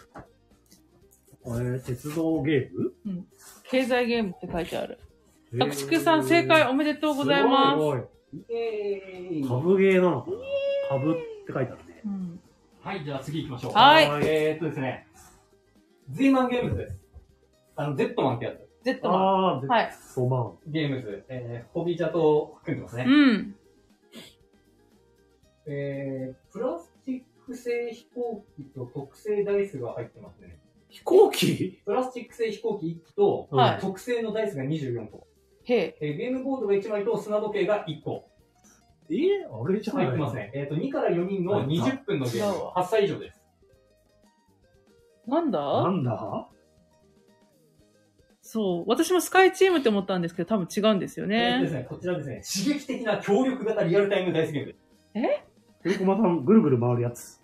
る。鉄道ゲーム経済ゲームって書いてある。タクチクさん正解おめでとうございます。 すごい。株ゲーなのかな株って書いてあるね。 うんはい、じゃあ次行きましょう。 はいですね、ズイマンゲームズです。ゼットマンってやつ。 ゼットマン。 あー、 はい。 ソマン。 ゲームズ、ホビーチャと組んでますね。 うん。 プラスチック製飛行機と特製ダイスが入ってますね。 飛行機プラスチック製飛行機1機と、 はい特製のダイスが24個。 へえ。 ゲームボードが1枚と砂時計が1個。 あれじゃない入ってますね。2から4人の20分のゲーム。8歳以上です。 なんだなんだそう。私もスカイチームって思ったんですけど、多分違うんですよね。 ですね、こちらですね、刺激的な協力型リアルタイムダイスゲームです。 ケルコマさん、ぐるぐる回るやつ。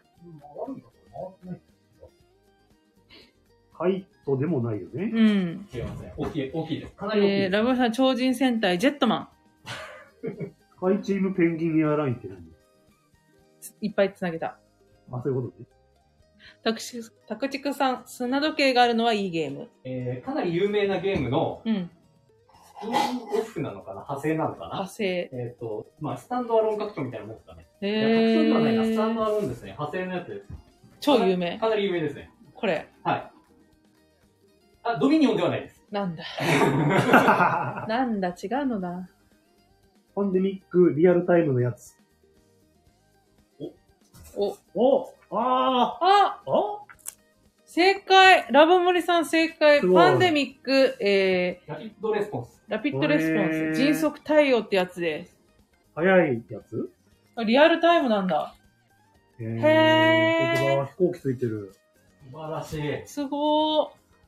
カイトでもないよね。 うん。 違いますね。大きいです。かなり大きいです。 ラブさん超人戦隊ジェットマスカイチームペンギンエアラインって何ン。いっぱいつなげた。 あ、そういうことね。 タクチクさん、砂時計があるのはいいゲーム。 かなり有名なゲームの、 うん。 スピンオフなのかな派生なのかな派生。 スタンドアローン拡張みたいなもんですかね。 へいや、拡張ではないな。スタンー。 ドアローンですね。派生のやつです。 超有名。 かなり有名ですね。 これ。 はい。ドミニオンではないです。 なんだ。なんだ、違うのだ。 パンデミックリアルタイムのやつ。 ああ正解ラブモリさん正解すごいパンデミック、 ラピッドレスポンス。 ラピッドレスポンス。迅速対応ってやつです。 早いやつリアルタイムなんだ。 へへー本当だ、飛行機ついてる。 素晴らしい。 すごー。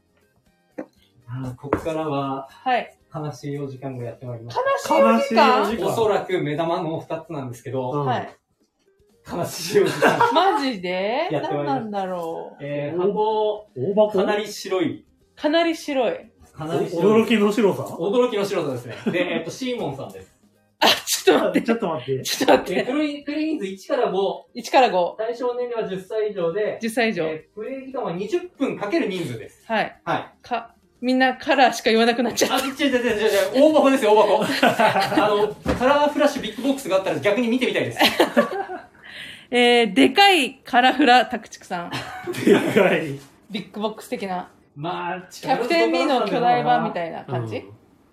ここからは、 はい。 悲しいお時間がやってまいりまし悲しいお時間悲しいお時間た。おそらく目玉の2つなんですけど、 うんはい。 悲しいお時間。 マジでやってまいりました何なんだろう。 箱、 大箱かなり白い。 かなり白い。 かなり驚きの白さ驚きの白さですね。で、シーモンさんです。 あ、ちょっと待って。 ちょっと待って。 ちょっと待って。 プレイ人数1から5。 1から5。 対象年齢は10歳以上で、 10歳以上。 プレイ時間は20分かける人数です。 はい。 はい。 みんなカラーしか言わなくなっちゃった。 違う、大箱ですよ、大箱。カラーフラッシュビッグボックスがあったら逆に見てみたいです。 でかいカラフラタクチクさん。 でかい。 ビッグボックス的な。 まあ、 キャプテン B の巨大版みたいな感じ、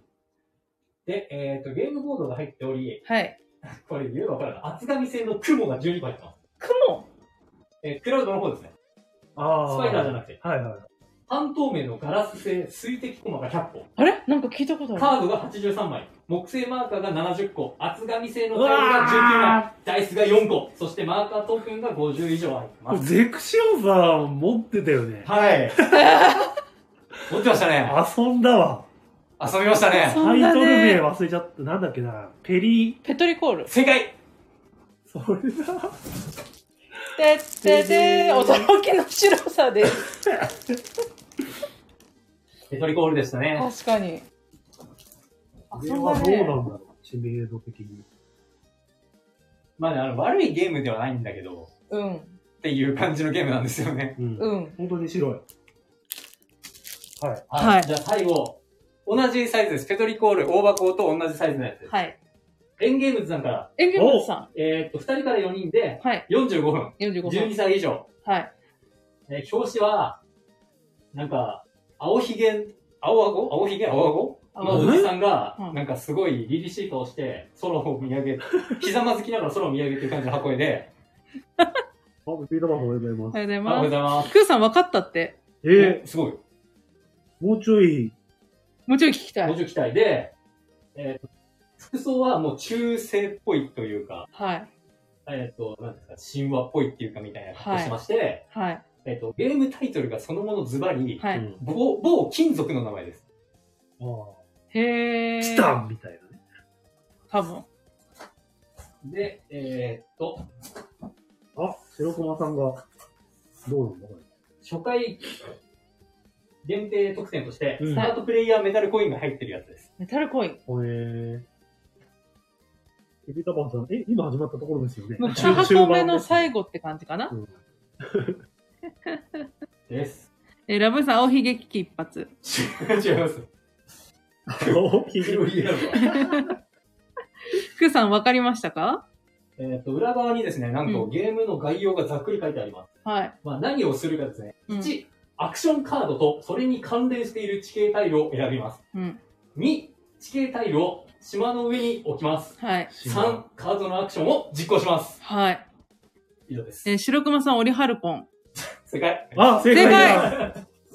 で、ゲームボードが入っており、 はい。 これ言えば分かるな。厚紙製の雲が12個入ってます。 雲クラウドの方ですね。スパイダーじゃなくて。 はいはい。 半透明のガラス製水滴コマが100個。 あれなんか聞いたことある。 カードが83枚。木製マーカーが70個。厚紙製のタイルが19枚。ダイスが4個。そしてマーカートークンが50以上入ってます。 ゼクシオンさん持ってたよね。 はい。持ってましたね。 遊んだわ。 遊びましたね。 タイトル名忘れちゃった。なんだっけな。ペトリコール。 正解。 それだ。 驚きの白さです。 ペトリコールでしたね。 確かに。 これはどうなんだろう、知名度的に。 まあね、悪いゲームではないんだけど、っていう感じのゲームなんですよね。 本当に白い。 はい。 じゃあ最後、同じサイズです。ペトリコール、大箱と同じサイズのやつです。 はい。 エンゲームズさんから。 エンゲームズさん。 2人から4人で、45分。12歳以上。 はい。 表紙は、なんか、青ひげ青顎のおじさんが、なんかすごい凛々しい顔して、空を見上げ、ひざまずきながら空を見上げてる感じの箱絵で。 ビートマンおはようございます。 おはようございます。 おはようございます。 クーさん分かったって。 すごい。 もうちょい聞きたい。 もうちょい聞きたい。で、服装はもう中世っぽいというか、 はい。 なんですか、神話っぽいっていうかみたいな格好してまして、 はい。 ゲームタイトルがそのものズバリ、 はい。 某金属の名前です。 へー。 チタンみたいなね。 多分。 で、 白駒さんが、どうなんだこれ。 初回限定特典として、 スタートプレイヤーメタルコインが入ってるやつです。 メタルコイン。 ビートマンさん、今始まったところですよね。 2箱目の最後って感じかな。 です。 ラブさん、青ひげ危機一発。 違います。 青ひげクーさん、わかりましたか？ 裏側にですね、なんとゲームの概要がざっくり書いてあります。 はい。 まあ何をするかですね。1、アクションカードとそれに関連している地形タイルを選びます。2、地形タイルを島の上に置きます。 はい。 3、カードのアクションを実行します。 はい。 以上です。 白熊さん、オリハルコン。 正解。 正解だ。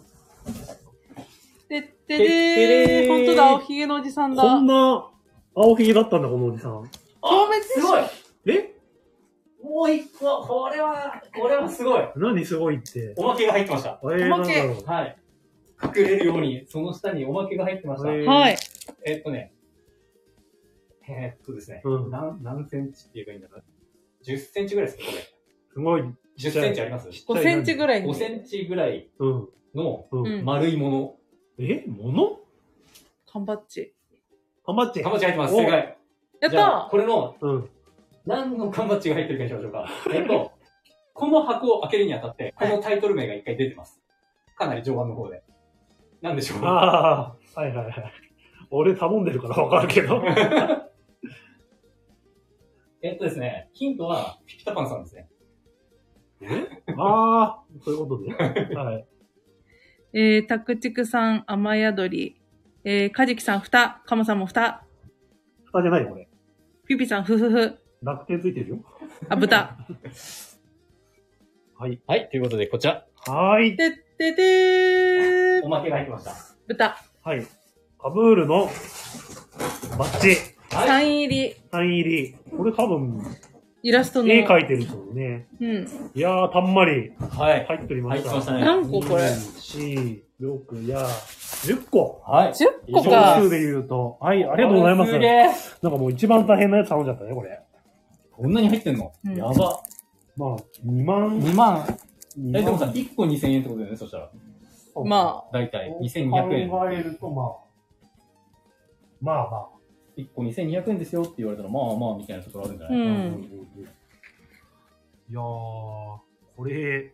本当だ、青ひげのおじさんだ。 こんな青ひげだったんだ、このおじさん。 すごい。もう一個、これはすごい。 何すごいって。 おまけが入ってました。 おまけ。 はい。隠れるように、その下におまけが入ってました。 はい。 ですね。何センチって言えばいいんだろう。10センチぐらいですね、これ。 すごい。 10センチあります ?5 センチぐらい。 5センチぐらいの丸いもの。 もの？ 缶バッジ。 缶バッジ入ってます。正解。 やったー。 これの、何の缶バッジが入ってるかにしましょうか。この箱を開けるにあたって、このタイトル名が一回出てます。かなり序盤の方で。なんでしょう。 はいはいはい。俺頼んでるからわかるけど。 ですね、ヒントは、ピピタパンさんですね。 そういうことで。はい。 タクチクさん、雨宿り。カジキさん、カモさんも蓋じゃないよ、これ。 ピピさん、ふふふ。 濁点ついてるよ。 豚。 はい。はい、ということで、こちら。 はい。 おまけが入ってました。 豚。 はい。カブールのバッジ。 サイン入り。 サイン入り。これ多分、 イラストの。 絵描いてる人ね。いやー、たんまり。 はい。 入っておりました。 入ってましたね。 何個これ ?4、6や、10個。 はい。 10個か。 総数で言うと。はい、ありがとうございます。なんかもう一番大変なやつ頼んじゃったね、これ。 こんなに入ってんの？やば。 まあ、2万。 2万。でもさ、1個2000円ってことだよね、そしたら。 まだいたい2200円。 考えると、まあ。 1個2200円ですよって言われたら、まあまあみたいなところあるんじゃないかな。 うんいやー、これ、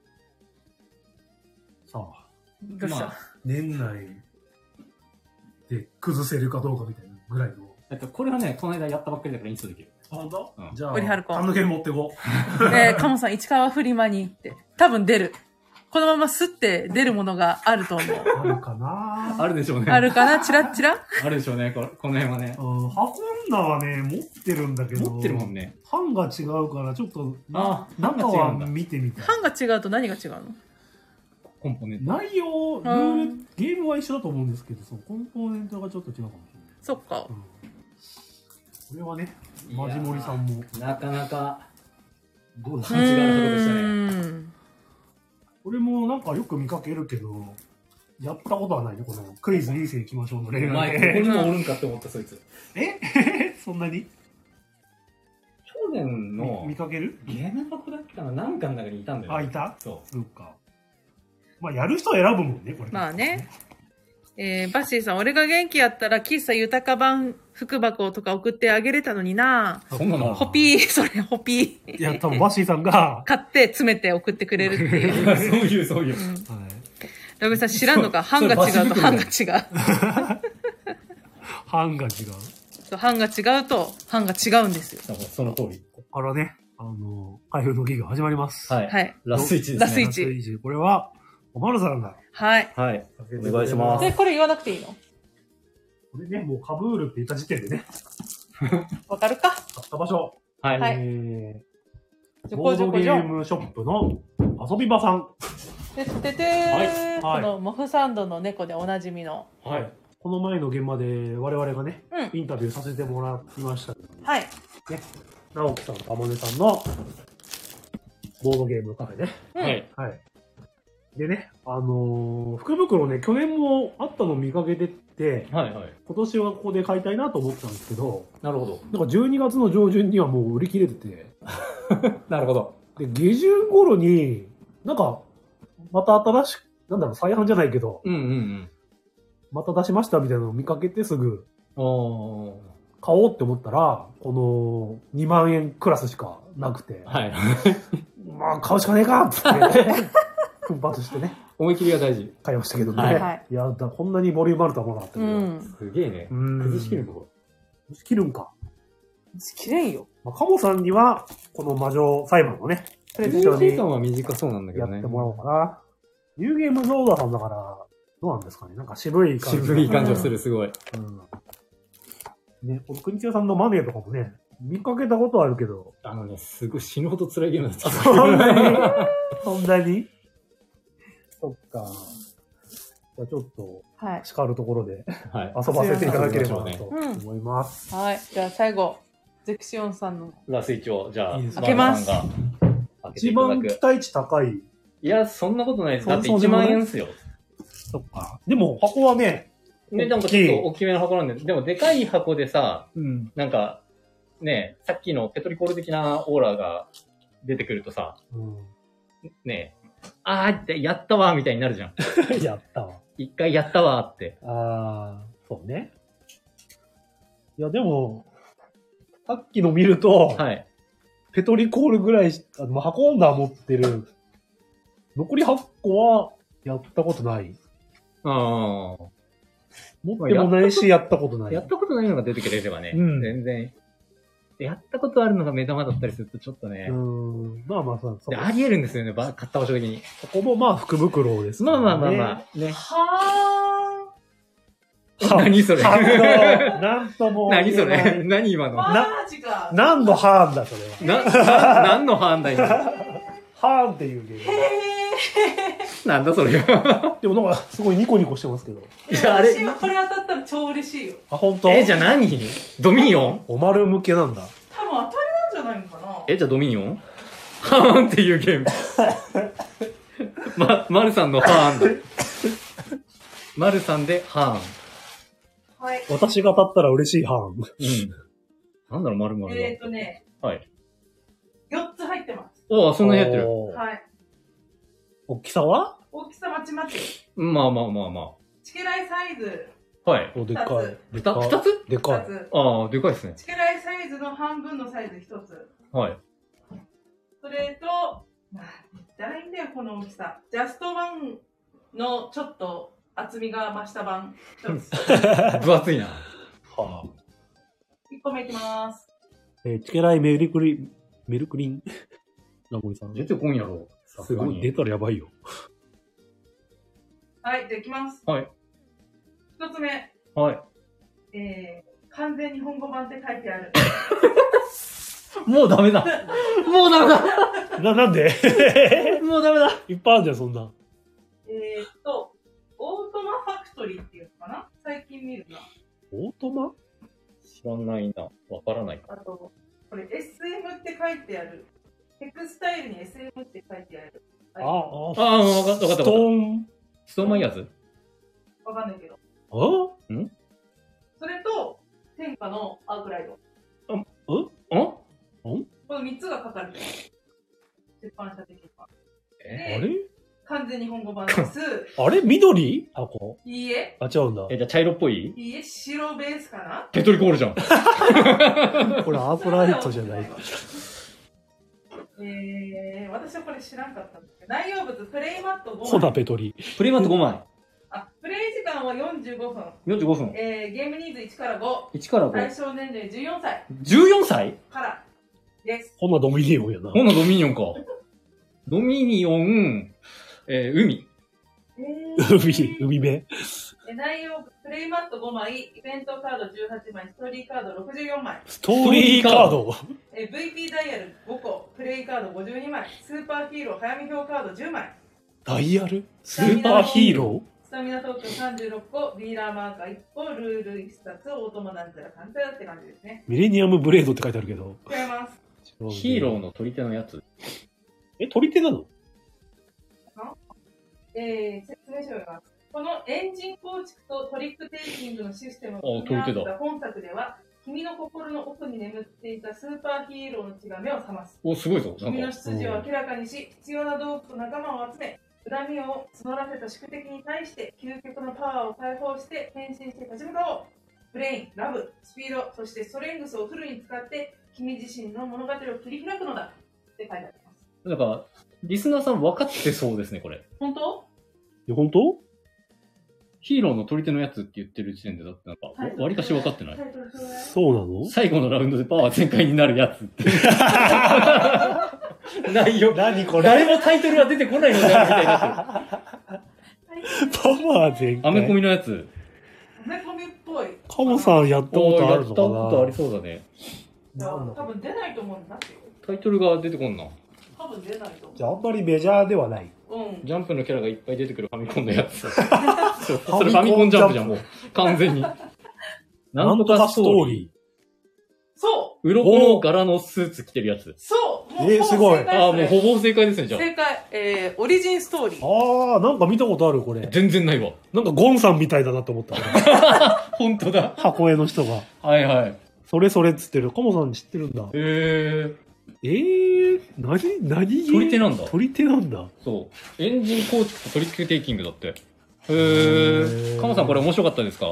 さあ、 どうした、 まあ年内で崩せるかどうかみたいなぐらいの。 これはね、この間やったばっかりだからインストできる。 あ、本当？ うんじゃあ、 オリハルコンあの件持ってこカモさん、市川フリマに行って。多分出る。このままスって出るものがあると思う。 う。あるかなあるでしょうね。 あるかなチラッチラあるでしょうね、この辺はね。 運んだはね、持ってるんだけど。 持ってるもんね。 版が違うから、ちょっと、 あ中は見てみたい。 版が違うと何が違うの？ コンポーネント。 内容、ルール、ゲームは一緒だと思うんですけど、そのコンポーネントがちょっと違うかもしれない。 そっか。 これはね、マジモリさんも。 なかなか、 どうだう違う箱でしたね。 ーん。 これもなんかよく見かけるけど、やったことはないね、このクイズいい線いきましょうの恋お前、 愛ここにで。 もおるんかって思った、そいつ。 そんなに去年の見かける？ ゲーム箱だっけかな、なんかの中にいたんだよ、 あ、いた？ そそうか。まあ、やる人選ぶもんね、これ。 まあね。バッシーさん、俺が元気やったら、喫茶豊版福箱とか送ってあげれたのにな。 う。そんなのホピー、それ、ホピー。 いや、多分バッシーさんが、 買って詰めて送ってくれるっていう。 そういう。 うんはい、 ラグさん知らんのか版が違うと版が違う。 版が違う。 そう版が違うと版が違うんですよ。 その通り。 ここからね、開封の儀が始まります。 はい。 はい。 ラスイチですね。 ラスイラスイチこれは、おまるさんが。 はい。 はい。お願いしますで、これ言わなくていいの？ これね、もうカブールって言った時点でね、 わかるか？ 買った場所。 はい。 はいちょこボードちょこちょ。 ゲームショップの遊び場さん。 でててはいこのモフサンドの猫でおなじみの。 はい。この前の現場で我々がね、 うん。 インタビューさせてもらいましたけど、 はい。 直樹さん、かもねさんのボードゲームカフェね。 うん。 はい。 はい。でね、福袋ね、去年もあったの見かけてて、 はい。はい。 今年はここで買いたいなと思ってたんですけど、 なるほど。 なんか12月の上旬にはもう売り切れてて、 なるほど。 で、下旬頃に、なんか、また新しく、なんだろう、再販じゃないけど、 うんうんまた出しましたみたいなのを見かけてすぐうん。おー。 買おうって思ったら、この2万円クラスしかなくて、 はい。 まあ買うしかねえかっつって、奮発してね、 思い切りが大事。 買いましたけどね。 はいはいいやだ、こんなにボリュームあるとは思わなかったけど。 うん。 すげえね。 うん崩しきるのこ崩しきるんか。 きれいよ。 まあ、カモさんには、この魔女裁判をね、 れ。 一緒に時間は短そうなんだけどね。 やってもらおうかな。ニューゲームゾーダーさんだから、どうなんですかね。なんか渋い感じ。 渋い感じがする、すごい。 うん。ね、この国千代さんのマネーとかもね、見かけたことはあるけど、 すごい死ぬほど辛いゲームだった。 そんなにそんなにそっか。じゃあちょっと、 はい。 叱るところではい。 遊ばせていただければな遊とびましょうね思います。 はい。じゃあ最後、ゼクシオンさんの。 ラスイチを、じゃあ、 いいです開けますマーさんが開けて一いただく番期待値高い。 いや、そんなことないです。だって1 そうでもない万円ですよ。 そっか。でも箱はね、 ね、なんかちょっと大きめの箱なんで、でもでかい箱でさ、 うん。 なんか、ね、さっきのペトリコール的なオーラが出てくるとさ、 うん、 ね、あーってやったわーみたいになるじゃん。 やったわ。 一回やったわーって。 ああ、そうね。いや、でも、さっきの見ると、 はい。 ペトリコールぐらいし、まあ、運んだ持ってる。残り8個は、やったことない。 あ持ってもないし、やったことなあ。 い。 やったことないのが出てくれればね、 うん全然。やったことあるのが目玉だったりするとちょっとね、 まあまあ、そうであり得るんですよね、買った場所的に。 そこもまあ、福袋です、 まあまあまあまあ、ね。 は何それなんとも。 何それ何今のー。マジか。 何のハーンだ、それは。 何の判断今ハーンっていうゲーム。 なんだそれでもなんか、すごいニコニコしてますけど。 いや、あれ、 私はこれ当たったら超嬉しいよ。 あ、本当？ じゃあ何ドミニオンお丸向けなんだ。 多分当たりなんじゃないのかな。 じゃあドミニオンハーンっていうゲーム。マルさんのハーンだ。マルさんでハーン。 はい。 私が当たったら嬉しいハーン。 うん。なんだろう、マルは。 ね、 はい。 4つ入ってます。 おそんなにやってる。 おーはい。 大きさは大きさまちまち。 まあまあまあまチケライサイズ。 あ。はい。 お、でかい。 二つでかい。 2つ。 ああ、でかいですね。 チケライサイズの半分のサイズ1つ。 はい。 それと、まあ、言ったらいいんだよ、この大きさ。ジャストワンのちょっと厚みが増した版1つ。 分厚いな。 はあ。 1個目いきます。 チケライメルクリン。ラモリさん。 出てこんやろ。 すごい、出たらやばいよ。 はい、じゃあいきます。 はい。 1つ目。 はい。 完全日本語版って書いてある。 もうダメだ。もうダメだ。 なんでもうダメだ。 いっぱいあるじゃん、そんな。 オートマファクトリーっていうのかな最近見るな。 オートマ知らないな。わからない。 あと、これ SM って書いてある。テクスタイルに SM って書いてある。 ああ、わかった。 ストーン。 ストーンマイヤーズわかんないけど。 あそれと、天下のアークライド。この3つが書かれてる。出版社的には。 あれ完全日本語版です。 あれ緑箱いいえ。 あ、違うんだ。 じゃあ茶色っぽいいいえ、白ベースかなペトリコールじゃん。 これアークライトじゃない。 私はこれ知らんかったんですけど、内容物、プレイマット5枚。 コナペトリ。 プレイマット5枚。 プレイ時間は45分。 45分。 ゲームニーズ1から5。 1から対 5。 象年齢14歳 14歳からです。 コナドミニオンやな。 ほな、ドミニオンか。ドミニオン、海。 海辺。 内容物、プレイマット5枚、イベントカード18枚、ストーリーカード64枚。 ストーリーカード。 VP ダイヤル5個、プレイカード52枚、スーパーヒーロー早見表カード10枚。 ダイヤルスーパーヒーロスタミナトークン36個、ディーラーマーカー1個、ルール1冊、オートマなんちゃらかんちゃらって感じですね。 ーミレニアムブレードって書いてあるけど。 違います。 ヒーローの取り手のやつ。 取り手なの説明書を読みます。このエンジン構築とトリックテイキングのシステムを取り手だ。 本作では、君の心の奥に眠っていたスーパーヒーローの血が目を覚ます。 お、すごいぞ。 君の出自を明らかにし、必要な道具と仲間を集め、恨みを募らせた宿敵に対して究極のパワーを解放して変身して立ち向かおう。ブレイン、ラブ、スピード、そしてストレングスをフルに使って君自身の物語を切り開くのだって書いてあります。 なんか、リスナーさん分かってそうですね、これ。 本当？ 本当ヒーローの取り手のやつって言ってる時点で、だってなんか、割かし分かってない。 そうなの最後のラウンドでパワー全開になるやつって。内容。 何これ誰もタイトルが出てこないのであるみたいになってる。 パワー全開。 アメコミのやつ。 アメコミっぽい。 カモさんやったことあるのかなやったことありそうだね。 多分出ないと思うんだってよ。 タイトルが出てこんな。 多分出ないと思う。 じゃああんまりメジャーではない。 うん。 ジャンプのキャラがいっぱい出てくるファミコンのやつ。それファミコンジャンプじゃん、もう。完全に。なんとかストーリー。 そう。 鱗の柄のスーツ着てるやつ。 そうもうすごい。 ああ、もうほぼ正解ですね、じゃあ。 正解。オリジンストーリー。 ああ、なんか見たことある、これ。 全然ないわ。 なんかゴンさんみたいだなと思った。 本当だ。 箱絵の人が。 はいはい。 それそれっつってる。カモさん知ってるんだ。何取り手なんだ。 取り手なんだ。 そう。エンジン構築とトリックテイキングだって。カモさんこれ面白かったですか？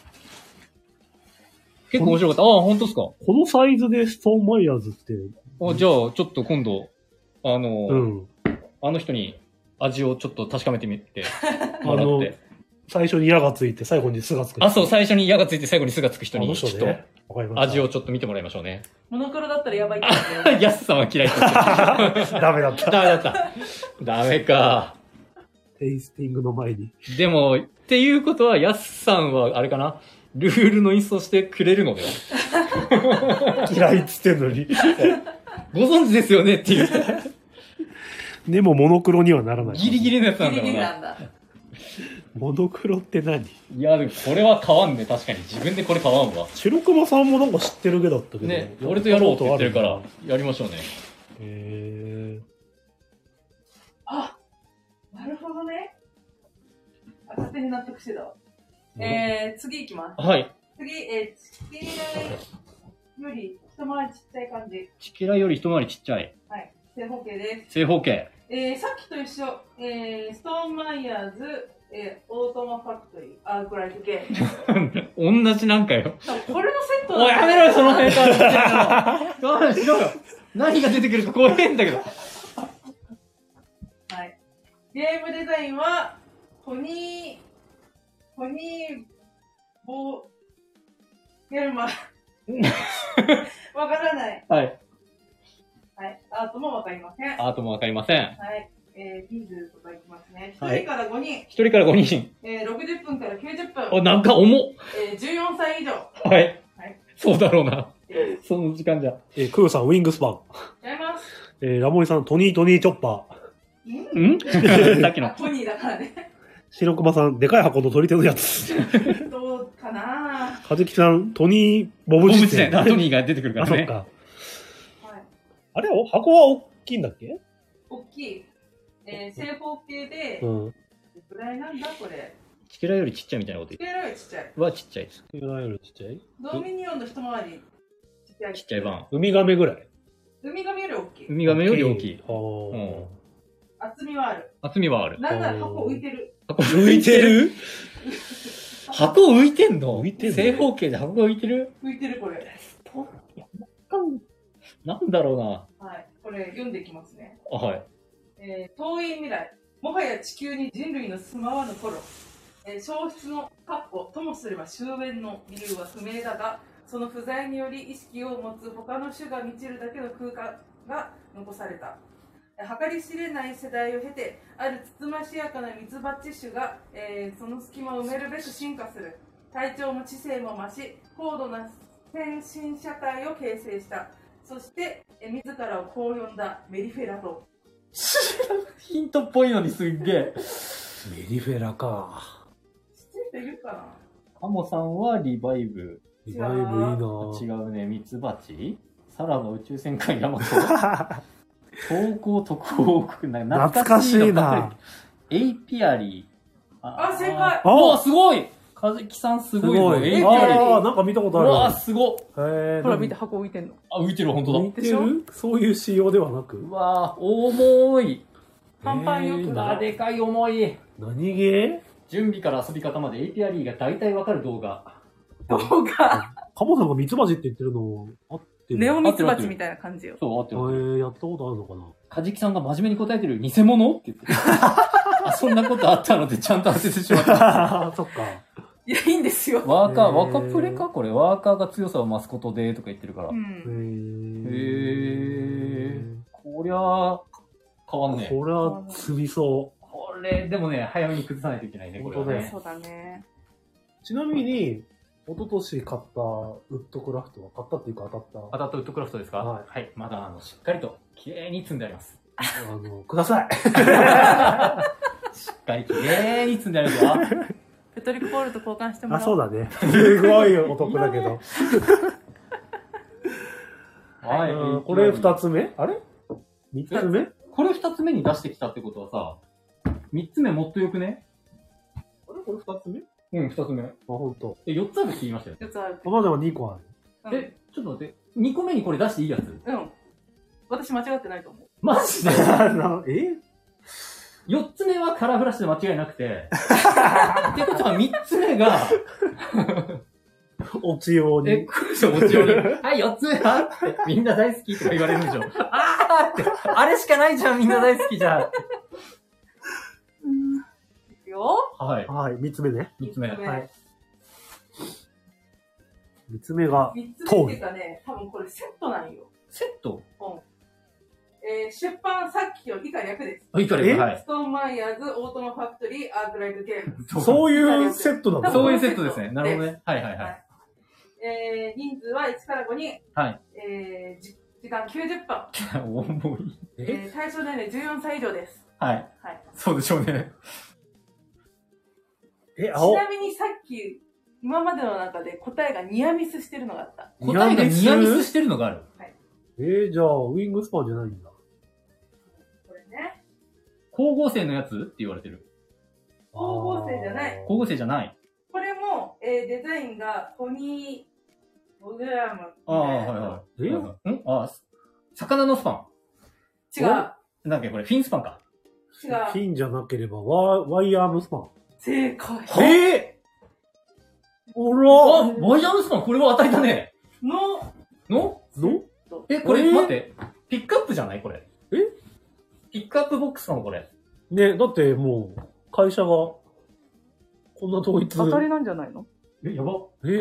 結構面白かった。ああ、本当ですか？ このサイズでストーンマイヤーズって。 じゃあ、ちょっと今度、あの人に味をちょっと確かめてみてもらって。 最初に矢がついて最後に巣がつく。 そう、最初に矢がついて最後に巣がつく人に、ちょっと味をちょっと見てもらいましょうね。 モノクロだったらやばいって言って。ヤスさんは嫌いって言ってダメだった。 ダメだった。ダメか。 テイスティングの前に。 でも、っていうことは、ヤスさんは、あれかな、ルールのインストしてくれるのでは？ 嫌いっつってんのに。 ご存知ですよねっていう。 でもモノクロにはならない。 ギリギリのやつなんだろうな。 ギリギリなんだ。 モノクロって何？ いや、でもこれは買わんね、確かに。自分でこれ買わんわ。 白熊さんもなんか知ってるけだったけど。 ね、俺とやろうって言ってるから、やりましょうね。 あ、なるほどね。勝手に納得してたわ。次行きます。 はい。 次、チキラより一回りちっちゃい感じ。 チキラより一回りちっちゃい。 はい。正方形です。 正方形。 さっきと一緒、ストーンマイヤーズ、オートマファクトリー、アークライトゲーム。 同じなんかよ。 これのセットおい、やめろよ、そのメーカーの我慢しろよ。何が出てくるか怖えんだけど。 はい。ゲームデザインは、トニー、ゲルマ。わからない。 はい。 はい。アートもわかりません。 アートもわかりません。 はい。人数とかいきますね。 はい 1人から5人。 1人から5人。 60分から90分。 お、なんか重っ。 14歳以上。 はい。はい。そうだろうな。その時間じゃ。 クヨさん、ウィングスパン。 違います。 ラモリさん、トニーチョッパー。さっきの。 トニーだからね。 白熊さん、でかい箱の取り手のやつ。 どうかなかずきさん、トニーボブ辞典。 トニーが出てくるからね。 あ、そっか。はい、あれ箱は大きいんだっけ？ 大きい。正方形で、 どれくらいなんだこれ。 チキラよりちっちゃいみたいなこと言って。 チキラよりちっちゃい。 はちっちゃいです。 チキラよりちっちゃい？ ドミニオンの一回りちっちゃい。 ちっちゃい版。 ウミガメぐらい？ ウミガメより大きい。 ウミガメより大きい。 厚みはある。 厚みはある。 なんなら箱浮いてる。 箱浮いてる箱浮いてんの？正方形で箱が浮いてる？ 浮いてるこれ。 なんだろうな。 はい。これ読んでいきますね。 はい。 遠い未来。もはや地球に人類の住まわぬ頃。消失のともすれば終焉の理由は不明だが、その不在により意識を持つ他の種が満ちるだけの空間が残された。計り知れない世代を経て、あるつつましやかなミツバチ種が、その隙間を埋めるべく進化する。体長も知性も増し、高度な先進社会を形成した。そして、自らをこう呼んだメリフェラと。 ヒントっぽいのにすっげえ。 メリフェラか。 知ってる人いるかな？ カモさんはリバイブ。 リバイブいいな。 違うね、ミツバチ？サラの宇宙戦艦ヤマト。東高特報国内懐かしいな。 エイピアリー。 あ、正解。 お、すごい。かずきさんすごいぞ。エイピアリー。 なんか見たことある。 うわ、すごっ。 ほら見て、箱浮いてんの。 あ、浮いてる、ほんとだ。 浮いてる？そういう仕様ではなく。 うわ、重い。 パンパンよくな。でかい重い。 何ゲー？ 準備から遊び方までエイピアリーが大体わかる動画。 動画。 カモさんがミツバチって言ってるの合ってる？ ネオミツバチみたいな感じよ。 そう、合ってる。 やったことあるのかな？ カジキさんが真面目に答えてる偽物って言ってあ、そんなことあったのでちゃんと当ててしまった。 そっか。 いや、いいんですよ。 ワーカープレかこれ。ワーカーが強さを増すことでとか言ってるから。 うん、 こりゃ、変わんねえ。 これは積みそう。 これ、でもね、早めに崩さないといけないね、これはね。 そうだね。 ちなみに、一昨年買ったウッドクラフトは、買ったっていうか当たった。 当たったウッドクラフトですか？ はい。 はい。まだ、しっかりと、綺麗に積んであります。 ください。 しっかり綺麗に積んでありますよ。 ペトリコポールと交換してもらおう。 あ、そうだね。すごいお得だけど。 はい。 これ二つ目？あれ？三つ目？ これ二つ目に出してきたってことはさ、三つ目もっとよくね？ あれこれ二つ目？ うん、二つ目。あ、 ほんと。 四つあるって言いましたよ。 四つある。 まだ2個ある。 ちょっと待って。二個目にこれ出していいやつ？ うん。私間違ってないと思う。 マジで4つ目はカラーフラッシュで間違いなくて。ってことは3つ目が、 おちように。 おちように。はい、4つ目はってみんな大好きとか言われるんでしょ。あーって、あれしかないじゃん、みんな大好きじゃん。 いくよ。 はい。 はい、3つ目ね。 3つ目。はい。 3つ目が、 3つ目っていうかね、多分これセットなんよ。 セット？ うん。出版さっきより以下略です。 以下略、はい。 ストーンマイヤーズ、オートマファクトリー、アークライトゲーム。 そういうセットなの？ そういうセットですね。なるほどね。はいはいはい。 人数は1から5人。 はい。 時間90分。 重い。 対象年齢14歳以上です。 はい。 はい。 そうでしょうね。 ちなみにさっき、今までの中で答えがニアミスしてるのがあった。 答えがニアミスしてるのがある？ はい。 じゃあ、ウィングスパンじゃないんだ。 これね。 光合成のやつって言われてる。 光合成じゃない。 光合成じゃない。 これも、デザインがトニー・ボグラム。 ああ、はいはい。魚のスパン。 違う。 なんだっけこれ、フィンスパンか。 違フィンじゃなければ、ワイヤームスパン。 正解。 おらワイヤームスパン、これは当たりだね。 の、 のこれ、待って。ピックアップじゃないこれ。ピックアップボックスなのこれ。 ね、だってもう、会社が、こんな統一。 当たりなんじゃないの？ やば。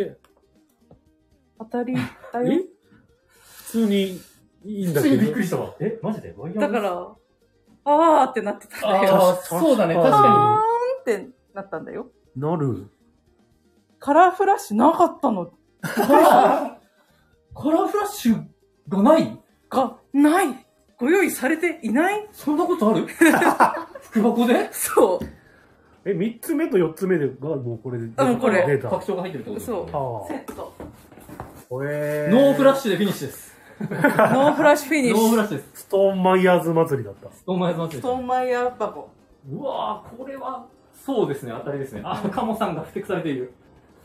当たりだよ。 普通にいいんだけ普通にびっくど。 りしたわ。マジでワイヤームスパンだから、あーってなってたんだよ。 そうだね、確あかーんってなったんだよ。 なる。 カラーフラッシュなかったのに。カラーフラッシュがないが、ない。ご用意されていない。 そんなことある福箱でそう。 3つ目と4つ目でがもうこれで。 もうこれデータ。 拡張が入ってるってことですそう。 はセット。 ノーフラッシュでフィニッシュです。 ノーフラッシュフィニッシュ。 ノーフラッシュです。 ストーンマイヤーズ祭りだった。 ストーンマイヤーズ祭りです。 ストーンマイヤー箱。 うわぁ、これは、そうですね、当たりですね。カモさんが不適されている。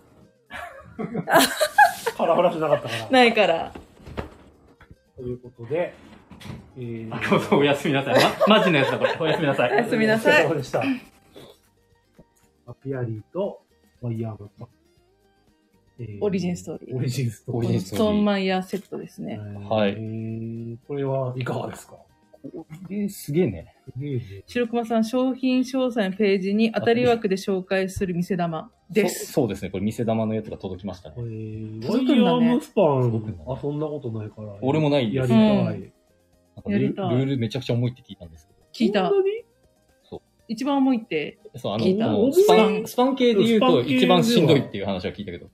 カラーフラッシュなかったから。 ないから。 ということで、 カモさんおやすみなさい。マジのやつだ、これ。おやすみなさい。 おやすみなさいお疲れ様でした。アピアリーとワイヤームスパン。 オリジンストーリー。 オリジンストーリー。 オリジンスストーンマイヤーセットですね。 はいこれはいかがですか？ すげえね。 白熊さん、商品詳細のページに当たり枠で紹介する店玉です。 そうですね。これ店玉のやつが届きましたね。 ワイ届くんだねヤームスパン、 届くんだね遊んだことないから。 俺もないですやりたい。 うんなんかやりたいルールめちゃくちゃ重いって聞いたんですけど。 聞いたそん。なに一番重いって、 そう、 聞いたこのスパン系で言うとスパン系では一番しんどいっていう話は聞いたけど。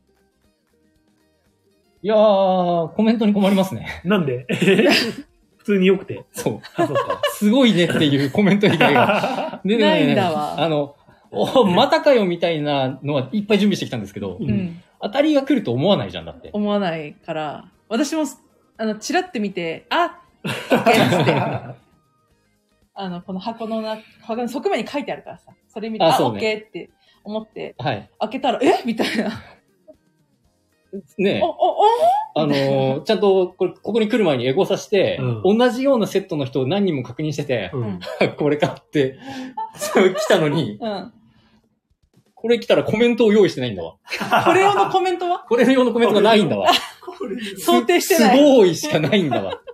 いやー、コメントに困りますね。 なんで普通に良くて。 そう。 あ、そうか。 すごいねっていうコメント以外が。でねないんだわまたかよみたいなのはいっぱい準備してきたんですけど、 うん、 当たりが来ると思わないじゃんだって。 思わないから、私も、チラって見て、あ、オッケーって。この箱の側面に書いてあるからさ、それ見て、オッあそうねケーって思って、 はい。 開けたら、みたいな。 ねお、 ちゃんとここに来る前にエゴさして、 う同じようなセットの人を何人も確認してて、 うんこれかって、そう来たのに、 うん。 これ来たらコメントを用意してないんだわ。 これ用のコメントはこれ用のコメントがないんだわ。 想定してない。 すごいしかないんだわ。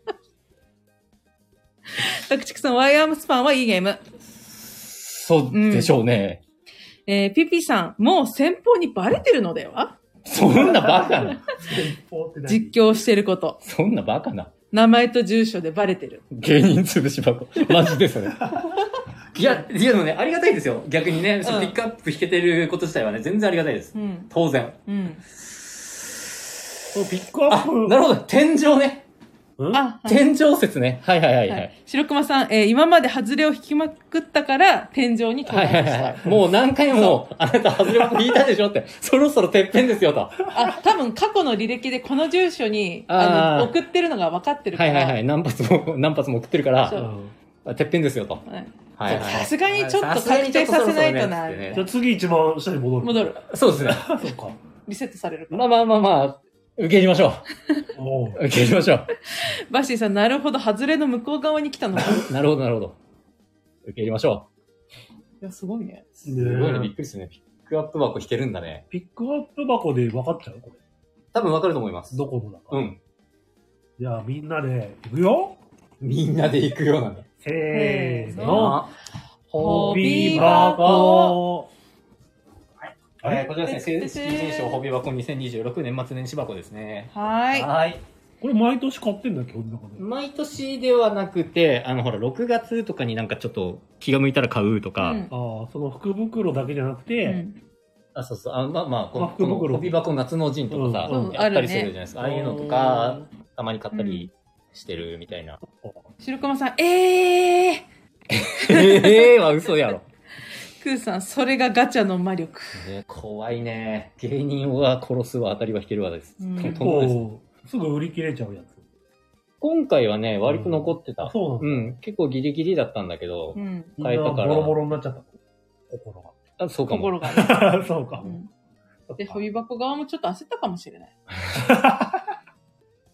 タクチクさん、ワイアームスパンはいいゲーム。 そうでしょうね。 ピピさん、もう先方にバレてるのでは？ そんなバカな。 実況してること。 そんなバカな。 名前と住所でバレてる。 芸人潰し箱。マジでそれ。いや、でもね、ありがたいですよ。逆にね、そのピックアップ弾けてること自体はね、全然ありがたいです。 うん。 当然。 うん。 ピックアップ。 なるほど。天井ね。 あ、はい天井説ね。はいはいはいははいい。白熊さん、今まで外れを引きまくったから、天井に到はいはい達した。 はい。もう何回も、あなた外れ箱引いたでしょって、そろそろてっぺんですよと。 あ、多分過去の履歴でこの住所に、 あー送ってるのが分かってるから。 はいはいはい。何発も送ってるかそうら、てっぺんですよと。 はいはいはい。 さすがにちょっと確定させないとな、みたいなじゃあ次一番下に戻る。 戻る。 そうですね。 そうか。 リセットされるから。 まあ、受け入れましょおうう。受け入れましょバッシーさん、なるほど、外れの向こう側に来たのか。 う。なるほどなるほど。受け入れましょいや、すごいね。 う。すごいね、びっねくりするね。ピックアップ箱引けるんだね。 ピックアップ箱で分かっちゃうこれ。 多分わかると思います。 どこのだか。 うん。 じゃあみんなで、いくよみんなで行くようなんだ。 せーせーの。 ホホビービー箱箱。 こちらですね、成績人賞ホビー箱2026年末年始箱ですね。 はーい。 はい。 これ毎年買ってんだっけ、この中で。 毎年ではなくて、ほら、6月とかになんかちょっと気が向いたら買うとか、 うんああ、その福袋だけじゃなくて、 うんあ、そうそう、この福袋ホビー箱夏の陣とかさ、 うんやったりするじゃないですか。 あるねああいうのとか、たまに買ったりしてるみたいな。 白熊さん、 ええは嘘やろ。 クーさん、それがガチャの魔力。 ね、怖いね。芸人は殺すわ、当たりは引けるわです。 うん結とんでもないです構、すぐ売り切れちゃうやつ。 今回はね、割と残ってた。 そうなんだ。 うん、結構ギリギリだったんだけどう、ん。 変えたからボロボロになっちゃった。心あそうかも。 心がね。 が。そうかう。んで、ホビー箱側もちょっと焦ったかもしれない。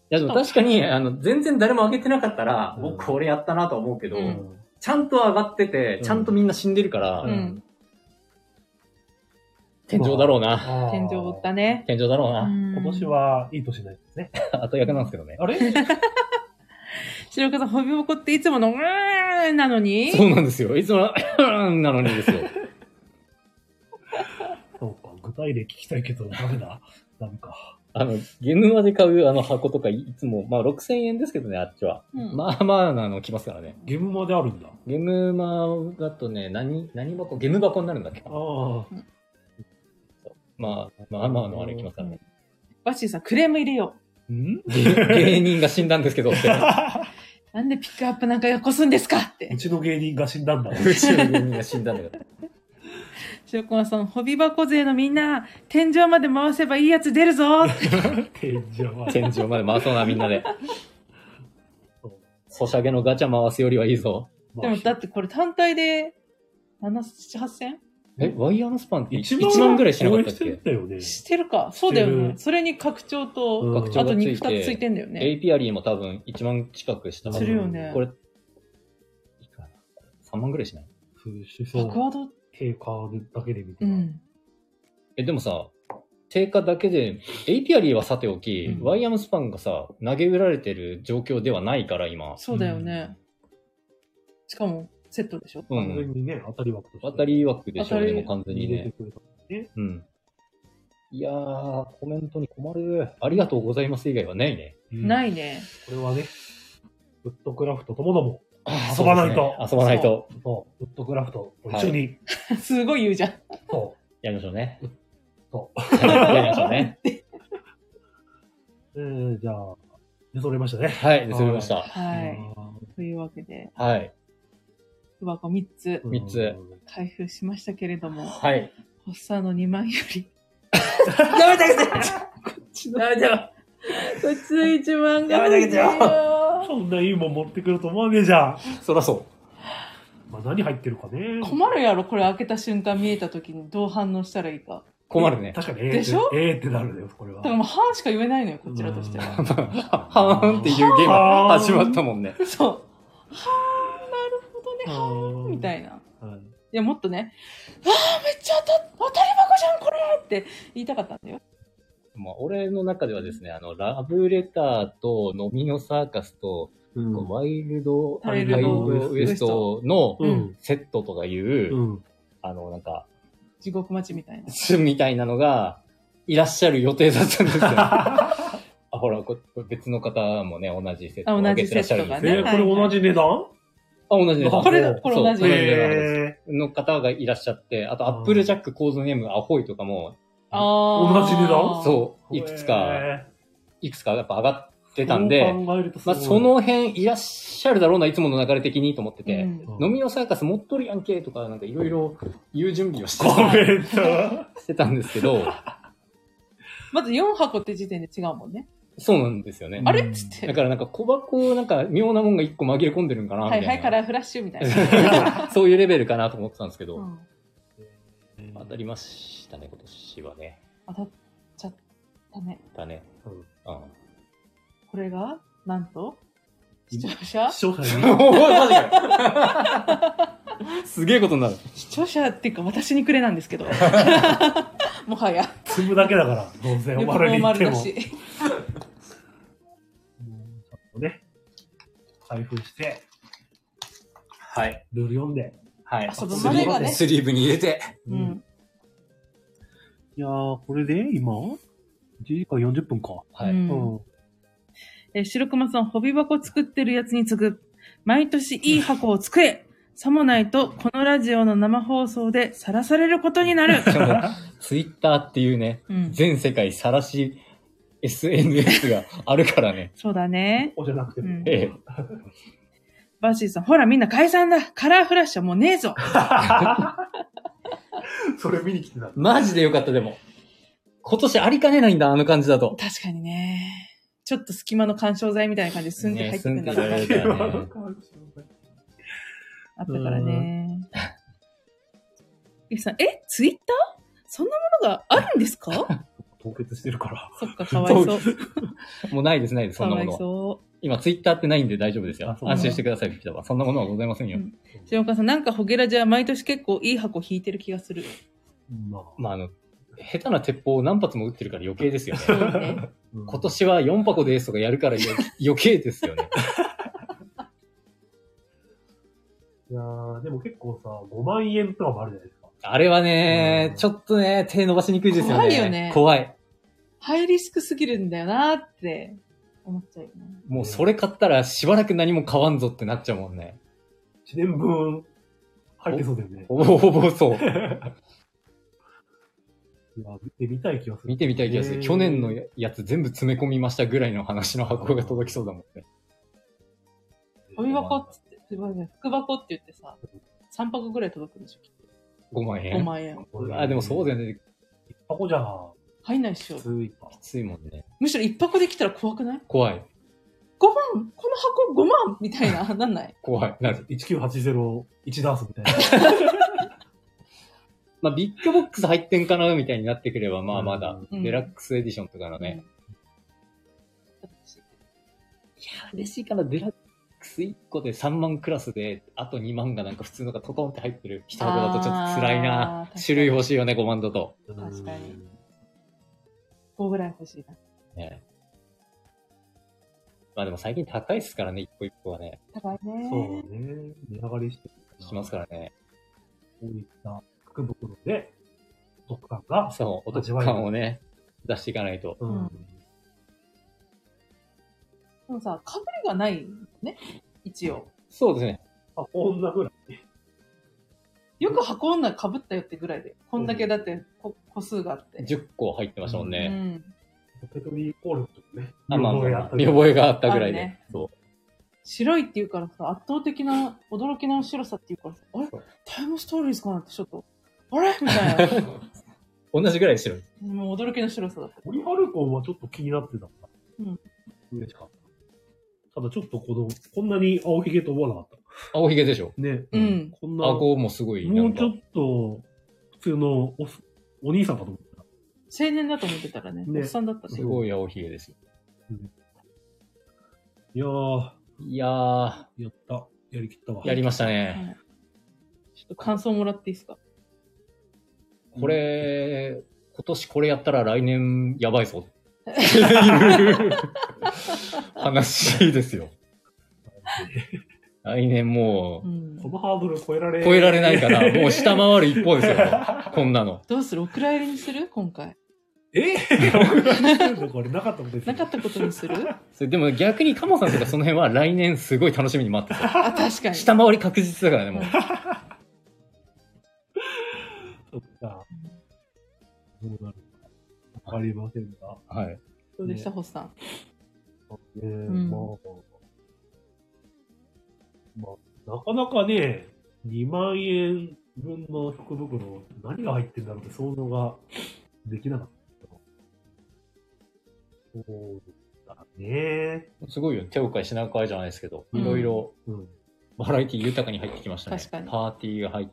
や、でも確かに、全然誰も上げてなかったら、僕これやったなと思うけど、ちゃんと上がってて、ちゃんとみんな死んでるから、天井だろうな。 天井だね。 天井だろうな。 今年はいい年ないですね。 後役なんですけどね。 あれ白岡さん、ホビボコっていつものなのにそうなんですよ。いつもなのにですよ。 そうか、具体例聞きたいけど、ダメだ。ダメか。 ゲームマで買う箱とかいつも、まあ6000円ですけどね、あっちは。まあまあ来ますからね。 ゲームまであるんだ。 ゲームマだとね、何箱ゲーム箱になるんだっけ。ああ。まあのあれ来ますからね。 バッシーさん、クレーム入れよう。芸人が死んだんですけどって。 なんでピックアップなんかよこすんですかって。 うちの芸人が死んだんだ。 うちの芸人が死んだんだよ。 白駒さん、ホビ箱勢のみんな、天井まで回せばいいやつ出るぞ天井まで回そうな、みんなで。ソシャゲのガチャ回すよりはいいぞ。 でもだってこれ単体で、7、8000? ワイヤーのスパンって1万ぐらいしなかったっけ？ してるか。そうだよね。それに拡張と、あと2つついてんだよね。 エイピアリーも多分1万近くしたはず。 するよね。 これ、いくら3万ぐらいしない？ バクワード定価だけで見てでもさ、定価だけで、エイピアリーはさておき、ワイヤーのスパンがさ、投げ売られてる状況ではないから、今。 そうだよね。しかも、セットでしょ？ 完全にね、当たり枠として。 当たり枠でしょ、でも完全にね。いやー、コメントに困る。ありがとうございます以外はないね。 ないね。 これはね、ウッドクラフトともども遊ばないと。 遊ばないと。 そう。ウッドクラフトと一緒に。 すごい言うじゃん。 そう。 やりましょうね。 そう。 やりましょうね。 じゃあ、出揃いましたね。 はい、出揃いました。 はい。というわけで。 はい。 箱3つ。 3つ。 開封しましたけれども。 はい。 発作の2万より。 やめてあげてやめてよこっちの1万が。 やめてあげてよそんないいもん持ってくると思わねえじゃん。 そらそう。 まあ何入ってるかね。 困るやろ、これ開けた瞬間見えた時にどう反応したらいいか。 困るね。 確かにでしょ？ ってなるね、これは。 だからもう、はんしか言えないのよ、こちらとしては。 はーんっていうゲームが始まったもんね。 そう。はーん、なるほどね、はーん、みたいな。いや、もっとね、あー、めっちゃ当たり箱じゃん、これって言いたかったんだよ。 まあ、俺の中ではですね、ラブレターと飲みのサーカスと、ワイルドウエストのセットとかいう、なんか、 地獄町みたいな。 みたいなのが、いらっしゃる予定だったんですよ。ほら、これ別の方もね、同じセットを上げてらっしゃるんですね。 これ同じ値段？ 同じ値段。 これ同じ値段の方がいらっしゃって、あと、アップルジャックコードネームアホイとかも、 同じ値段？ そう、いくつかやっぱ上がってたんで、まあその辺いらっしゃるだろうな、いつもの流れ的にと思ってて、飲みのサーカス持っとるやんけとか、なんかいろいろ言う準備をしてたんですけど、 まず4箱って時点で違うもんね。 そうなんですよね。 あれっつって。 だからなんか小箱、なんか妙なもんが1個紛れ込んでるんかなみたいな。 はいはい、カラーフラッシュみたいな。 そういうレベルかなと思ってたんですけど、当たりましたね、今年はね。 当たっちゃったね。 だね。 これが、なんと、視聴者にマジかよ。すげえことになる。 視聴者っていうか私にくれなんですけど。もはや。 積むだけだから、どうせお丸に行っても。ね、開封して、 はい。 ルール読んで、 はい。 遊ぶまでがね。 スリーブに入れて。 いやー、これで今 ?1 時間40分か。 はい。 白熊さん、ホビ箱作ってるやつに次ぐ、毎年いい箱を作れさもないと、このラジオの生放送で晒されることになる。 ツイッターっていうね、全世界晒し SNS があるからね。 そうだね。 じゃなくても。 バーシーさん、ほらみんな解散だ。カラーフラッシュはもうねえぞ。 それ見に来てた。 マジでよかった、でも。今年ありかねないんだ、あの感じだと。 確かにね。ちょっと隙間の干渉剤みたいな感じでスンって入ってくるんだろうね。あったからね。ゆきさん、ツイッターそんなものがあるんですか？ 凍結してるから。 そっか、かわいそう。 もうないです、ないです、そんなものは。 かわいそう。 今、ツイッターってないんで大丈夫ですよ。安心してください、ピピタは。そんなものはございませんよ。 下岡さん、なんかホゲラジは毎年結構いい箱引いてる気がする。 まあ、下手な鉄砲を何発も撃ってるから余計ですよね。 そうね。 今年は4箱ですとかやるから余計ですよね。 いやー、でも結構さ、5万円とかもあるじゃないですか。 あれはね、ちょっとね、手伸ばしにくいですよね。 怖いよね。 怖い。 ハイリスクすぎるんだよなって思っちゃうよね。 もうそれ買ったらしばらく何も買わんぞってなっちゃうもんね。 1年分入ってそうだよね。 ほぼほぼそう。 いや、見てみたい気がする。 見てみたい気がする。去年のやつ全部詰め込みましたぐらいの話の箱が届きそうだもんね。 飛び箱っつって、福箱って言ってさ、3箱ぐらい届くんでしょ、きっと。 5万円。 5万円。 あ、でもそうだよね。 1箱じゃん。 入んないっしょ。 きついか。 きついもんね。 むしろ1箱できたら怖くない？ 怖い。 5万この箱5万みたいな、なんない？ 怖い。なる。 19801ダースみたいな。 まあ、ビッグボックス入ってんかなみたいになってくれば、まあまだ、デラックスエディションとかのね。いや、嬉しいかな。デラックス1個で3万クラスで、あと2万がなんか普通のがトトンって入ってる1箱だとちょっと辛いな。種類欲しいよね、5万だと。 確かに。5ぐらい欲しいな。 ね。まあでも最近高いっすからね、一個一個はね。 高いね。 そうね。値上がりしてしますからね。 こういった福袋で、お得感が。 そう、お得感をね、出していかないと。 うん。でもさ、被りがないね。一応。 そうですね。 あ、こんなぐらい。 よく箱女被ったよってぐらいで。こんだけだって個数があって。 10個入ってましたもんね。 うん。 ペトリーコールとかね。 あ、まあ、見覚えがあったぐらいで。ね、そう。 白いって言うからさ、圧倒的な驚きの白さって言うからさ、あれタイムストーリーズかなってちょっと、あれみたいな。 同じぐらい白い。 もう驚きの白さだった。 オリハルコンはちょっと気になってた。 うん。 嬉しかった。ただちょっとこんなに青ひげと思わなかった。 青ひげでしょ。 ね。 うん。 こんな。 顎もすごい。 もうちょっと、普通のお兄さんかと思った。 青年だと思ってたらね、おっさんだったすごい青ひげですよ。 いやー。やった。やりきったわ。 やりましたね。 ちょっと感想もらっていいですか？ これ、今年これやったら来年やばいぞ。っていう話ですよ。来年もう、このハードル超えられないから、もう下回る一方ですよ。こんなの。 どうする？お蔵入りにする？今回。 これなかったことです。 なかったことにする？ でも逆にカモさんとかその辺は来年すごい楽しみに待ってた。 あ、確かに。 下回り確実だからね、もう。 そっか。どうなるか。わかりませんが。 はい。 どうでした、ホッさん。 まあ、なかなかね、2万円分の福袋、何が入ってるんだろうって想像ができなかったけど。そうだね。 すごいよ。手を変え品変えじゃないですけど、いろいろ、バラエティ豊かに入ってきましたね。 確かに。 パーティーが入って、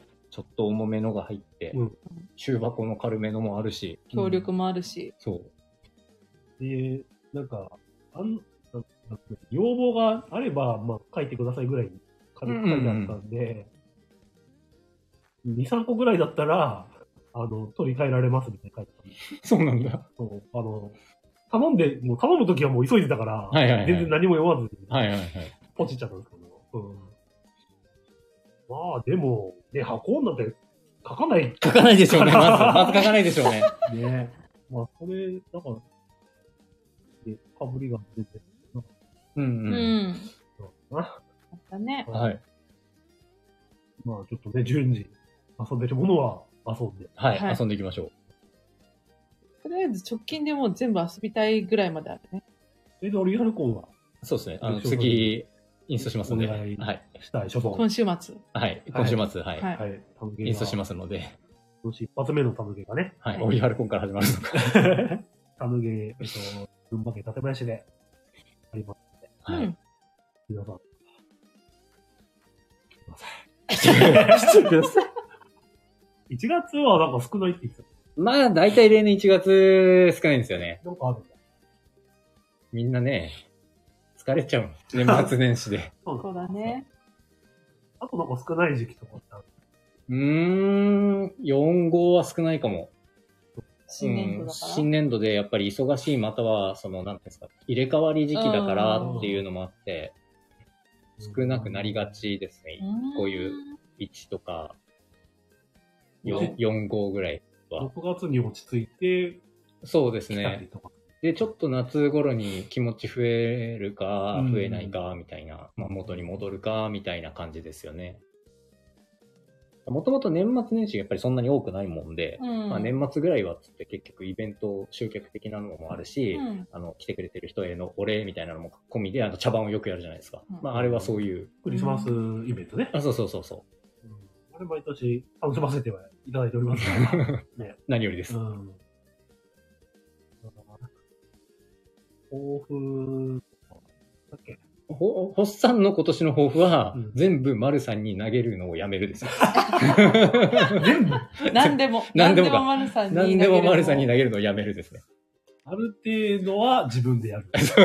ちょっと重めのが入って、中箱の軽めのもあるし。 協力もあるし。 そう。 で、なんか、要望があれば、まあ、書いてくださいぐらいに軽く書いてあったんで、2、3個ぐらいだったら、取り替えられますみたいな書いてあった。そうなんだ。 そう、頼むときはもう急いでたから、全然何も読まずに、ポチっちゃったんですけど、まあ、でも、ね、箱女って書かないでしょうね。まず書かないでしょうね。 ね。まあ、それ、だから、かぶりが出て。 あったね。 はい。 まあ、ちょっとね、順次、遊んでるものは遊んで。 はい、遊んでいきましょう。 とりあえず直近でもう全部遊びたいぐらいまであるね。 オリハルコンはそうですね。次、インストしますので。はい。 したい、初本。 今週末。 はい。今週末、はい。 はい。 インストしますので。 今年一発目のタムゲがね。 はい。オリハルコンから始まるのか。 タムゲ、群馬県館林でありますので。 はい。 皆さん。 来てください。 1月はなんか少ないって言ってた。 まあ、だいたい例年1月少ないんですよね。 なんかあるんだ。 みんなね、疲れちゃう。年末年始で。 そうだね。 あとなんか少ない時期とかってある。 4号は少ないかも。 新年度だから。 新年度でやっぱり忙しい、または、なんていうんですか、入れ替わり時期だからっていうのもあって、少なくなりがちですね。こういう1とか4号ぐらいは。 6月に落ち着いて、 そうです来たりね。 とか。 で、ちょっと夏頃に気持ち増えるか、増えないか、みたいな、まあ、元に戻るか、みたいな感じですよね。もともと年末年始がやっぱりそんなに多くないもんで、まあ、年末ぐらいはつって結局イベント集客的なのもあるし、来てくれてる人へのお礼みたいなのも込みで、茶番をよくやるじゃないですか。まあ、あれはそういう。 クリスマスイベントね。 あ、そうそうそうそう。 あれ毎年楽しませてはいただいておりますね。 何よりです。 抱負だっけ？ ホッサンの今年の抱負は、全部丸さんに投げるのをやめるですよ。 全部何でも丸さんに投げる。 何でも丸さんに投げるのをやめるですね。 ある程度は自分でやる。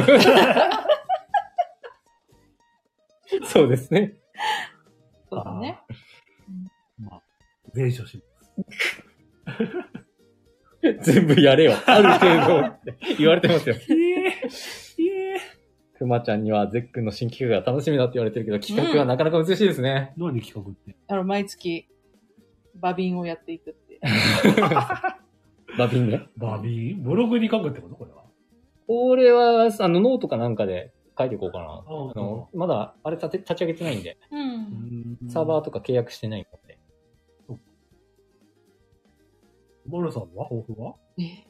そうですね。 そうだね。 まあ、全処します。全部やれよ。ある程度って言われてますよ。くまちゃんにはゼックンの新企画が楽しみだって言われてるけど、企画はなかなか難しいですね。 何企画って？ 毎月、バビンをやっていくって。 バビンね。 バビン？ブログに書くってことこれは。 これは、ノートかなんかで書いていこうかな。まだ、あれ立ち上げてないんで。サーバーとか契約してないので。 マルさんは抱負は？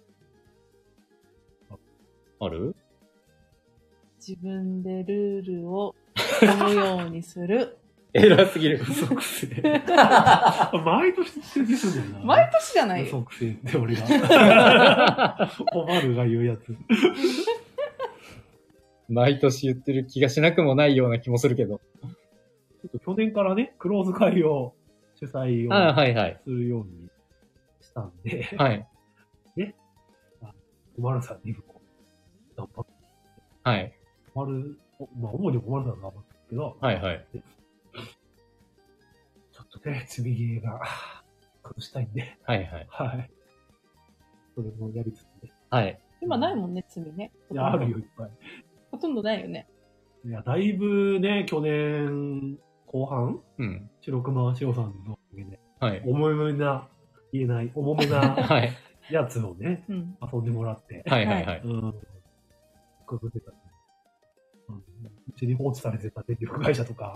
ある？ 自分でルールを読むようにする。 偉すぎる。 嘘くせえ。毎年してですんだよな。 毎年じゃないよ。 嘘くせえって俺が。おまるが言うやつ。 毎年言ってる気がしなくもないような気もするけど。 ちょっと去年からね、クローズ会を主催をするようにしたんで。 はい。 ね。おまるさんにも頑張って。 はい。 まあ、主におまるさんが頑張ってるけど。 はいはい。 ちょっとね、積みゲーが崩したいんで。 はいはい。 はい。それもやりつつね。 はい。 今ないもんね、積みね。 いや、あるよ、いっぱい。 ほとんどないよね。 いや、だいぶね、去年後半白熊塩さんのおかげで、 はい。 重めな、言えない、重めなはい。 やつをね、遊んでもらって。 はいはいはい。 くぐってた。うちに放置されてた電力会社とか、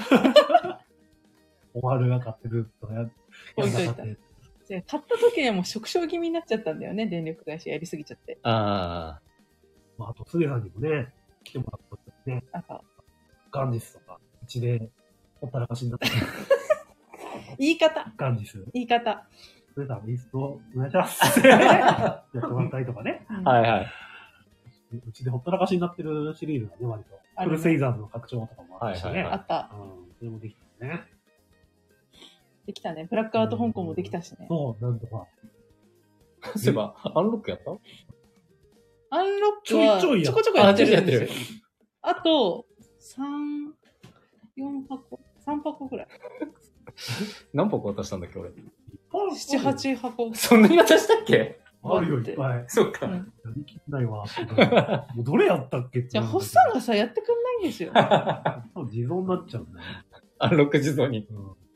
おまるが買ってるとかや置いといた。じゃあ、買った時にはもう縮小気味になっちゃったんだよね、電力会社やりすぎちゃって。 ああと、すげさんにもね、来てもらったね。ガンジスとか、うちでほったらかしになった。 言い方。 ガンジス。 言い方。 すげさん、リストお願いします。やってもらったりとかね。 はいはい。 うちでほったらかしになってるシリーズがね、割と。クルセイザーズの拡張とかもあったしね。 あった。 それもできたね。 できたね。ブラックアウト香港もできたしね。 そう、なんとか。 そういえば、アンロックやった？ アンロックはちょこちょこやってるんですよ。あと、4箱 ?3 箱ぐらい。 何箱渡したんだっけ、俺。 7、8箱。 そんなに渡したっけ？ あるよ、いっぱい。 そっか。 やりきんないわ。もうどれやったっけって。 じゃあ、ホッサンがさ、やってくんないんですよ。 地蔵になっちゃうんだよ。 アンロック地蔵に。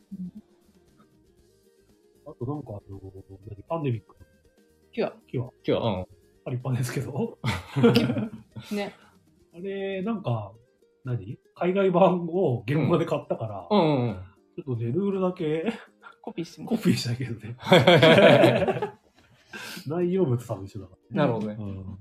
あとなんかパンデミック。 キュア。 立派ですけど。 ね。 あれ、なんか、海外版を現場で買ったから、ちょっとね、ルールだけコピーしたけどね。内容物多分一緒だから、 ね。なるほどね。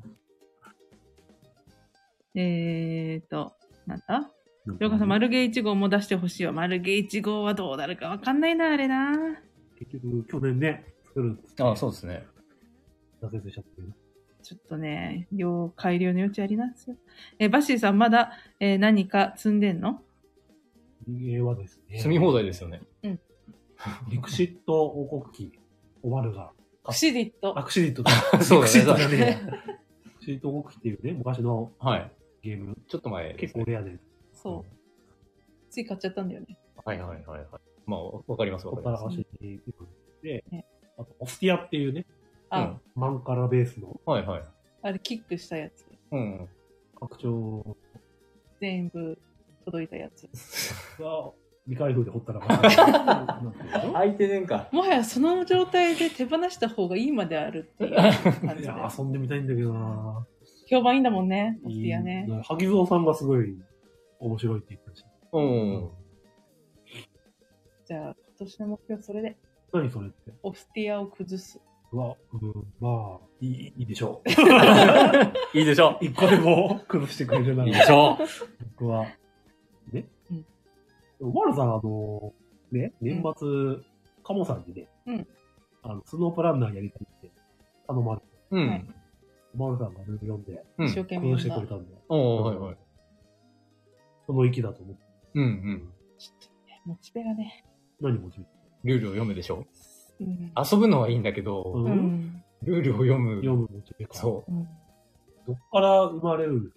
なんだりょうかさん、マルゲ1号も出してほしいわ。マルゲ1号はどうなるかわかんないな、あれな。 結局、去年ね、作るんですああ、そうですね。 挫折しちゃったけど。 ちょっとね、改良の余地ありますよ。バッシーさん、まだ、何か積んでんの？ 人間はですね。 積み放題ですよね。 うん。 リクシット王国旗、おまるがクシディット。 アクシデントだ。 そうだねアクシデントじゃねえや。アクシデント動くっていうね、昔のはい。 ゲーム。 ちょっと前です結ね。 構レアで。 そう。つい買っちゃったんだよね。 はいはいはいはい。まあ、わかりますわほかります。 ったらかしに行くでね、 あと、オスティアっていうね、 あ、 マンカラベースのはいはい。 あれキックしたやつ。 うん。 拡張全部届いたやつ。 が未開封でほったらかしになってるでしょ。 相手ねんか。 もはやその状態で手放した方がいいまであるっていう感じで。 いや、遊んでみたいんだけどな評判いいんだもんね、オスティアね。 萩蔵さんがすごい面白いって言ってたし。 うん。 じゃあ、今年の目標それで、 何それって。 オスティアを崩す。 まあ、いいでしょいいでしょう。一個でも崩してくれるなう。いいらで。しょ僕は。ね。 うんマルさん、ね、年末、カモさんにね、 うんスノープランナーやりたいって頼まれて、 う。うはいん。 マルさんがルール読んで、 うん一生懸命崩して読んだ。 くれたんで、 おー、はいはい。 その域だと思って。 うんうん。 ちょっとね、モチベがね。 何も自ルールを読むでしょうん。 遊ぶのはいいんだけど、 分。 うん。 ルールを読む。 読むモチベか。 そうん。 どっから生まれる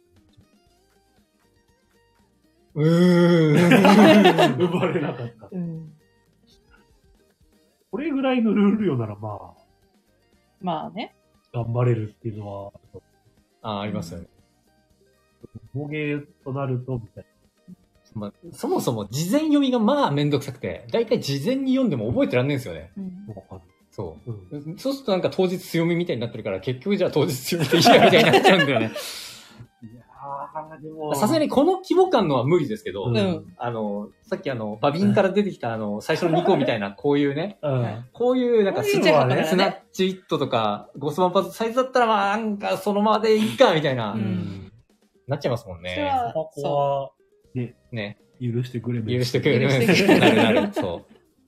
う。 生まれなかった。 うん。 これぐらいのルールよならままあね。 あ、頑張れるっていうのは、 あ、ありますよね。 模芸となると、みたいまあ、そもそも事前読みがまあめんどくさくて、だいたい事前に読んでも覚えてらんねえんですよね。 うん。 な。わかんない。 そう。 うん。 そうするとなんか当日強みみたいになってるから、結局じゃあ当日強みでいいやみたいになっちゃうんだよね。 いやー、でも。 さすがにこの規模感のは無理ですけど、 うんさっきバビンから出てきた最初の2個みたいな、こういうね、 うん。 こういうなんかこういうちっちゃい箱だねスナッチイットとか、ゴスマンパズサイズだったらまあなんかそのままでいいかみたいな、 うんなっちゃいますもんね。 それは、 ここそは、ね、 ね。 許してくれ許してくれる。 許してくれるなるなる。そ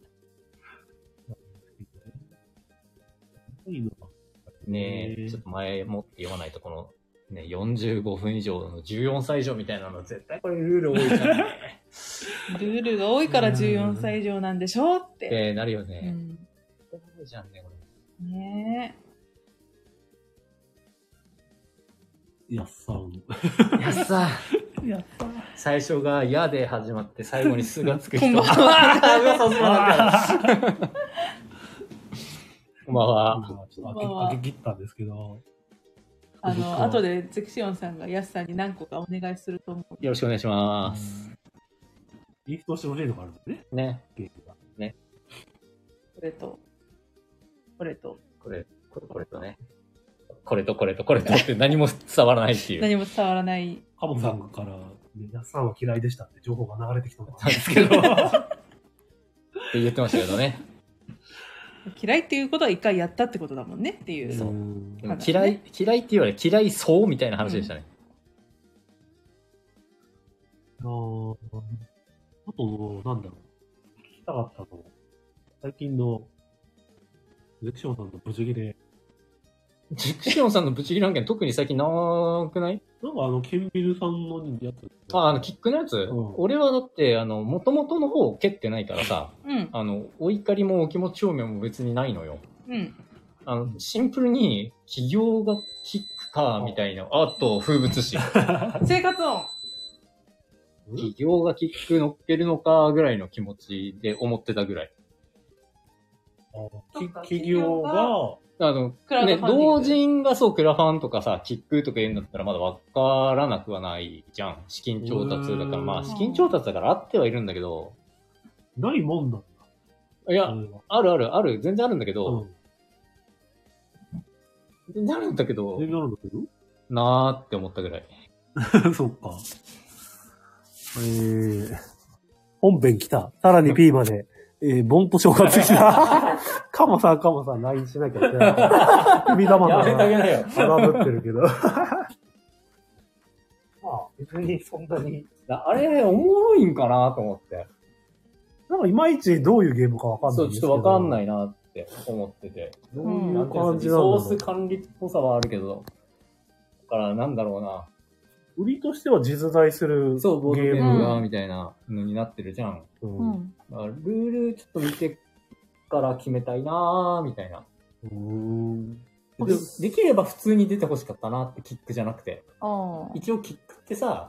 いいのかう。ねえ、ちょっと前もって読まないとこの、ね、45分以上の14歳以上みたいなの絶対これルール多いからね。 う。ルールが多いから14歳以上なんでしょうっ。 っててなるようね。 ん。 多いじゃんね、これ。 ねやっさん。 やっさ、 やっさん。 最初がやで始まって最後にすがつく人。 こんばんは。うわ、さすがだった。こんばんは。 ちょっと開け切ったんですけど。 後でゼクシオンさんがヤスさんに何個かお願いすると思う。 よろしくお願いします。 ギフトしてほしいのがあるんですね。 ね。 ゲームが。 これと、これと。 これとね。これとって何も伝わらないっていう。 何も伝わらない。 カモさんから、ね、やっさんは嫌いでしたって情報が流れてきたんですけど。 って言ってましたけどね。 嫌いっていうことは一回やったってことだもんねっていう。 そううんでも嫌いって言われ嫌いそうみたいな話でしたね。 あと、なんだろう。聞きたかったの。最近の、ゼクションさんのブチギレ。 ジクシオンさんのブチギレ案件特に最近なくない？ なんかケンビルさんのやつ。 キックのやつ、 うん俺はだって、元々の方を蹴ってないからさ、 うん。 お怒りもお気持ち表明も別にないのよ。 うん。 シンプルに、企業がキックか、みたいな、あと、風物詩。 生活音。 企業がキック乗っけるのか、ぐらいの気持ちで思ってたぐらい。 企業が、 クラウドファンディング同人がそう、クラファンとかさ、キックとか言うんだったらまだわからなくはないじゃん。資金調達だから、まあ、資金調達だからあってはいるんだけど、 ないもんなんだ。 いや、 それはある、全然あるんだけど、 うん。 全然あるんだけど、 全然あるんだけどなーって思ったぐらい。 そっか。本編来た。さらに P まで。ボンと正月来た。カモさん、LINE しなきゃいけない。首玉がなよ。 荒ぶってるけど。まあ、別にそんなに。 あれ、おもろいんかなと思って。 なんかいまいちどういうゲームかわかんなそ、 いうんですけど。 ちょっとわかんないなって思ってて。 どういう感じリなんだろう。 ソース管理っぽさはあるけど、だからなんだろうな。 売りとしては実在するそう、ボードゲーゲームムが、みたいなのになってるじゃん。 う。 うんん。 だからルールちょっと見てから決めたいなーみたいな。 できれば普通に出てほしかったなって、キックじゃなくて。 あ一応キックってさ、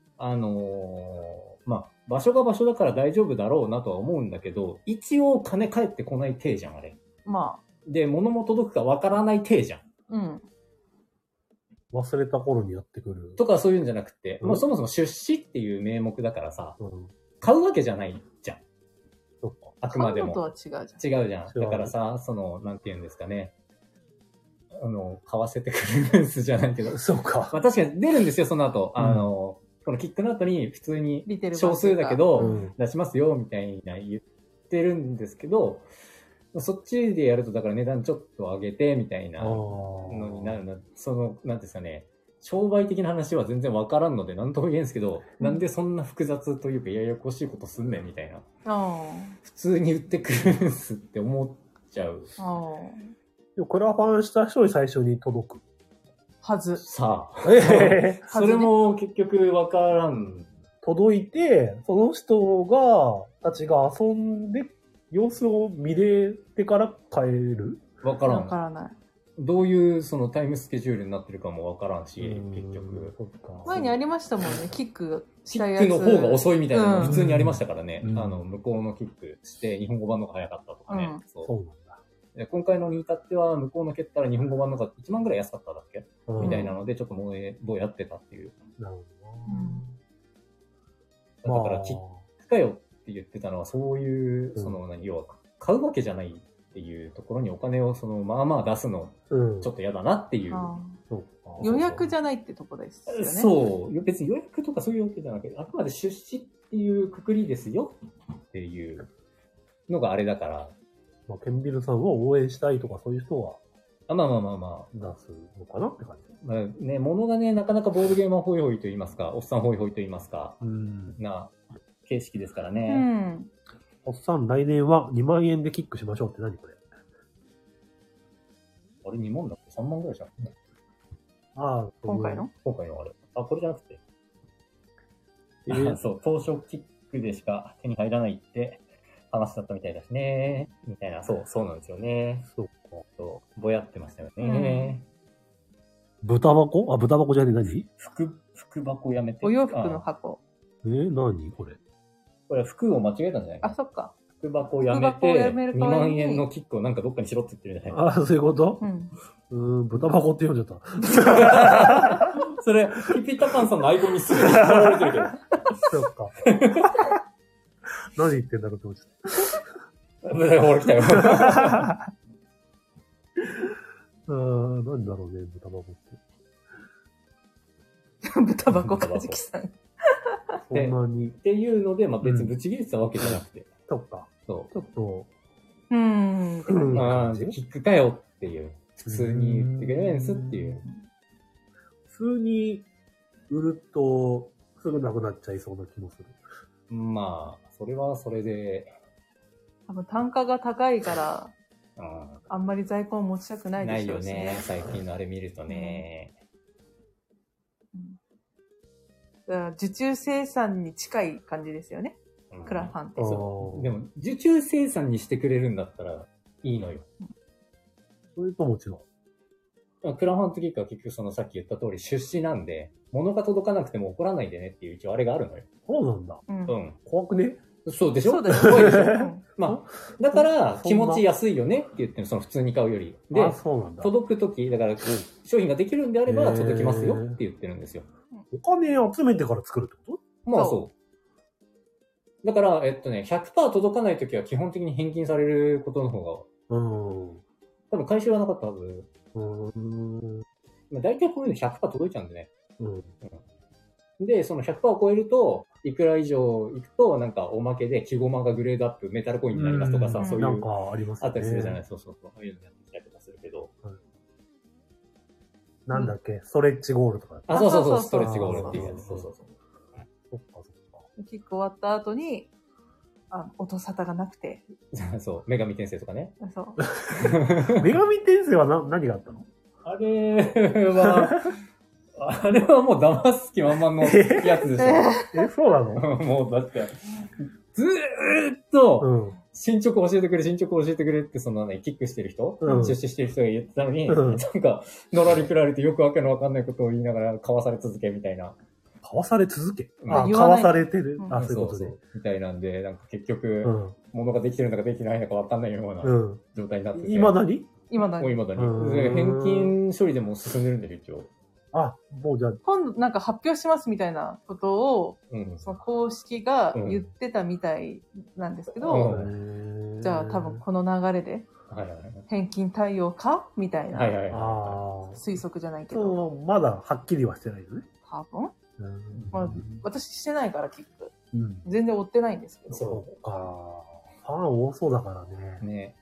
まあ、場所が場所だから大丈夫だろうなとは思うんだけど、一応金返ってこない体じゃん、あれ。 まあ。 で、物も届くかわからない体じゃん。 うん。 忘れた頃にやってくる。 とかそういうんじゃなくて、 うん、 もうそもそも出資っていう名目だからさ、 うん、 買うわけじゃないじゃん。 そっか。 あくまでも。 買うのとは違うじゃん。 違うじゃん。だからさ、なんて言うんですかね。買わせてくれるんすじゃないけど。 そうか。 まあ確かに出るんですよ、その後。このキックの後に普通に少数だけど、出しますよ、みたいな言ってるんですけど、そっちでやると、だから値段ちょっと上げて、みたいなのになるな。なんですかね、商売的な話は全然わからんので、なんとも言えんすけど、なんでそんな複雑というか、ややこしいことすんねん、みたいな。普通に売ってくるんすって思っちゃう。 でもクラファンした人に最初に届く。 はず。 さあ。それも結局わからん。 届いて、その人たちが遊んで、様子を見れてから帰る？ わからん。 わからない。 どういうそのタイムスケジュールになってるかもわからんし、結局。 前にありましたもんね、キックしたやつ。 キックの方が遅いみたいなのが普通にありましたからね。向こうのキックして日本語版の方が早かったとかね。 そうなんだ。 今回のに至っては向こうの蹴ったら日本語版の方が1万ぐらい安かっただっけ、みたいなのでちょっともうどうやってたっていう。 なるほど。だからキックかよって言ってたのはそういう、要は買うわけじゃないっていうところにお金をまあまあ出すの、ちょっと嫌だなっていう。 予約じゃないってとこですよね。 そう。別に予約とかそういうわけじゃなくて、あくまで出資っていうくくりですよっていうのがあれだから。 まあ、ケンビルさんを応援したいとかそういう人は、 まあ。 出すのかなって感じ。 まあね、物がね、なかなかボードゲーマーホイホイと言いますか、おっさんホイホイと言いますか、な形式ですからね。 おっさん、来年は2万円でキックしましょうって何これ？ あれ2万だっけ ?3 万ぐらいじゃん。 今回のあれ。これじゃなくて。そう、当初キックでしか手に入らないって話だったみたいだしね。みたいな、そうなんですよね。 そうか。 ぼやってましたよね。 豚箱？豚箱じゃねえ、何？ 服箱やめて。 お洋服の箱。 何これ？ これ服を間違えたんじゃないかな。 そっか。 服箱をやめて、2万円のキックをなんかどっかにしろって言ってるじゃない。 そういうこと？豚箱って読んじゃった。 それ、ピピタパンさんのアイコンにすぐ引っ張られてるけど。 そっか。何言ってんだろうって思っちゃった。 ほら来たよ。 何だろうね、豚箱って。 豚箱かじきさん。 そんなに。 っていうので、別にぶち切れてたわけじゃなくて。 そっか。 そう。 ちょっと。 キックかよっていう。普通に言ってくれないんですっていう。 普通に売ると、すぐなくなっちゃいそうな気もする。 まあ、それはそれで。 多分単価が高いから、あんまり在庫を持ちたくないでしょうしね。 ないよね、最近のあれ見るとね。 受注生産に近い感じですよね。クラファンって。 でも、受注生産にしてくれるんだったらいいのよ。 それともちろん。クラファンって結局さっき言った通り出資なんで、物が届かなくても怒らないでねっていう一応あれがあるのよ。 そうなんだ。怖くね？ そうでしょ？ そうだよ。 怖いでしょ？まあ、だから気持ち安いよねって言って普通に買うより。で、届くとき、だから商品ができるんであれば届きますよって言ってるんですよ。 お金集めてから作るってこと？ まあそう。だから、100% 届かないときは基本的に返金されることの方が、多分回収はなかったはず。大体こういうの 100% 届いちゃうんでね。で、その 100% を超えると、いくら以上いくと、なんかおまけで木ゴマがグレードアップ、メタルコインになりますとかさ、そういう。 なんかありますね。 あったりするじゃない。そう。そういうのやってたりとかするけど。 なんだっけ、ストレッチゴールとか。 そう、ストレッチゴールっていうやつ。そう。 キック終わった後に、音沙汰がなくて。 そう、女神転生とかね。 そう。 女神転生は何があったの？ あれはもう騙す気満々のやつでしょ。 そうなの？ もうだって、ずーっと、 進捗教えてくれ、進捗教えてくれって、そのね、キックしてる人、出資してる人が言ってたのに、なんか、のらりくられてよくわけのわかんないことを言いながら、かわされ続けみたいな。 かわされ続けあかわされてる。 うんそういうことで。 そうみたいなんで、なんか結局、物ができてるのかできてないのかわかんないような状態になってて。 今何今だに。 もう今だに。で返金処理でも進んでるんだよ、一応。 もうじゃあ。 今度なんか発表しますみたいなことを、その公式が言ってたみたいなんですけど、じゃあ多分この流れで、返金対応かみたいな推測じゃないけど。 まだはっきりはしてないよね。 多分私してないからキック。全然追ってないんですけど。 そうか。ファン多そうだからね。 ね。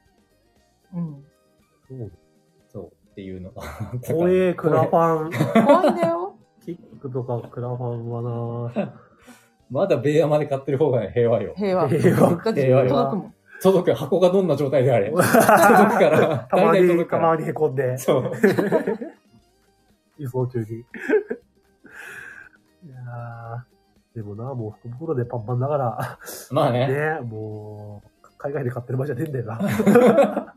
そうっていうのが。 怖え、クラファン。 怖いんだよ。 キックとかクラファンはなまだベイヤマで買ってる方が平和よ。 平和。 だって届くもん。届く、箱がどんな状態であれ。届くから、 たまに凹んで。そう。輸送中に。いやでもな、もう福袋でパンパンだから。 まあね。 ね、もう、海外で買ってる場合じゃねえんだよな。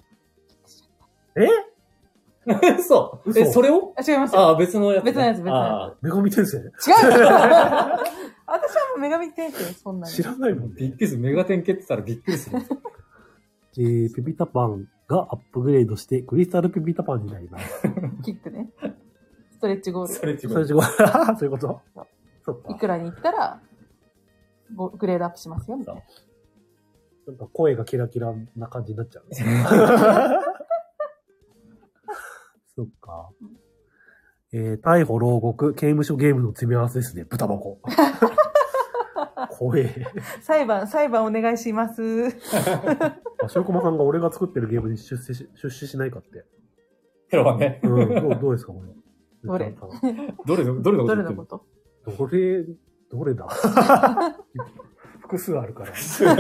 そう。それを違いますよ。別のやつ。 別のやつ。女神転生違う私はもう女神転生、そんなに。 知らないもん。 びっくりする。メガテン蹴ってたらびっくりする。 ピピタパンがアップグレードしてクリスタルピピタパンになります。 キックね。ストレッチゴール。 ストレッチゴール。そういうことそうか。いくらに行ったら、グレードアップしますよ、みたいな。 なんか声がキラキラな感じになっちゃう。そっか。逮捕、牢獄、刑務所ゲームの詰め合わせですね。豚箱。怖え。 裁判お願いします。 白駒さんが俺が作ってるゲームに出資しないかって。 ヘロはね。 どうですか、これ。 どれのことどれだ複数あるから。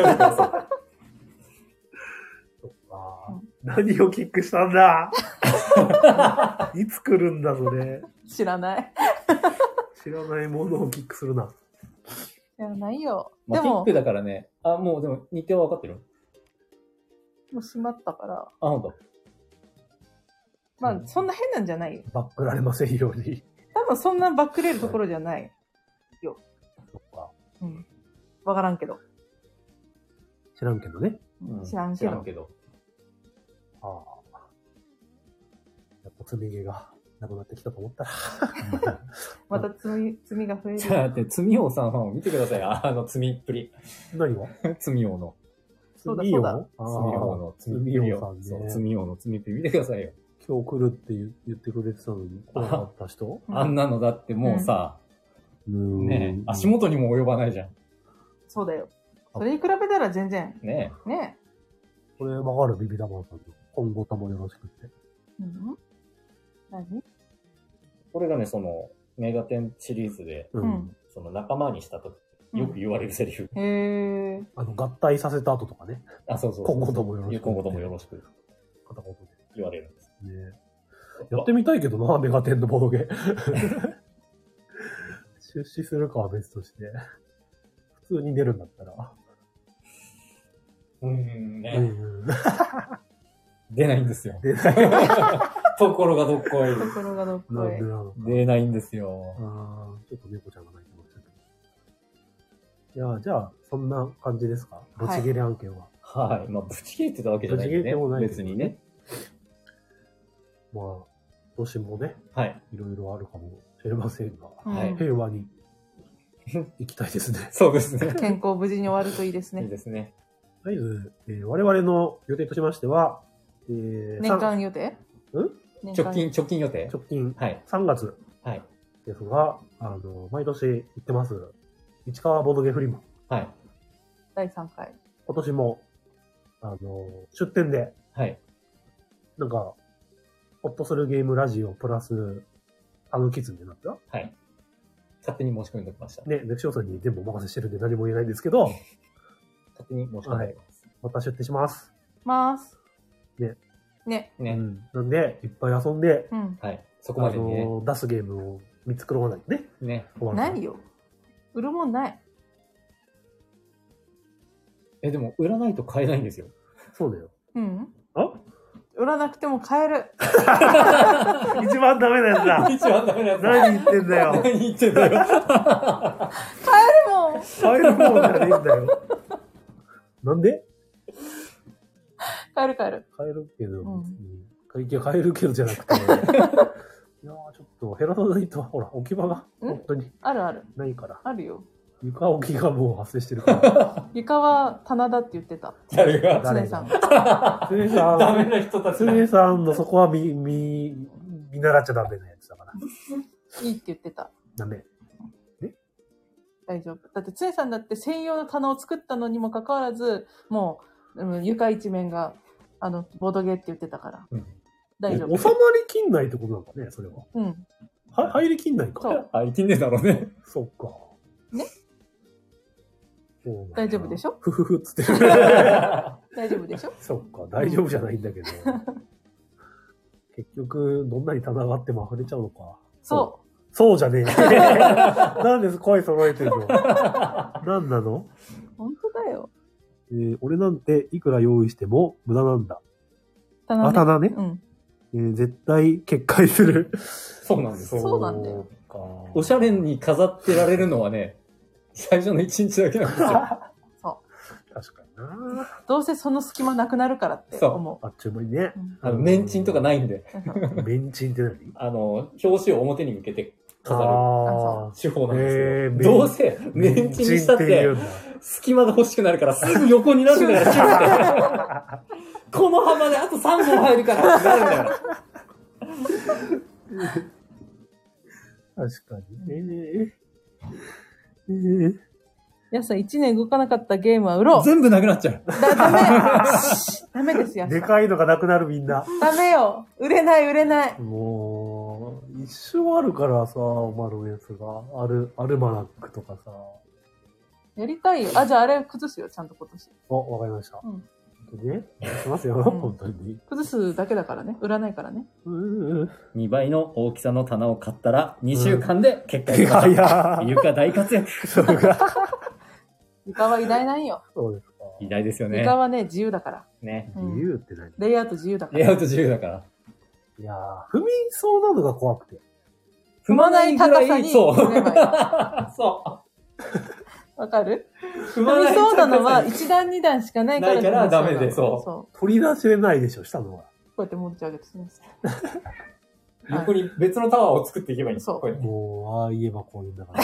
何をキックしたんだいつ来るんだ、それ。 知らない。 知らないものをキックするな。 知らないよ。 でも。キックだからね。もうでも日程は分かってる？ もう閉まったから。 ほんと。 まあ、そんな変なんじゃないよ。 バックられませんように。 多分そんなバックれるところじゃないよ。 そっか。 わからんけど。 知らんけどね。 知らんけど。 やっぱ積み毛がなくなってきたと思ったら。 また罪が増える。 じゃあ、だって罪王さんを見てください。罪っぷり。 何が罪王の。 そうだ。 罪王の罪っぷりを。罪王の罪っぷり見てくださいよ。 今日来るって言ってくれてたのに来なかった人？ あんなのだってもうさ、ね足元にも及ばないじゃん。 そうだよ。それに比べたら全然。 ねこれわかるビビダマンさんと。今後ともよろしくって。 何？ これがね、その、メガテンシリーズで、その仲間にしたとよく言われるセリフ。 合体させた後とかね。 そう。 今後ともよろしく。 今後ともよろしく。 片言で言われるんです。 ね。やってみたいけどな、メガテンのボードゲ。出資するかは別として。普通に出るんだったら。 出ないんですよ。 出ない。 ところがどっこい。出ないんですよ。 ちょっと猫ちゃんが泣いてましたけど。じゃあ、そんな感じですか？ブチギレ案件は。 はい。まあ、ブチギレってたわけじゃないけどね。別にね。 まあ、年もね、いろいろあるかもしれませんが、平和に行きたいですね。 そうですね。 健康無事に終わるといいですね。 いいですね。 とりあえず、我々の予定としましては、 年間予定？ 直近予定？ 直近。3月。ですが、毎年行ってます。市川ボードゲーフリマ。 第3回。 今年も、出店で。なんか、ホッとするゲームラジオプラス、キズになった？ 勝手に申し込んでおきました。 ね、レクションさんに全部お任せしてるんで何も言えないんですけど、 勝手に申し込んでおきます。 また出店します。 ね。 なんで、いっぱい遊んで、 そこまでにね。 出すゲームを見繕わないとね。 何よ。売るもんない。 でも、売らないと買えないんですよ。 そうだよ。 うん。 あ売らなくても買える。 一番ダメなやつだ。 一番ダメなやつ。 何言ってんだよ。 何言ってんだよ。 買えるもん。 買えるもんじゃねえんだよ。なんで買える買える。 買えるけど、 うんいや買えるけどじゃなくて。いやーちょっと減らさないと、ほら、置き場が、本当にあるある。 ないから。 あるよ。 床置きがもう発生してるから。 床は棚だって言ってた。 誰が常さん。 常さん、 ダメな人たちだ。 常さんのそこは見習っちゃダメなやつだから。 いいって言ってた。 ダメ。 大丈夫。だって常さんだって専用の棚を作ったのにもかかわらず、もう、床一面が、ボードゲーって言ってたから。 うん大丈夫。 収まりきんないってことなのかね、それは。 うん。 入りきんないか。 そう。 あ、いけんねえだろうね。 そっか。 ね。 そうなんだ大丈夫でしょふふふっつってる。 大丈夫でしょそっか、大丈夫じゃないんだけど。結局、どんなに棚があっても溢れちゃうのか。そうじゃねえ。なんで声揃えてるのなんなの本当だよ。 俺なんていくら用意しても無駄なんだ。 棚ね。 棚ね。絶対決壊する。 そうなんですよ。 そうなんだよ。 おしゃれに飾ってられるのはね、最初の1日だけなんですよ。 そう。 確かにな。 どうせその隙間なくなるからって思う。 あっちゅう間にね。 メンチンとかないんで。 メンチンって何？ 表紙を表に向けて飾る手法なんですけど、どうせメンチンにしたって、隙間が欲しくなるからすぐ横になるんだから、シュッて。この幅であと3本入るからってなるんだよ。 確かに。 やさ、1年動かなかったゲームは売ろう。 全部なくなっちゃう。 ダメ。ダメですよ。 でかいのがなくなるみんな。 ダメよ。売れない。 もう、一生あるからさ、おまるのやつが。アルマナックとかさ。 やりたいよ。あ、じゃああれ崩すよ、ちゃんと今年。 わかりました。 うん。 本当にね。しますよ、本当に。 崩すだけだからね。売らないからね。 2倍の大きさの棚を買ったら、2週間で決壊しました。床大活躍。 床は偉大なんよ。 そうですか。 偉大ですよね。 床はね、自由だから。 ね。 自由って何？ レイアウト自由だから。 レイアウト自由だから。 いやー、踏みそうなのが怖くて。 踏まない高さに踏めばいい。 そう。 わかる？踏みそうなのは1段2段しかないから。 ないからダメで、そう。 取り出せないでしょ、下のは。 こうやって持ち上げてすね。 横に別のタワーを作っていけばいいんです。 そう。 もう、ああ言えばこういうんだから。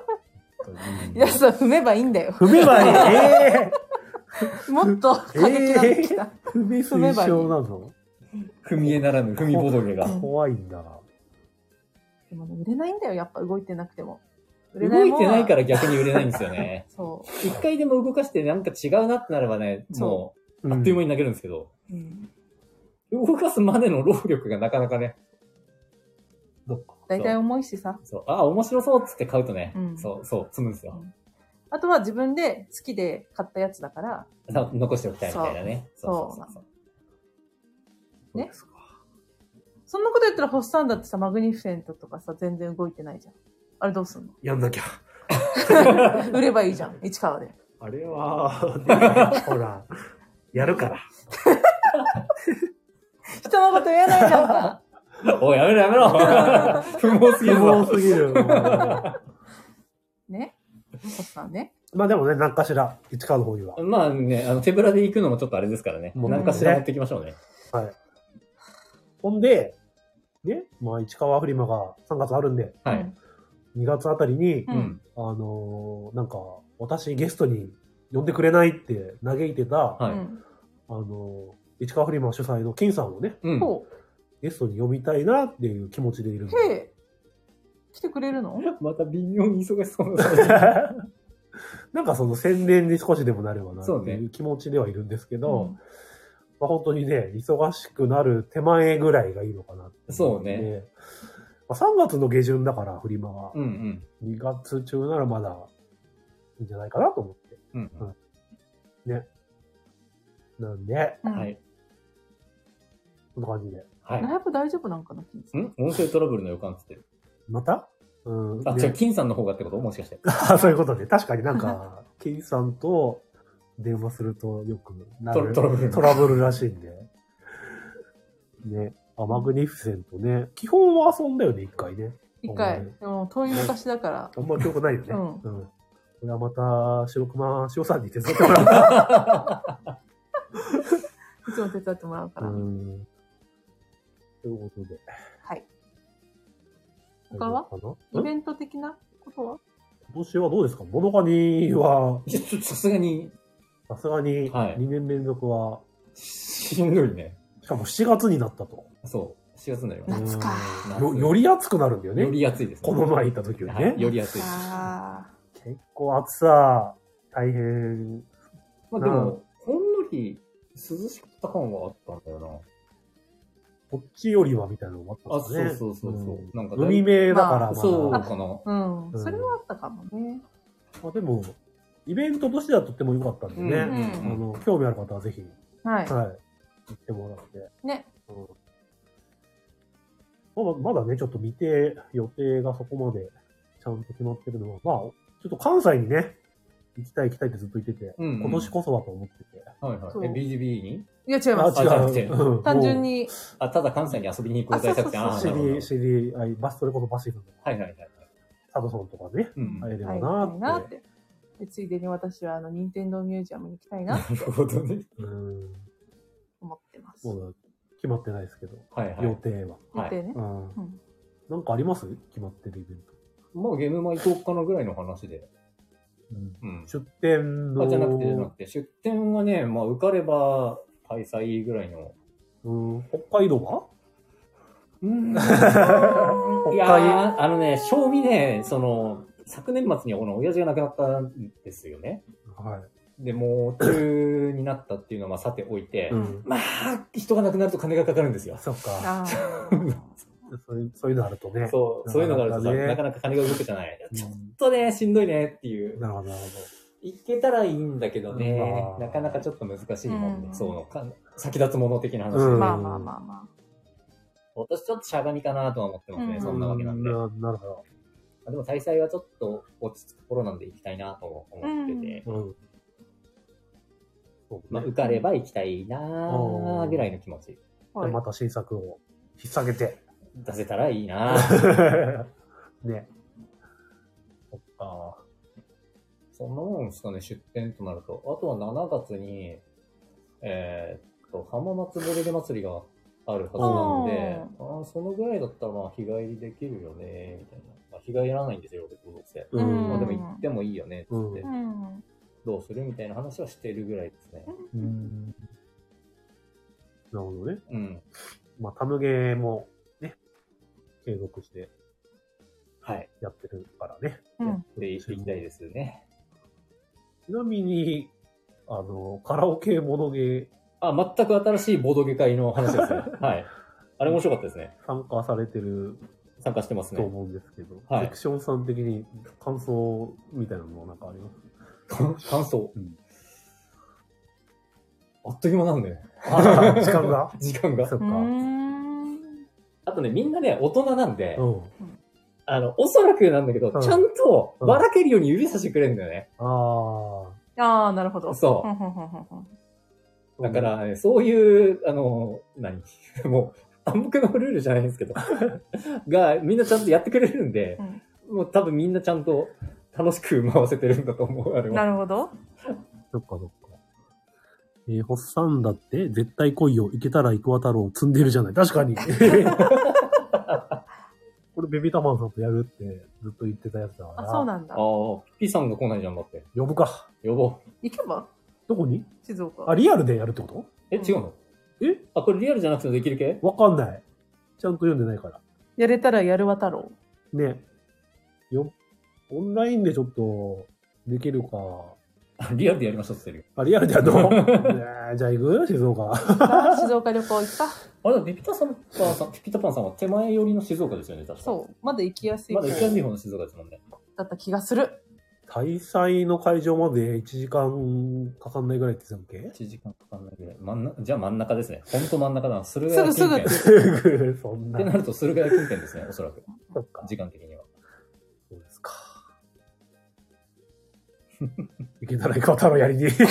いや、そう、踏めばいいんだよ。 踏めばいい。 もっと過激なってきた。 踏み推奨なの？ 踏み絵ならぬ踏みボドゲが。 怖いんだ。 でもね、売れないんだよ、やっぱ動いてなくても。 動いてないから逆に売れないんですよね。 そう。 一回でも動かしてなんか違うなってなればね、もう、あっという間に投げるんですけど、動かすまでの労力がなかなかね。 だいたい重いしさ。 そう。あ、面白そうっつって買うとね、そう、積むんですよ。 あとは自分で好きで買ったやつだから。 残しておきたいみたいなね。 そう。ね。そんなこと言ったらホッサンだってさ、マグニフィセントとかさ、全然動いてないじゃん。あれどうすんの？ やんなきゃ。 売ればいいじゃん、市川で。 あれは、ほら、やるから。 人のこと言えないじゃんか。 おい、やめろ不毛すぎる不毛すぎる。 ね。ホッサンね。 まあでもね、何かしら、市川の方には。 まあね、手ぶらで行くのもちょっとあれですからね。何かしら持っていきましょうね。 はい。ほんで、ね、まあ市川フリマが3月あるんで、 はい。 2月あたりに、なんか、私ゲストに呼んでくれないって嘆いてた、市川フリマ主催の金さんをね、ゲストに呼びたいなっていう気持ちでいるんで。 へえ。来てくれるの？ また微妙に忙しそうな。 なんかその宣伝に少しでもなればなっていう気持ちではいるんですけど、まあ本当にね、忙しくなる手前ぐらいがいいのかなって。 そうね。 3月の下旬だから、フリマは。 2 月中ならまだいいんじゃないかなと思って。ね。なんで、 はい。 こんな感じで。 ライブ大丈夫なんかな、金さん。 音声トラブルの予感つってる。 また？ じゃあ金さんの方がってこともしかして。 そういうことね。確かになんか、金さんと、 電話するとよくなトるラブルらしいんで。ね。マグニフィセントね。基本は遊んだよね、一回ね。 一回。でも遠い昔だから。 あんまり記憶ないよね。 うんこれはまた、白熊塩さんに手伝ってもらう。 いつも手伝ってもらうから。 ということで。 はい。他はイベント的なことは今年はどうですか？ボドカニは、 ちょっとさすがに、 さすがにはい 2年連続は、 しんどいね。 しかも7月になったと。 そう。4月になりまし夏か。 た。 より暑くなるんだよね。 より暑いですね。 この前行った時よりね。 はいより暑いです。 あ結構暑さ、大変。 まあでも、ほんのり涼しかった感はあったんだよな。 こっちよりはみたいなのもあったんですね。 そうそう。なんか海辺だからまだ。 そうかな。 あ。うん。 うんそれはあったかもね。 まあでも、イベントとしてはとっても良かったんでね。 うん興味ある方はぜひ、 はい。 はい、行ってもらって。 ね。 まだね、ちょっと未定、予定がそこまでちゃんと決まってるのは、まあ、ちょっと関西にね、行きたいってずっと言ってて、今年こそはと思ってて。 はいはい。 そう BGB にいや、違います。 あじゃなくて単純。に。 ただ関西に遊びに行こうとしたくて、 ああーなるほど知り合い、それこそバシルとか、 はいはいはい。 サドソンとかね、 うん。 会えればはい、 なっ。 なってて。でついでに私は任天堂ミュージアムに行きたいなってなるほどね。 思ってます。 まだ決まってないですけど、 はいはい。 予定は。 予定ね。 うん。なんかあります決まってるイベント。 まあゲームマ行こうかなぐらいの話で。うん。 出店の。 じゃなくて、出店はね、まあ受かれば開催ぐらいの。 北海道はいやー、賞味ね、昨年末に親父が亡くなったんですよね。 はい。 で、もう中になったっていうのはまあさておいて、まあ、人が亡くなると金がかかるんですよ。 そっか。 あそういうのあるとね。 そういうのがあるとさ、なかなか金が動くじゃない。ちょっとね、しんどいねっていう。 なるほど、なる行けたらいいんだけどね、なかなかちょっと難しいもんで、先立つもの的な話で。 まあまあまあま私ちょっとしゃがみかなとは思ってますね、そんなわけなんで。 なるほど。 でも大祭はちょっと落ち着く頃なんで行きたいなと思ってて。まあ、受かれば行きたいなーぐらいの気持ち。 また新作を引っ提げて。 出せたらいいなー。 ね。そっか。 そんなもんですかね、出店となると。あとは7月に、浜松ボルゲ祭りがあるはずなんで、そのぐらいだったらまあ日帰りできるよね、みたいな。まあ、日帰らないんですよ、別にどうせ。まあでも行ってもいいよね、つって。どうするみたいな話はしてるぐらいですね。 なるほどね。 うん。 まあ、タムゲーもね、継続して、 はい。 やってるからね。 やっていきたいですね。 ちなみに、カラオケモノゲー。 全く新しいボードゲ会の話ですね。はい。あれ面白かったですね。 参加されてる。 参加してますね。 と思うんですけど。 はい。 セクションさん的に感想みたいなのなんかあります感想、あっという間なんだよね。 時間が時間が。 そっか。 あとね、みんなね、大人なんで、おそらくなんだけど、ちゃんとばらけるように指さしてくれるんだよね。 ああ、なるほど。 そう。だからね、そういう、もう、暗黙のルールじゃないんですけど、が、みんなちゃんとやってくれるんで、もう多分みんなちゃんと楽しく回せてるんだと思う、あれは。 なるほど。 そっかそっか。ホッサンだって絶対来いよ、行けたら行くわ太郎積んでるじゃない。確かに。これベビータマンさんとやるってずっと言ってたやつだから。 そうなんだ。 ピさんが来ないじゃんだって。 呼ぶか。 呼ぼう。 行けばどこに静岡。 リアルでやるってこと？ 違うの？これリアルじゃなくてできる系？ わかんない。ちゃんと読んでないから。 やれたらやるわ太郎。 ね。オンラインでちょっと、できるか。 リアルでやりましょうって言ってるよ。リアルでやるのじゃあ行く静岡。 静岡旅行行った。 ピピタパンさんは手前寄りの静岡ですよね、確か。 そう。まだ行きやすい。 まだ行きやすい方の静岡ですもんね。 だった気がする。 大祭の会場まで1時間かかんないぐらいって言ってたっけ？ 1時間かかんないぐらい。じゃあ真ん中ですね。ほんと真ん中だ。駿河屋近辺。 すぐそんな。 ってなると駿河屋近辺ですね、おそらく。 そっか。 時間的には。 そうですか。 いけたら行くわ太郎やりに。 い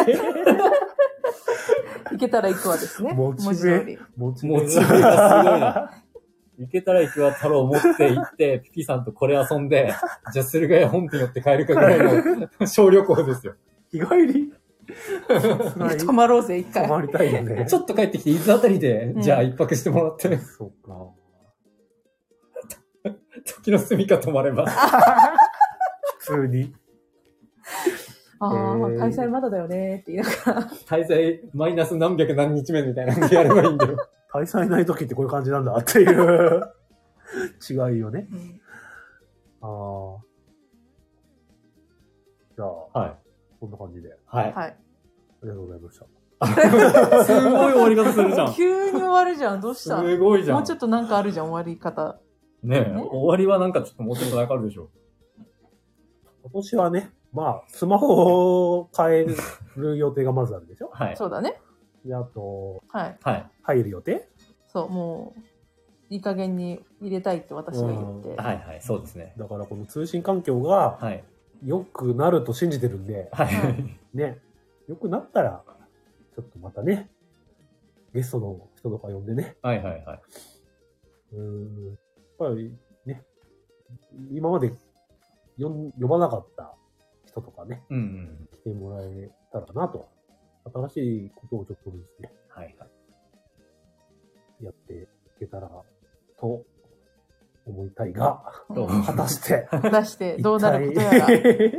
けたら行くわですね。 モチベ文字通り。 モチモチベがすごいな。行けたら行くわ太郎を持って行って、ピピさんとこれ遊んで、じゃあ駿河屋本店寄って帰るかぐらいの小旅行ですよ。 日帰り泊まろうぜ、一回。 泊まりたいよね。 ちょっと帰ってきて、伊豆あたりで、じゃあ一泊してもらって、 そうか。 時の住みか泊まれば。 普通に。 ああ、開催まだだよねって言いながら。 滞在マイナス何百何日目みたいなのでやればいいんだよ。 大祭ない時ってこういう感じなんだっていう違いよね。ああ。じゃあ、 はい。 こんな感じで。 はい。 はい。 ありがとうございました。 すごい終わり方するじゃん。 急に終わるじゃん。どうしたすごいじゃん。 もうちょっとなんかあるじゃん、終わり方。 ねえ、終わりはなんかちょっともうちょっとなんかあるでしょ。 今年はね、まあ、スマホを変える予定がまずあるでしょ。 はい。 そうだね。 で、あと、 はい。 はい。 入る予定。 そう、もう、いい加減に入れたいって私が言って。 はいはい、そうですね。 だからこの通信環境がはい。 良くなると信じてるんで、 はい。 ね、良くなったら、ちょっとまたね、ゲストの人とか呼んでね、 はいはいはい。 やっぱりね、今まで呼ばなかった人とかね、 うんうん。 来てもらえたらなと、新しいことをちょっとずつね、 はいはい。 やっていけたらと思いたいが、 どう果たして、 果たしてどうなることやら。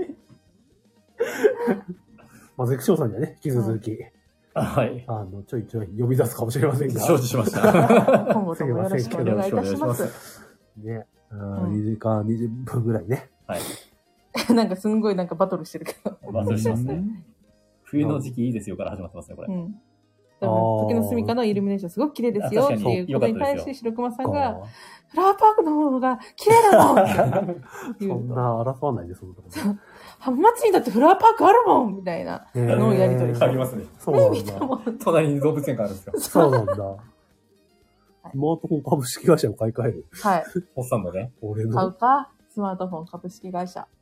まあ、ゼクションさんにはね、引き続き、 はい。 ちょいちょい呼び出すかもしれませんが。 承知しました。 今後ともよろしくお願いいたします。 ね、2時間20分ぐらいね。 はい。 なんかすんごいなんかバトルしてるけど。 バトルしますね。冬の時期いいですよから始まってますね、これ。 うん。でも、時の住みかのイルミネーションすごく綺麗ですよっていうことに対して白熊さんが、フラワーパークの方が綺麗なのそんな争わないで、そのところ。 浜松にだってフラワーパークあるもんみたいなのをやりとりして。 ありますね。 そうなんだ。 隣に動物園があるんですよ。 そうなんだ。スマートフォン株式会社を買い替える。 はい。 おっさんのね。 俺の。 買うかスマートフォン株式会社。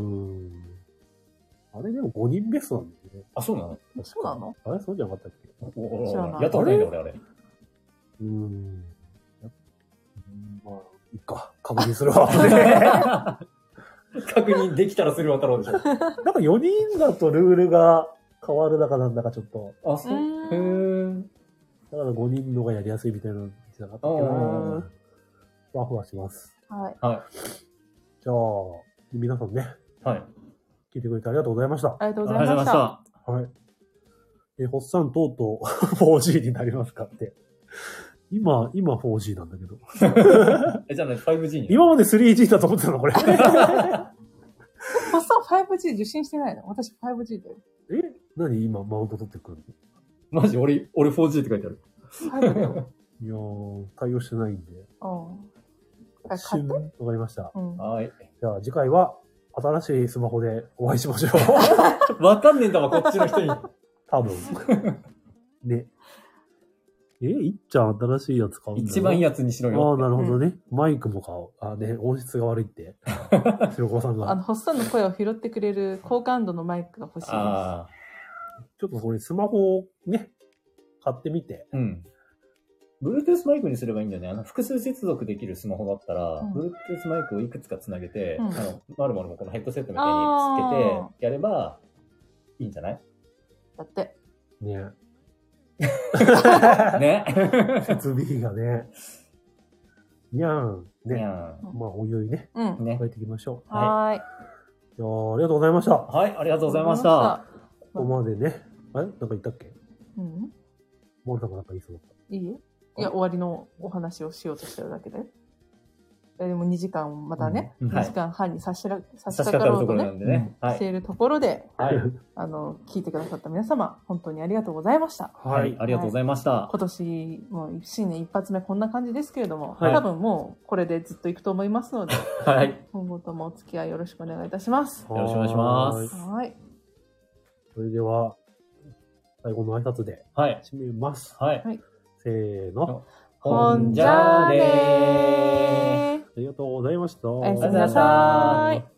あれでも5人ベストなんだよね。 あ、そうなの？ そうなの？ あれそうじゃなかったっけ？ 知らない。 やったことないね、俺、あれ。 まあ、いいか。確認するわ。 確認できたらするわ、太郎でしょ。 なんか4人だとルールが変わるだかなんだかちょっと。 あ、そう。へー。 だから5人のがやりやすいみたいなのじゃなかったっけな。ふわふわします。 はい。 はい。 じゃあ、皆さんね。 はい。 聞いてくれてありがとうございました。 ありがとうございました。 はい。ホッサンとうとう 4G になりますかって。今 4G なんだけど。 じゃあね、5G に。 今まで 3G だと思ってたのこれ。 ホッサン 5G 受信してないの？私 5G だよ。 何今マウント取ってくるの？マジ俺 4G って書いてある。 5だよ。 いやー、対応してないんで。 うん。 わかりました。 はい。 じゃあ次回は新しいスマホでお会いしましょう。わかんねえんだわ、こっちの人に。 多分。ね。いっちゃん新しいやつ買うんだ。 一番いいやつにしろよ。 ああ、なるほどね。マイクも買おう。音質が悪いって。白子さんが。 ホッサンの声を拾ってくれる高感度のマイクが欲しいです。 ちょっとこれスマホをね、買ってみて。 うん。Bluetooth マイクにすればいいんだよね。複数接続できるスマホだったら、Bluetooth マイクをいくつかつなげて、丸々もこのヘッドセットみたいにつけてやればいいんじゃない？ だって。 ね。 ね。 設備費がね。にゃーん。ね。まあ、おいおいね。 ね。 変えていきましょう。はい。 じゃあ、ありがとうございました。 はい、ありがとうございました。 ここまでね。なんか言ったっけ？モルさんがなんか言いそうだった。 いいよ。いや、終わりのお話をしようとしてるだけで。でも2時間、またね、2時間半に差し掛かろうとね、しているところで、聞いてくださった皆様、本当にありがとうございました。 はい、ありがとうございました。 今年、もう新年一発目こんな感じですけれども、多分もうこれでずっと行くと思いますので、今後ともお付き合いよろしくお願いいたします。 よろしくお願いします。 はい。 それでは、最後の挨拶で締めます。 はい。 せーの。 ほんじゃーねー。 ありがとうございました。 おやすみなさーい。